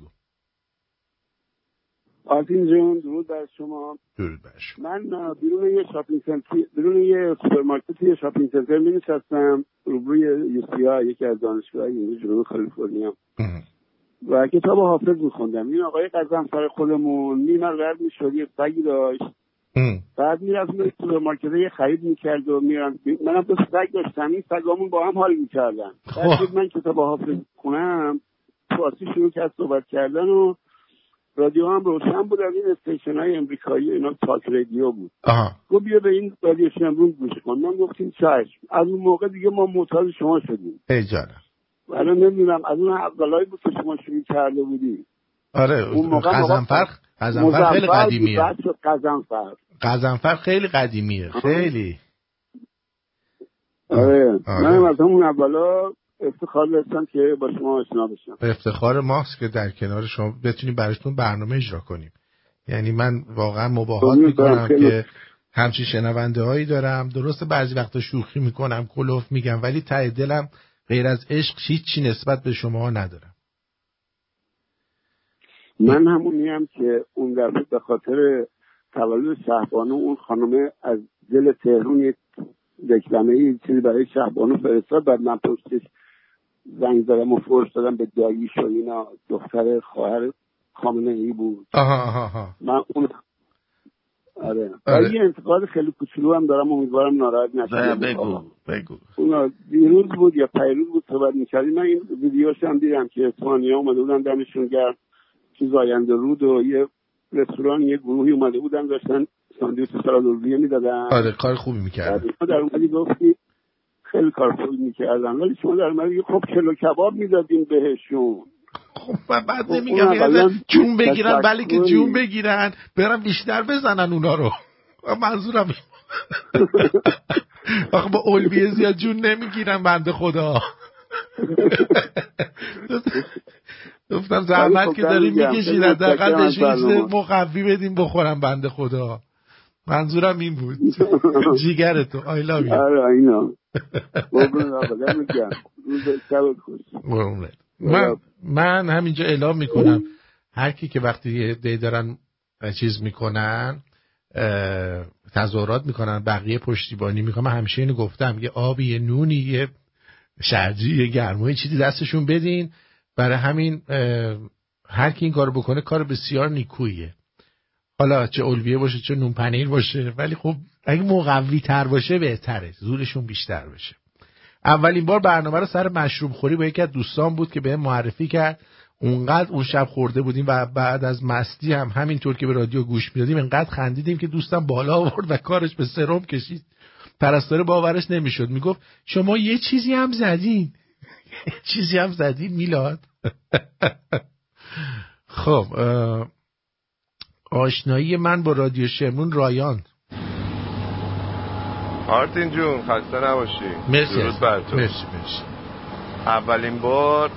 آرتین جون درود بر شما. درود بر شما. من بیرون یه شاپینگ سنتر بیرون یه سوپرمارکت یه شاپینگ سنتر می‌نشستم روبروی یو سی آی یکی از دانشگاه‌های اینجا جنوب کالیفرنیا و کتاب حافظ می‌خوندم. این آقای قزنفر خودمون میمرد میشد یه سگی داشت، بعد میرفت توی سوپرمارکت یه خرید می‌کرد و میرم منم دو سگ داشتم، این سگامون با هم حال می‌کردن. بعد من کتاب حافظ خونم فارسی شروع کرد صحبت کردن و رادیو هم روشن بود، از این استیشن های امریکایی اینا تاک رادیو بود. گفت بیا به این رادیو شمرون گوش کن. من گفتیم چشم. از اون موقع دیگه ما معتاد شما شدیم. ای جانم. ولی نمیدونم از اون اولایی بود که شما شروع کرده بودی. آره قزنفر قزنفر خیلی قدیمیه. بعد شد قزنفر. قزنفر خیلی قدیمیه خیلی. آره من از اون اولا افتخار داشتم که با شما آشنا بشم. افتخار ماست که در کنار شما بتونیم براتون برنامه اجرا کنیم. یعنی من واقعا مباهات میکنم که همچین شنونده هایی دارم. درسته بعضی وقتا شوخی میکنم کلوف میگم ولی ته دلم غیر از عشق هیچی نسبت به شما ندارم. من همونیم که اون دفعه به خاطر تولد شهبانو اون خانم از دل تهران یک دکلمه چیزی برای شهبانو فرستاد، بعد من پشتش زنگ زدم و فرش دادم به داییش و اینا، دختر خواهر خامنه ای بود. آها آها آها. من اون آره, آره. یه انتقاد خیلی کوچولو هم دارم، امیدوارم ناراحت نشید. بگو بگو. اونا دیروز بود یا پیروز بود صحبت می‌کردیم، من این ویدیوش هم دیدم که اسپانیا اومده بودن دمشون گرم تو زاینده رود و یه رستوران یه گروهی اومده بودن داشتن ساندویچ سالادوریه میدادن. آره کار خوبی می‌کردن. در اومدی گفتی خیلی کار خوبی می‌کردن ولی شما در اومدی خب کلو کباب میدادین بهشون. خب بعد نمیگم جون بگیرن ولی که جون بگیرن برن بیشتر بزنن اونا رو. منظورم آخه با علویه زیاد جون نمیگیرن بنده خدا. گفتم زحمت که داریم میکشید حداقل بهشون مقوی بدیم بخورم بنده خدا. منظورم این بود. جیگر تو I love you. آره اینا قربون آقا میگم روز شب خوش. من من همینجا اعلام میکنم هر کی که وقتی یه دی دارن چیز میکنن تظاهرات میکنن بقیه پشتیبانی میکنن، من همیشه اینو گفتم یه آبی یه نونی یه شرجی یه گرمای چیزی دستشون بدین. برای همین هر کی این کارو بکنه کار بسیار نیکویه، حالا چه الویه باشه چه نون پنیر باشه، ولی خب اگه مقوی تر باشه بهتره، زورشون بیشتر باشه. اولین بار برنامه رو سر مشروب خوری با یکی از دوستان بود که بهم معرفی کرد. اونقدر اون شب خورده بودیم و بعد از مستی هم همینطور که به رادیو گوش میدادیم انقدر خندیدیم که دوستم بالا آورد و کارش به سرم کشید. پرستاره باورش نمیشد، میگفت شما یه چیزی هم زدین. چیزی هم زدین میلاد. خب آشنایی من با رادیو شمرون رایان. آرتین جون خسته نباشی. مرسی. درود بر تو. مرسی مرسی. اولین بار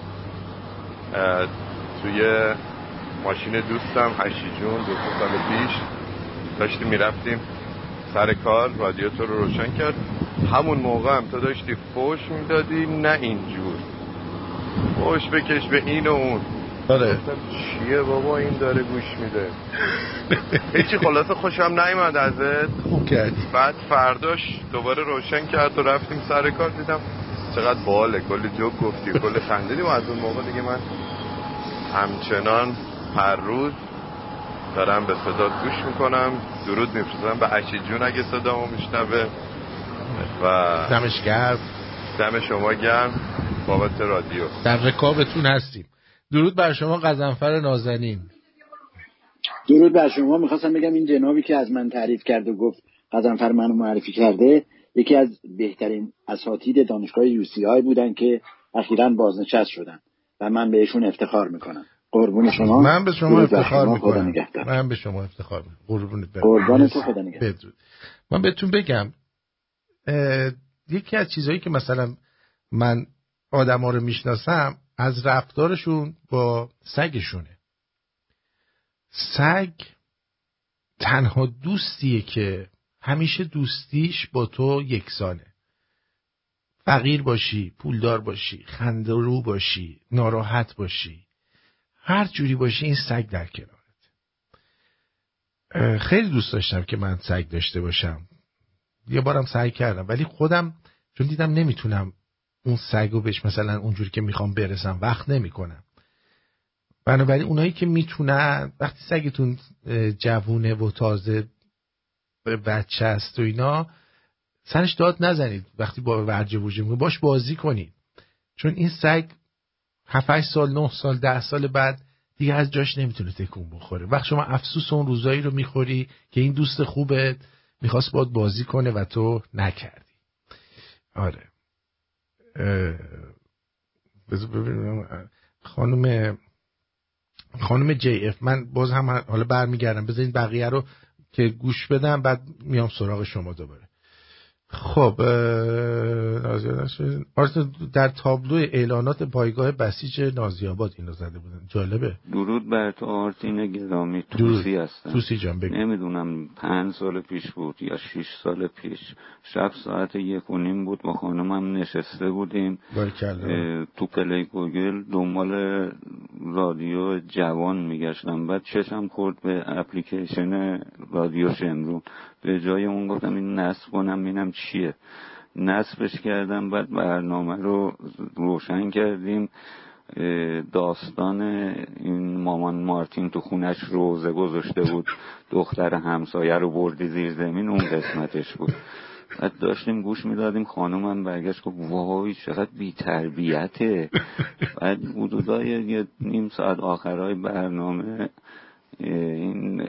توی ماشین دوستم هشی جون دو سه سال پیش داشتیم میرفتیم سر کار، رادیو تو رو روشن کرد. همون موقع هم تو داشتی فوش میدادی، نه اینجور فوش بکش به این و اون. آره چیه بابا این داره گوش میده. هیچی، خلاصه خوشم نیومد ازت. خوب کردی. بعد فرداش دوباره روشن کرد و رفتیم سر کار، دیدم چقدر باله، کلی جوک گفتی، کلی خندیدیم. و از اون موقع دیگه من همچنان هر روز دارم به صدات گوش میکنم، درود میفرستم به عشی جون اگه صدامو میشنوه و دمش گرم. دم شما گرم بابت رادیو. در رکابتون هستیم. درود بر شما غضنفر نازنین. درود بر شما. میخواستم بگم این جنابی که از من تعریف کرد و گفت غضنفر منو معرفی کرده، یکی از بهترین اساتید دانشگاه یو سی آی بودن که اخیراً بازنشست شدن و من بهشون افتخار میکنم. قربون شما. من به شما افتخار میکنم. خدا من به شما افتخار میکنم. قربونت برم. قربان تو، خدا نگهدار. من بهتون بگم یکی از چیزایی که مثلا من آدما رو میشناسم از رفتارشون با سگشونه. سگ تنها دوستیه که همیشه دوستیش با تو یکسانه. فقیر باشی، پولدار باشی، خنده‌رو باشی، ناراحت باشی، هر جوری باشی این سگ در کنارت. خیلی دوست داشتم که من سگ داشته باشم. یه بارم سعی کردم ولی خودم چون دیدم نمیتونم اون سگو بهش مثلا اونجوری که میخوام برسم وقت نمیکنم. بنابراین اونایی که میتونن وقتی سگتون جوونه و تازه بچه است و اینا سرش داد نزنید، وقتی با ورجه بوجه میگه باش بازی کنید، چون این سگ هفت هشت سال نه سال ده سال بعد دیگه از جاش نمیتونه تکون بخوره. وقت شما افسوس اون روزایی رو میخوری که این دوست خوبت میخواست باید بازی کنه و تو نکردی. آره بذار ببینم خانم خانم جی اف، من باز هم حالا برمیگردم، بذارید بقیه رو که گوش بدم بعد میام سراغ شما دوباره. خب در تابلو اعلانات پایگاه بسیج نازی‌آباد اینو زده بودن، جالبه. درود بر تو آرتین گرامی، توسی هستم. توسی جان بگو. نمیدونم پنج سال پیش بود یا شش سال پیش، شب ساعت یک و نیم بود، با خانمم نشسته بودیم تو پلی گوگل دنبال رادیو جوان میگشتم، بعد چشم خورد به اپلیکیشن رادیو شمرون. به جای اون گفتم این نصب کنم ببینم چیه، نصبش کردم. بعد برنامه رو روشن کردیم، داستان این مامان مارتین تو خونش روزه گذاشته بود، دختر همسایه رو بردی زیر زمین، اون قسمتش بود. بعد داشتیم گوش میدادیم، خانومم برگشت گفت وای چقدر بی تربیته. بعد حدودای یه نیم ساعت آخرای برنامه این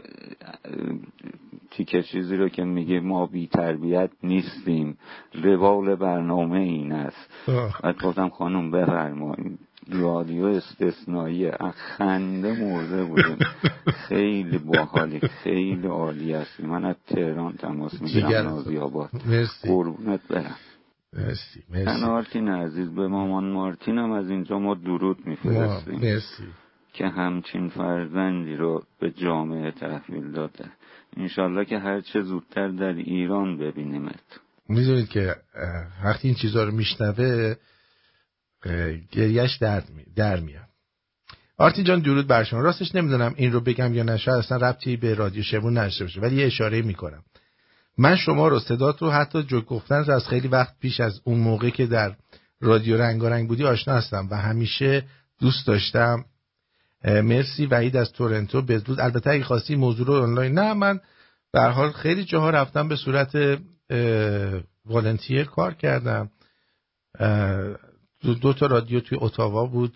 تیکه چیزی رو که میگه ما بی تربیت نیستیم، روال برنامه این است. بعد گفتم خانم بفرمایید، رادیو استثنایی، خنده مرده بودیم. خیلی باحالی، خیلی عالی هستی. من از تهران تماس میگیرم، نازی‌آباد. قربونت برم. مرسی مرسی. من آرتین عزیز به مامان مارتین هم از اینجا ما درود میفرستیم. مرسی که همچین فرزندی رو به جامعه تحویل داده. انشالله که هر چه زودتر در ایران ببینیمت. میدونید که وقتی این چیزها رو میشنوه گریهش در, می... در میاد. آرتین جان درود بر شما. راستش نمیدونم این رو بگم یا نه، شاید اصلا ربطی به رادیو شمرون نداشته باشه، ولی یه اشاره میکنم. من شما رو صدات رو حتی جو گفتن از خیلی وقت پیش، از اون موقع که در رادیو رنگارنگ بودی آشنا هستم و همیشه دوست داشتم. مرسی وحید از تورنتو. بدرود. البته اگه خواستی موضوع رو آنلاین، نه من به هر حال خیلی جاها رفتم به صورت والنتیر کار کردم. دو, دو تا رادیو توی اتاوا بود.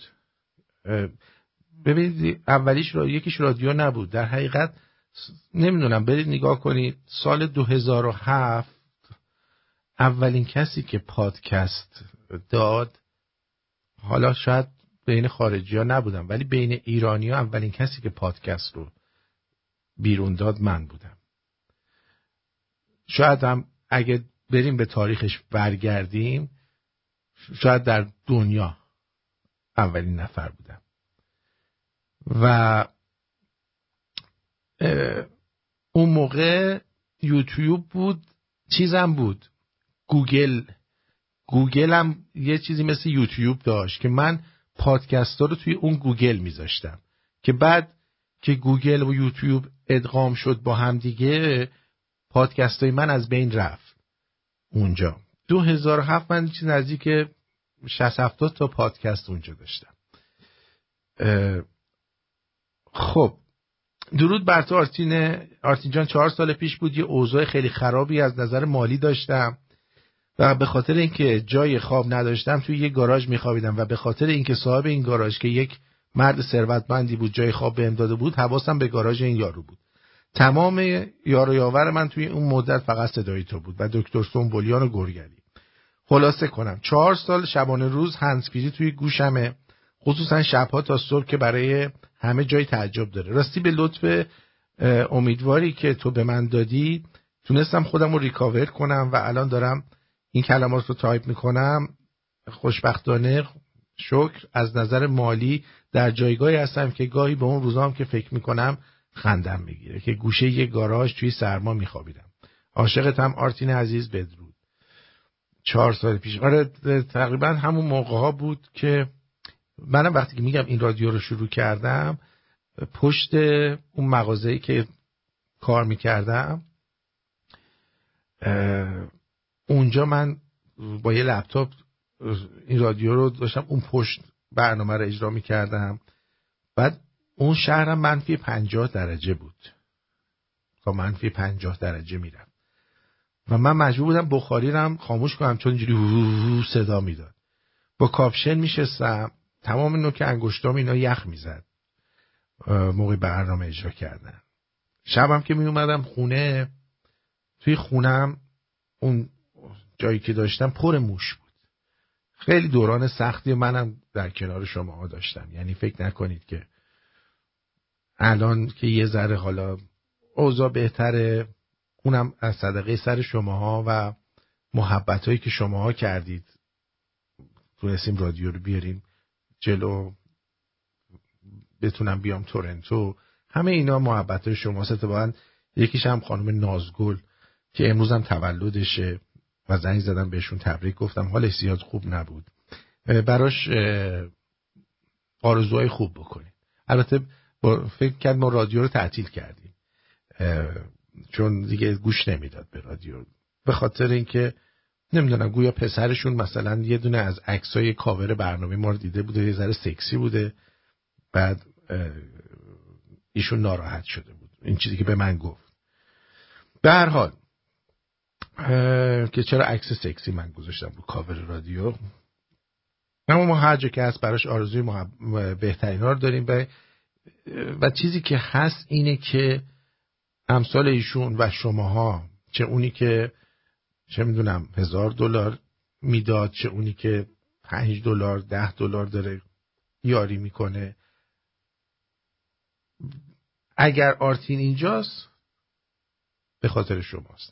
ببینید اولیش را یکیش رادیو نبود، در حقیقت نمیدونم، برید نگاه کنید سال دو هزار و هفت اولین کسی که پادکست داد، حالا شاید بین خارجی ها نبودم ولی بین ایرانی ها اولین کسی که پادکست رو بیرون داد من بودم. شاید هم اگه بریم به تاریخش برگردیم شاید در دنیا اولین نفر بودم. و اون موقع یوتیوب بود، چیزم بود، گوگل گوگل هم یه چیزی مثل یوتیوب داشت که من پادکست ها رو توی اون گوگل میذاشتم که بعد که گوگل و یوتیوب ادغام شد با هم دیگه پادکست های من از بین رفت. اونجا دو هزار و هفت من چیز نزدیک شصت هفتاد تا پادکست اونجا داشتم. خب درود بر تو آرتین. آرتین جان چهار سال پیش بود، یه اوضاع خیلی خرابی از نظر مالی داشتم و به خاطر اینکه جای خواب نداشتم توی یه گاراژ میخوابیدم و به خاطر اینکه صاحب این گاراژ که یک مرد ثروتمندی بود جای خواب بهم داده بود، حواسم به گاراژ این یارو بود. تمام یار و یاور من توی اون مدت فقط صدای تو بود و دکتر سنبولیان و گرگلی. خلاصه کنم چهار سال شبانه روز هندزفری توی گوشمه، خصوصا شبها تا صبح که برای همه جای تعجب داره. راستی به لطف امیدواری که تو به من دادی تونستم خودم رو ریکاور کنم و الان دارم این کلمات رو تایپ میکنم. خوشبختانه شکر از نظر مالی در جایگاهی هستم که گاهی به اون روزام که فکر میکنم خندم میگیره که گوشه یه گاراژ توی سرما میخوابیدم. عاشقتم آرتین عزیز. بدرود. چهار سال پیش، آره تقریبا همون موقع ها بود که منم وقتی که میگم این رادیو رو شروع کردم پشت اون مغازه‌ای که کار میکردم اونجا من با یه لپتاپ این رادیو رو داشتم اون پشت برنامه رو اجرا میکردم. بعد اون شهرم منفی پنجاه درجه بود، تا منفی پنجاه درجه میرم و من مجبور بودم بخاری رو هم خاموش کنم چون اینجوری صدا میداد. با کاپشن میشستم، تمام نوک انگشتام اینا یخ میزد موقع برنامه اجرا کردن. شبم که می اومدم خونه، توی خونم اون جایی که داشتم پر موش بود. خیلی دوران سختی منم در کنار شما داشتم، یعنی فکر نکنید که الان که یه ذره حالا اوضاع بهتره، اونم از صدقه سر شماها و محبتایی که شماها کردید تونستیم رادیو رو بیاریم جلو، بتونم بیام تورنتو. همه اینا محبتای شماست. اتفاقا یکیش هم خانم نازگل که امروز هم تولدشه و زنگ زدم بهشون تبریک گفتم، حالش زیاد خوب نبود، براش آرزوهای خوب بکنید. البته فکر کرد ما رادیو رو تعطیل کردیم چون دیگه گوش نمیداد به رادیو، به خاطر اینکه نمیدونم گویا پسرشون مثلا یه دونه از عکسای کاور برنامه ما رو دیده بوده، یه ذره سکسی بوده، بعد ایشون ناراحت شده بود. این چیزی که به من گفت. به هر حال که چرا عکس سکسی من گذاشتم رو کاور رادیو، اما ما هر جا که هست براش آرزوی محب... بهترین ها رو داریم و... و چیزی که هست اینه که امثال ایشون و شماها، چه اونی که چه میدونم هزار دلار میداد، چه اونی که پنج دلار ده دلار داره یاری میکنه، اگر آرتین اینجاست به خاطر شماست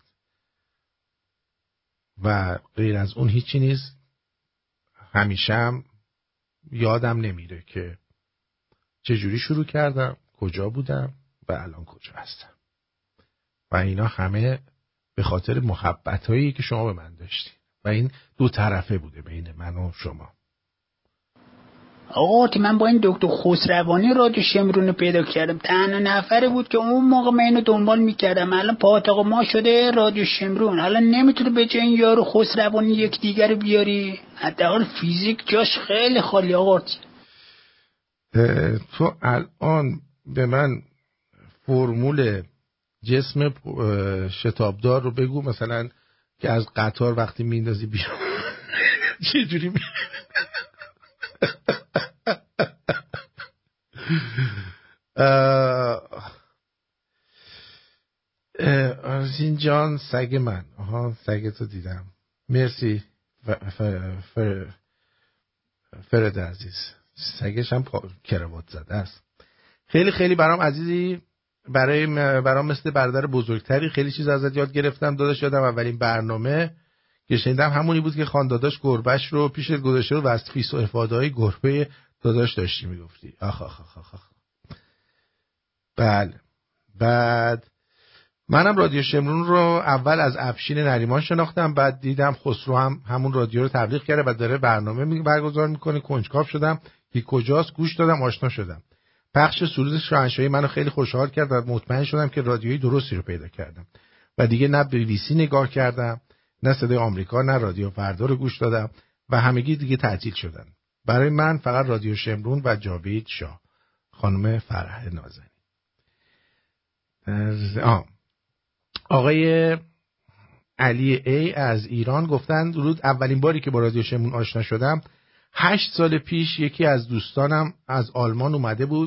و غیر از اون هیچی نیست. همیشه هم یادم نمیره که چجوری شروع کردم، کجا بودم و الان کجا هستم و اینا همه به خاطر محبتایی که شما به من داشتید و این دو طرفه بوده بین من و شما. آقا که من با این دکتر خسروانی رادیو شمرون رو پیدا کردم، تنها نفره بود که اون موقع من اینو دنبال میکردم. الان پاتاق ما شده رادیو شمرون، الان نمیتونه به جای این یارو خسروانی یک دیگر رو بیاری؟ حداقل فیزیک جاش خیلی خالی. آقا تو الان به من فرمول جسم شتابدار رو بگو، مثلا که از قطار وقتی میندازی بیرون چه جوری می... آرزین جان سگ من. آها سگ تو دیدم. مرسی فر... فر... فرد عزیز. سگش هم کراوات زده است. خیلی خیلی برام عزیزی، برای برام مثل برادر بزرگتری خیلی چیز ازت یاد گرفتم داداش. یادم اولین برنامه که شنیدم همونی بود که خان داداش گربهش رو پیشت گذاشته و از فیس و افاده‌های گربه داداش داشتی میگفتی. آخ آخ آخ آخ. بله. بعد منم رادیو شمرون رو اول از افشین نریمان شناختم، بعد دیدم خسرو هم همون رادیو رو تبلیغ کرده و داره برنامه برگزار میکنه. کنجکاو شدم که کجاست، گوش دادم، آشنا شدم. پخش سرود شاهنشاهی منو خیلی خوشحال کرد و مطمئن شدم که رادیوی درستی رو پیدا کردم و دیگه نه بی بی سی نگاه کردم، نه صدای آمریکا، نه رادیو فردا رو گوش دادم و همگی دیگه تعطیل شدن. برای من فقط رادیو شمرون و جاوید شاه. خانم فرح نازنین. آه. آقای علی ای از ایران گفتن درود، اولین باری که با رادیو شمرون آشنا شدم هشت سال پیش یکی از دوستانم از آلمان اومده بود،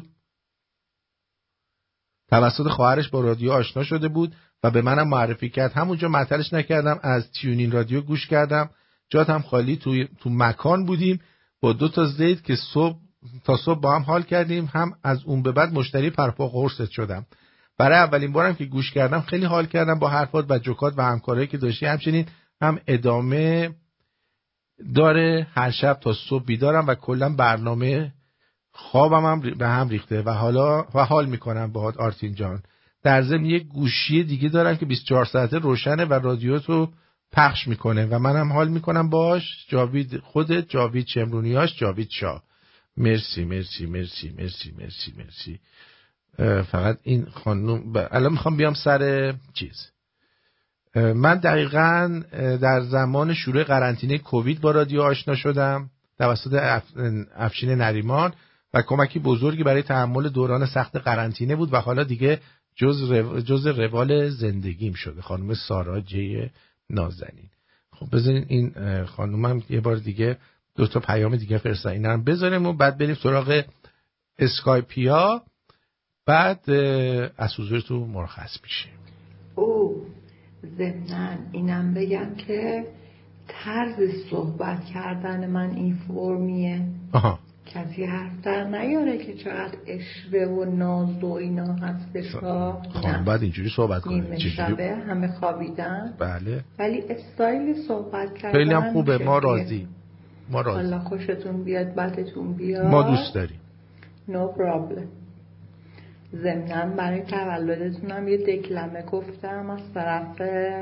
توسط خواهرش با رادیو آشنا شده بود و به منم معرفی کرد. همونجا معطلش نکردم، از تیونین رادیو گوش کردم. جات هم خالی، تو تو مکان بودیم با دو تا زید که صبح تا صبح با هم حال کردیم. هم از اون به بعد مشتری پرپا قرصت شدم. برای اولین بارم که گوش کردم خیلی حال کردم با حرفات و جوکات و همکارایی که داشتی. همچنین هم ادامه داره، هر شب تا صبح بیدارم و کلا برنامه خوابم هم به هم ریخته و حالا و حال میکنم باهات آرتین جان. در ضمن یک گوشی دیگه دارم که بیست و چهار ساعته روشنه و رادیو تو پخش میکنه و منم حال میکنم باش. جاوید خودت، جاوید شمرونیاش، جاوید شاه. مرسی مرسی مرسی مرسی مرسی مرسی. فقط این خانم ب... الان میخوام بیام سر چیز. من دقیقاً در زمان شروع قرنطینه کووید با رادیو آشنا شدم توسط اف... افشین نریمان و کمکی بزرگی برای تحمل دوران سخت قرنطینه بود و حالا دیگه جز رو... جز روال زندگیم شده. خانم سارا جی نازنین. خب بذارین این خانومم یه بار دیگه دو تا پیام دیگه فرستادن، اینا رو بذاریم و بعد بریم سراغ اسکایپیا، بعد از حضورتون مرخص میشیم. او ضمناً اینم بگم که طرز صحبت کردن من این فرمیه. آها. کسی حرف در نیاره که چقدر اشوه و ناز و اینا هستش ها. خانم باید اینجوری صحبت کنه. نیمه شبه همه خوابیدن. بله. ولی استایل صحبت کردن خیلی هم خوبه، ما راضی. ما راضی. حالا خوشتون بیاد بعدتون بیاد. ما دوست داریم. نو no پرابلم. ضمناً برای تولدتونم یه دکلمه گفتم از طرف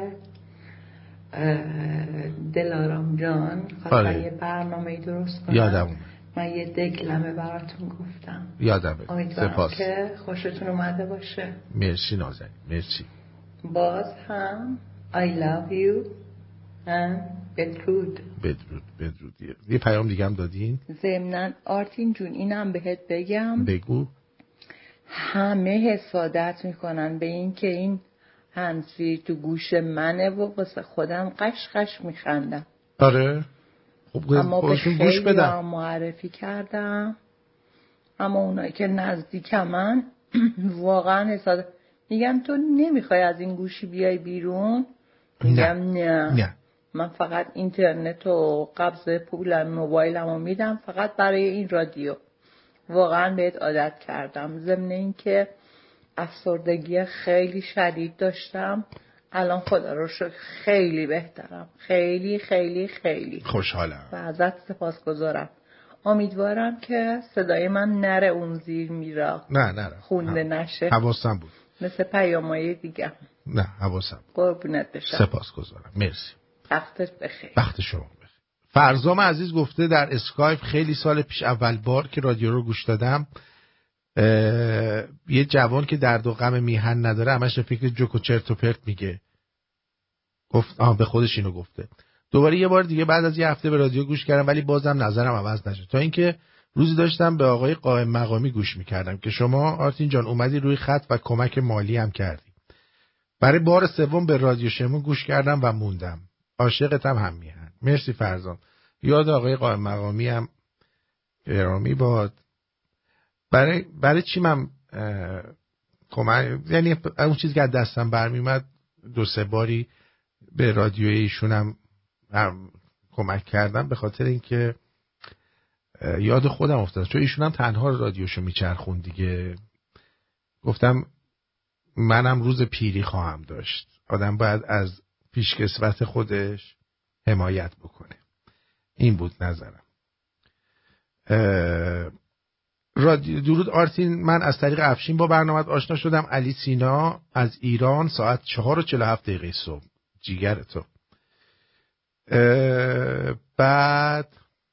دلارام جان. خواستن یه برنامه درست کنم. یادم من یه دکلمه براتون گفتم. یادمه. امیدوارم که خوشتون اومده باشه. مرسی نازنین. مرسی. باز هم I love you and بدرود. بدرود بدرود. یه پیام دیگه هم دادین؟ ضمناً آرتین جون اینم بهت بگم. بگو. همه حسادت میکنن به این که این هنسفری تو گوش منه و واسه خودم قش قش میخندم. آره خب اما به خیلی معرفی کردم، اما اونایی که نزدیک من واقعا حسادت میگم تو نمیخوای از این گوشی بیای بیرون؟ میگم نه, نه. نه من فقط اینترنت و قبض پول موبایلمو میدم فقط برای این رادیو. واقعا بهت عادت کردم. ضمن این که افسردگی خیلی شدید داشتم، الان خدا رو شکر خیلی بهترم. خیلی خیلی خیلی خوشحالم و ازت سپاسگزارم. امیدوارم که صدای من نره اون زیر میرا. نه نره خونده نشه. حواسم بود مثل پیامای دیگه. نه حواسم. قربونت بشم. سپاسگزارم. مرسی. وقتت بخیر. وقت شما بخیر. فرزام عزیز گفته در اسکایپ خیلی سال پیش اول بار که رادیو رو گوش دادم یه جوان که درد و غم میهن نداره همش فکر جوک و چرت و پرت میگه. گفت آه به خودش اینو گفته. دوباره یه بار دیگه بعد از یه هفته به رادیو گوش کردم ولی بازم نظرم عوض نشد، تا اینکه روزی داشتم به آقای قائم مقامی گوش میکردم که شما آرتین جان اومدی روی خط و کمک مالی هم کردی. برای بار سوم به رادیو شمرون گوش کردم و موندم. عاشقتم هم میهن. مرسی فرزان. یاد آقای قائم مقامی هم گرامی باد. برای برای چی من کمک، یعنی اون چیزی که از دستم برمیومد دو سه باری به رادیو ایشونم کمک کردم، به خاطر اینکه یاد خودم افتاد، چون ایشون هم تنها رادیوشو میچرخون دیگه. گفتم منم روز پیری خواهم داشت، آدم باید از پیشکسوت خودش حمایت بکنه. این بود نظرم. رادیو درود آرتین، من از طریق افشین با برنامه آشنا شدم. علی سینا از ایران، ساعت چهار و چهل و هفت دقیقه صبح. جیگر تو. بعد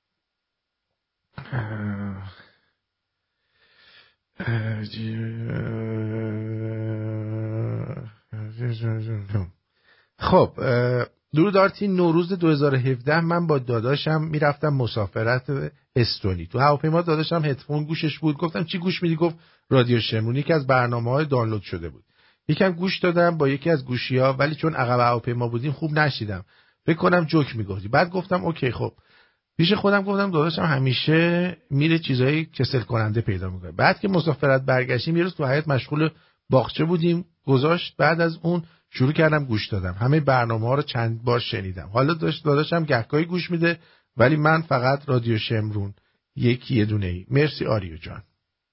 خب درود آرتین، نوروز دو هزار و هفده من با داداشم میرفتم مسافرت استونی. تو هواپیما داداشم هدفون گوشش بود. گفتم چی گوش میدی؟ گفت رادیو شمرون، یکی از برنامه‌های دانلود شده بود. یکم گوش دادم با یکی از گوشی‌ها، ولی چون عقب هواپیما بودیم خوب نشیدم، فکر کنم جوک میگفتی. بعد گفتم اوکی خب. پیش خودم گفتم داداشم همیشه میره چیزایی کسل کننده پیدا میکنه. بعد که مسافرت برگشتیم یه روز تو حیاط مشغول باغچه بودیم، گذاشت. بعد از اون شروع کردم گوش دادم. همه برنامه‌ها رو چند بار شنیدم. حالا داشت داداشم گهگاهی گوش میده، ولی من فقط رادیو شمرون یکی یه دونه ای. مرسی آریو جان.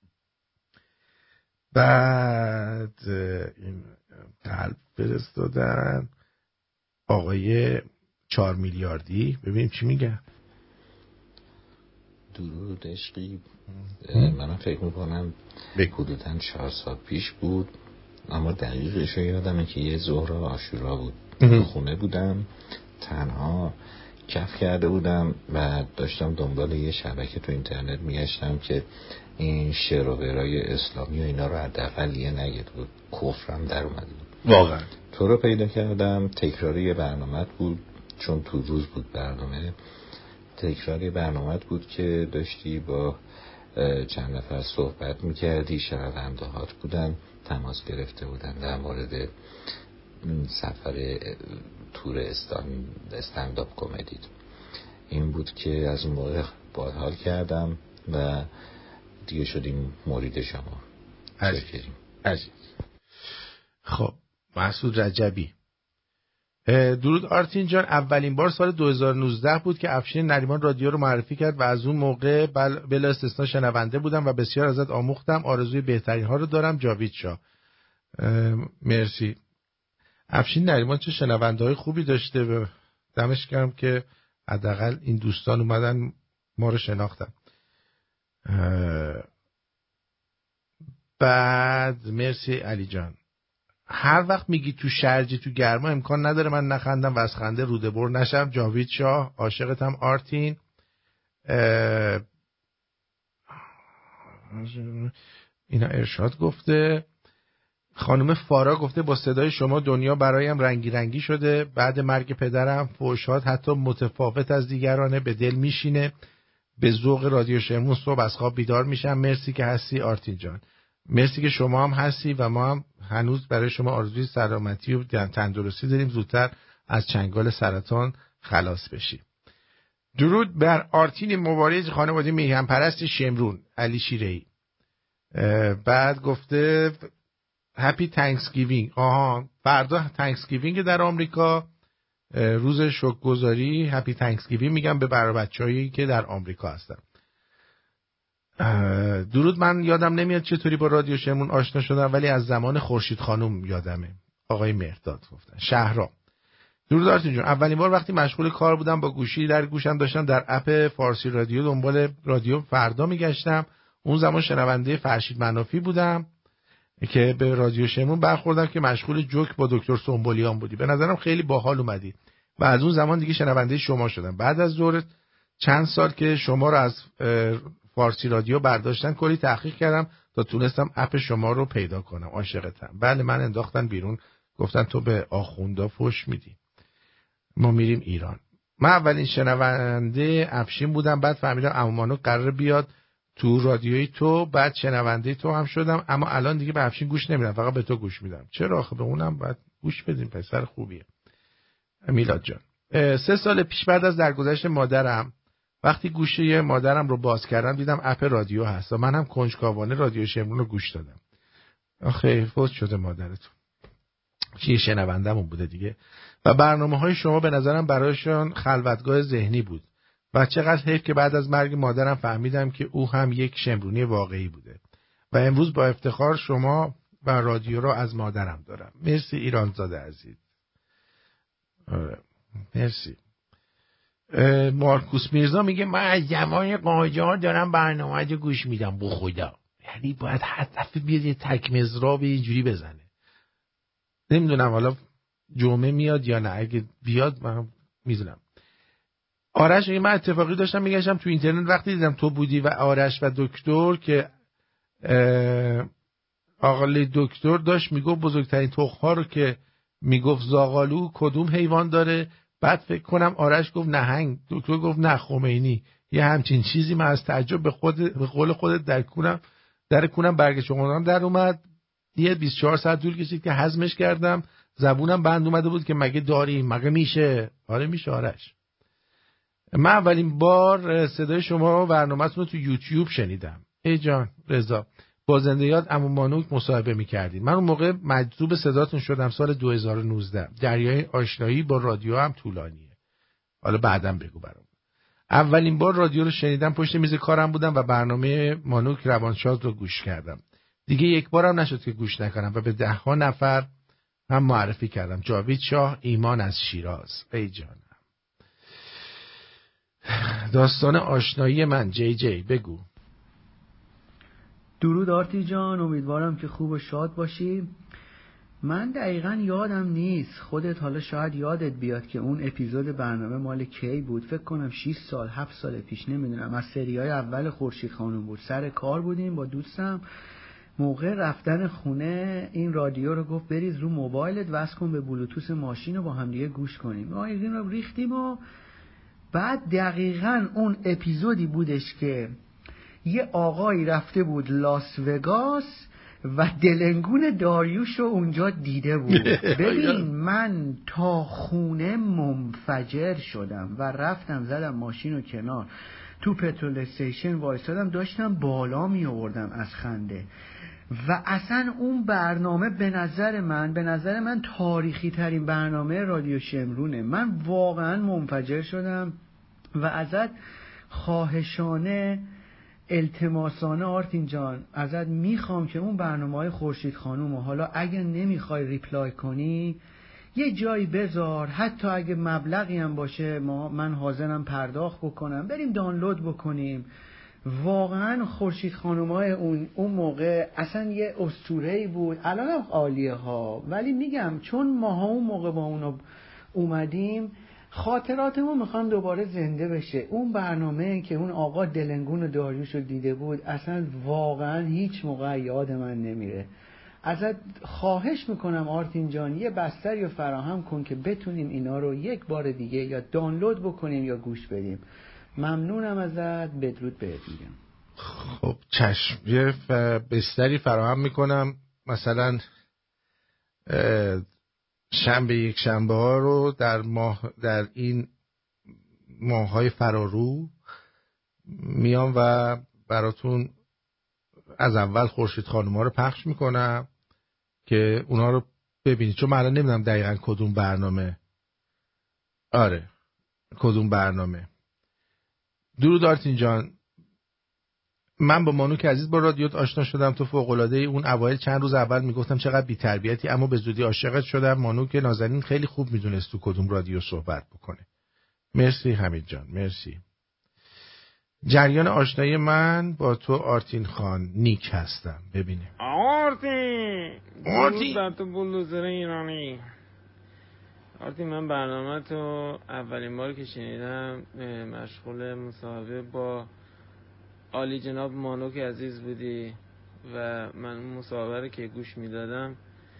بعد این قلب فرستادن آقای چهار میلیاردی، ببینیم چی میگه. درود عشقی. منم فکر میکنم حدوداً چهار سال پیش بود، اما دقیقش رو یادمه که یه ظهر عاشورا بود. خونه بودم تنها، کف کرده بودم و داشتم دنبال یه شبکه تو اینترنت میگشتم که این شعر و برای اسلامی و اینا رو حداقل یه نگه بود، کفرم در اومده بود واقعا. تو رو پیدا کردم، تکراری یه برنامه بود، چون تو روز بود برنامه، تکراری برنامه بود که داشتی با چند نفر صحبت میکردی، شنونده هات بودن، تماس گرفته بودن در مورد سفر تور استنداپ کمدی. این بود که از اون موقع باید حال کردم و دیگه شدیم مرید شما. عزیز عزیز. خب مسعود رجبی، درود آرتین جان، اولین بار سال دو هزار و نوزده بود که افشین نریمان رادیو رو معرفی کرد و از اون موقع بل... بلا استثنا شنونده بودم و بسیار ازت آموختم. آرزوی بهترین ها رو دارم. جاوید شاه. مرسی. افشین نریمان چه شنونده های خوبی داشته، به دمش گرم که حداقل این دوستان اومدن ما رو شناختن. بعد مرسی علی جان. هر وقت میگی تو شرجی تو گرما امکان نداره من نخندم و از خنده روده بر نشم. جاوید شاه، عاشقتم آرتین. اینا ارشاد گفته. خانم فارا گفته با صدای شما دنیا برایم رنگی رنگی شده. بعد مرگ پدرم فحشات حتی متفاوت از دیگرانه به دل میشینه. به ذوق رادیو شمرون صبح از خواب بیدار میشم. مرسی که هستی آرتین جان. مرسی که شما هم هستی و ما هم هنوز برای شما آرزوی سلامتی و تندرستی داریم، زودتر از چنگال سرطان خلاص بشیم. درود بر آرتین مبارز، خانواده میهن پرست شمرون، علی شیره‌ای. بعد گفته هپی تانکسگیوینگ. آها فردا تانکسگیوینگ در آمریکا، روز شکرگزاری. هپی تانکسگیوینگ میگم به برای بچه‌هایی که در آمریکا هستن. درود، من یادم نمیاد چطوری با رادیو شمرون آشنا شدم، ولی از زمان خورشید خانم یادمه. آقای مهرداد گفتن. شهرام. درود آرتین جون، اولین بار وقتی مشغول کار بودم با گوشی در گوشم داشتم در اپ فارسی رادیو دنبال رادیو فردا میگشتم. اون زمان شنونده فرشید منافی بودم که به رادیو شمرون برخوردم که مشغول جوک با دکتر سنبولیان بودی. به نظرم خیلی باحال اومدی و از اون زمان دیگه شنونده شما شدم. بعد از ظهر چند سال که شما رو از فارسی رادیو برداشتن کلی تحقیق کردم تا تونستم اپ شما رو پیدا کنم. عاشقتم. بله من انداختن بیرون، گفتن تو به آخوندا فوش میدی. ما میریم ایران. من اولین شنونده افشین بودم، بعد فهمیدم عمومانو قراره بیاد تو رادیوی تو، بعد شنونده تو هم شدم، اما الان دیگه به افشین گوش نمیدم، فقط به تو گوش میدم. چرا آخه به اونم باید گوش بدیم، پسر خوبیه. میلاد جان، سه سال پیش بعد از درگذشت مادرم وقتی گوشه مادرم رو باز کردم دیدم اپ رادیو هست و من هم کنجکاوانه رادیو شمرون رو گوش دادم. آخه فوت شده مادرتون، چیه شنوندمون بوده دیگه. و برنامه‌های شما به نظرم برایشان خلوتگاه ذهنی بود و چقدر حیف که بعد از مرگ مادرم فهمیدم که او هم یک شمرونی واقعی بوده و امروز با افتخار شما و رادیو رو از مادرم دارم. مرسی ایرانزاده عزیز. آره مرسی. مارکوس میرزا میگه من از زمان قاجار دارم برنامه رو گوش میدم. بو خدا، یعنی باید هدف بیاد یه تک مزراب اینجوری بزنه. نمیدونم حالا جمعه میاد یا نه، اگه بیاد من میدونم. آرش میگه من اتفاقی داشتم میگشتم تو اینترنت وقتی دیدم تو بودی و آرش و دکتر که آقای دکتر داشت میگفت بزرگترین تخم‌ها رو که میگفت زاغالو کدوم حیوان داره، بعد فکر کنم آرش گفت نهنگ، دکتر گفت نه خمینی، یه همچین چیزی. من از تعجب به خود به قول خودت در کونم در کونم برگ چغندرم در اومد. یه بیست و چهار ساعت طول کشید که هضمش کردم، زبونم بند اومده بود که مگه داریم، مگه میشه. آره میشه آرش. من اولین بار صدای شما و برنامه‌تون رو تو یوتیوب شنیدم. ای جان رضا، با زنده یاد عمو مانوک مصاحبه می‌کردین. من اون موقع مجذوب صداتون شدم. سال دو هزار و نوزده. دریای آشنایی با رادیو هم طولانیه. حالا بعدم بگو برام. اولین بار رادیو رو شنیدم پشت میز کارم بودم و برنامه مانوک روانشاد رو گوش کردم. دیگه یک بارم نشد که گوش نکنم و به ده ها نفر هم معرفی کردم. جاوید شاه، ایمان از شیراز. ای جانم. داستان آشنایی من. جی جی بگو. درود آرتی جان، امیدوارم که خوب و شاد باشی. من دقیقا یادم نیست، خودت حالا شاید یادت بیاد که اون اپیزود برنامه مال کی بود. فکر کنم شش سال هفت سال پیش، نمیدونم، از سریای اول خورشید خانم بود. سر کار بودیم با دوستم، موقع رفتن خونه این رادیو رو گفت بریز رو موبایلت وصل کن به بلوتوث ماشین و با هم دیگه گوش کنیم. ما این رو ریختیم و بعد دقیقاً اون اپیزودی بودش که یه آقایی رفته بود لاس وگاس و دلنگون داریوش رو اونجا دیده بود. ببین من تا خونه منفجر شدم و رفتم زدم ماشین رو کنار، تو پترول استیشن وایسادم، داشتم بالا می آوردم از خنده. و اصلا اون برنامه به نظر من به نظر من تاریخی ترین برنامه رادیو شمرونه. من واقعا منفجر شدم و ازت خواهشانه التماسانه آرتین جان ازت میخوام که اون برنامه‌های خورشید خانوم و حالا اگه نمیخوای ریپلای کنی یه جایی بذار، حتی اگه مبلغی هم باشه ما من حاضرم پرداخت بکنم، بریم دانلود بکنیم. واقعا خورشید خانومای اون اون موقع اصلا یه اسطوره‌ای بود. الان هم عالیه ها، ولی میگم چون ماها اون موقع با اونو اومدیم خاطراتمون میخوام دوباره زنده بشه. اون برنامه که اون آقا دلنگون داریوش رو دیده بود اصلا واقعا هیچ موقع یاد من نمیره. ازت خواهش میکنم آرتین جان یه بستری رو فراهم کن که بتونیم اینا رو یک بار دیگه یا دانلود بکنیم یا گوش بدیم. ممنونم ازت، بدرود بهت میگم. خب چشم، یه بستری فراهم میکنم. مثلا شنبه یک شنبه ها رو در ماه در این ماه‌های فرارو میام و براتون از اول خورشید خانوما رو پخش میکنم که اونا رو ببینید، چون من الان نمیدونم دقیقاً کدوم برنامه. آره کدوم برنامه. درود آرتین جان، من با مانوک عزیز با رادیوت آشنا شدم. تو فوق‌العاده ای. اون اوایل چند روز اول میگفتم چقدر بی‌تربیتی، اما به زودی عاشقت شدم. مانوک نازنین خیلی خوب میدونست تو کدوم رادیو صحبت بکنه. مرسی حمید جان، مرسی. جریان آشنایی من با تو آرتین خان نیک هستم. ببینیم آرتین آرتین درود تو بلوزر ایرانی. آرتین من برنامه تو اولین بار که شنیدم مشغول مصاحبه با عالی جناب مانوک عزیز بودی و من مصاحبه رو که گوش میدادم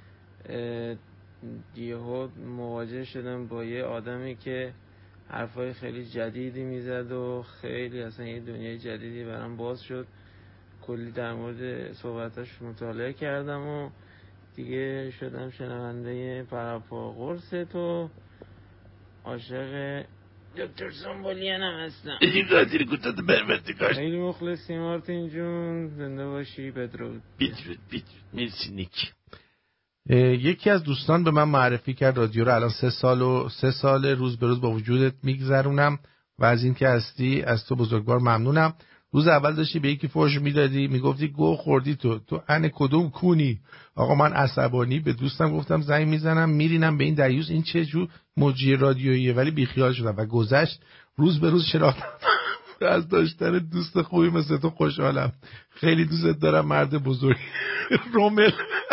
یهو مواجه شدم با یه آدمی که حرفای خیلی جدیدی میزد و خیلی اصلا یه دنیای جدیدی برام باز شد. کلی در مورد صحبتاش مطالعه کردم و دیگه شدم شنونده پراپا قرص تو، عاشق دکتر سنبولیان هم هستم. خیلی مخلصی مارتین جون، زنده باشی. بدرود بدرود بدرود. مرسی نیک. یکی از دوستان به من معرفی کرد رادیو رو. الان سه سال و سه سال روز به روز با وجودت میگذرونم و از این که هستی از تو بزرگوار ممنونم. روز اول داشتی به یکی فوش میدادی، میگفتی گو خوردی تو تو ان کدوم کونی. آقا من عصبانی به دوستم گفتم زنگ میزنم میرینم به این دیوس این چه جو موجی رادیوییه، ولی بیخیال شدم و گذشت. روز به روز شناختم از داشتن دوست خوبی مثل تو خوشحالم. خیلی دوست دارم مرد بزرگ. رومل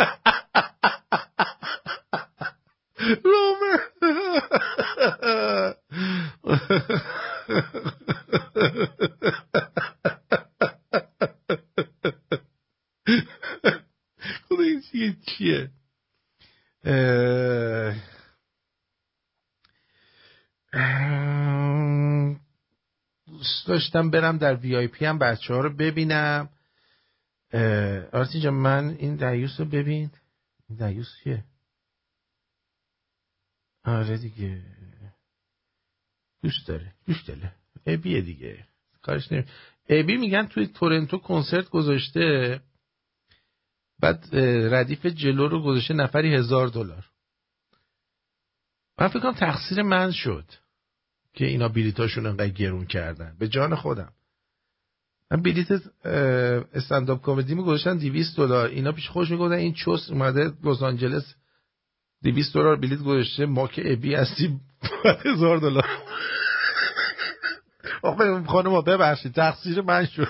رومل خدا این چیه چیه دوست داشتم برم در وی آی پی هم بچه ها رو ببینم. آرتین جان من این دیوس رو ببین. این دیوس چیه؟ آره دیگه دوست داره دوست داره ابیه دیگه کارش نمیم. ابی میگن توی تورنتو کنسرت گذاشته، بعد ردیف جلو رو گذاشته نفری هزار دلار. من فکر کنم تقصیر من شد که اینا بلیتاشون انقدر گرون کردن. به جان خودم من بلیت استنداپ کمدیمو گذاشتن دویست دلار، اینا پیش خوش میگفتن این چوس اومده لس آنجلس دویست دلار بلیت گذاشته، ما که ابی هستیم هزار دلار. آقا خانم ببخشید تقصیر من شد.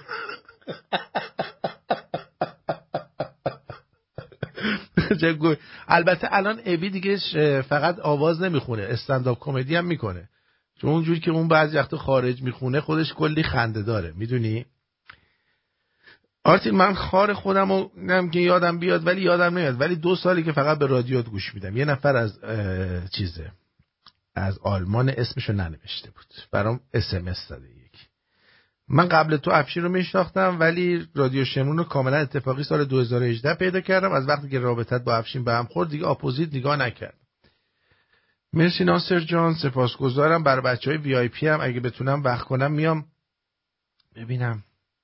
البته الان ابی دیگه فقط آواز نمیخونه، استنداپ کمدی هم میکنه، چون اونجوری که اون بعضی وقت خارج میخونه خودش کلی خنده داره میدونی. آرتین من خار خودم رو نم که یادم بیاد ولی یادم نمیاد، ولی دو سالی که فقط به رادیو گوش میدم. یه نفر از چیزه از آلمان اسمشو ننوشته بود برام اس ام اس داده یک. من قبل تو افشین رو میشناختم ولی رادیو شمرون رو کاملا اتفاقی سال دو هزار و هجده پیدا کردم. از وقتی که رابطت با افشین به هم خورد دیگه اپوزیت نگاه نکردم. مرسی ناصر جان، سپاسگزارم. برای بچهای وی آی پی هم اگه بتونم وقت کنم میام ببینم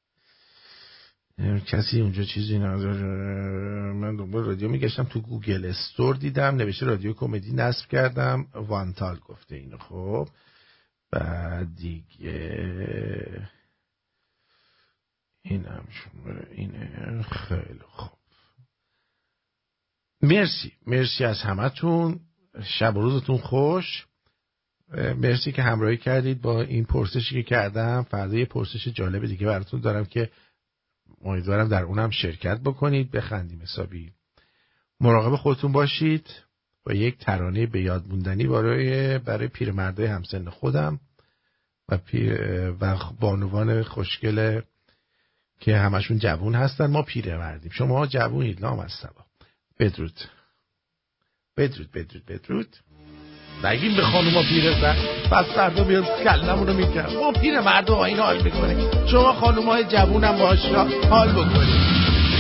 کسی اونجا چیزی نداره. من دنبال رادیو میگشتم تو گوگل استور دیدم نوشته رادیو کمدی نصب کردم، وانتال گفته اینو. خب بعد دیگه اینم شماره اینه. خیلی خوب مرسی مرسی از همتون، شب و روزتون خوش. مرسی که همراهی کردید با این پرسشی که کردم. فردا یه پرسش جالب دیگه براتون دارم که امیدوارم در اونم شرکت بکنید، بخندیم حسابی. مراقب خودتون باشید. با یک ترانه به یاد موندنی برای برای پیرمردای همسن خودم و پیر و بانوان خوشگل که همشون جوون هستن. ما پیرمردیم، شما جوونید لامصبا. بدرود بدرود بدرود بدرود. نگیم به خانوما پیرزن پس فردا بیاد کلمون رو میکنم. ما پیرمردا با این حال میکنیم، شما خانومای جوونم باهاش حال بکنید.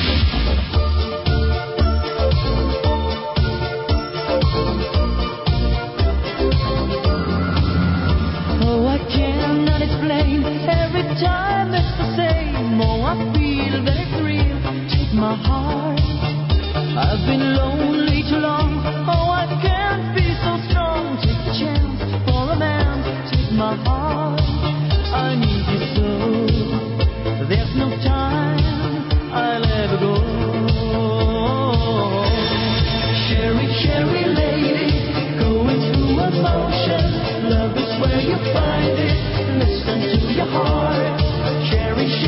Oh, I cannot explain. Every time it's the same. Oh, I feel that it's real. Take my heart. I've been lonely too long. Oh, I can't be so strong. Take the chance for a man. Take my heart. I need you so. There's no time. I'll ever go. Cherry, cherry lady, going through emotion. Love is where you find it. Listen to your heart. Cherry,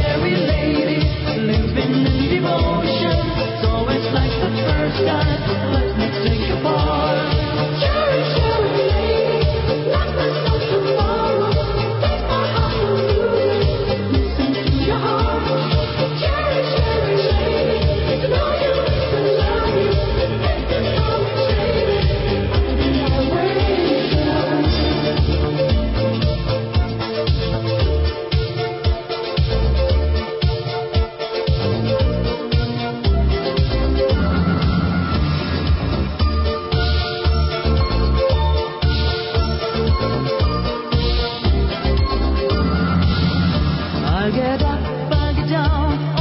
I'll get up, I'll get down.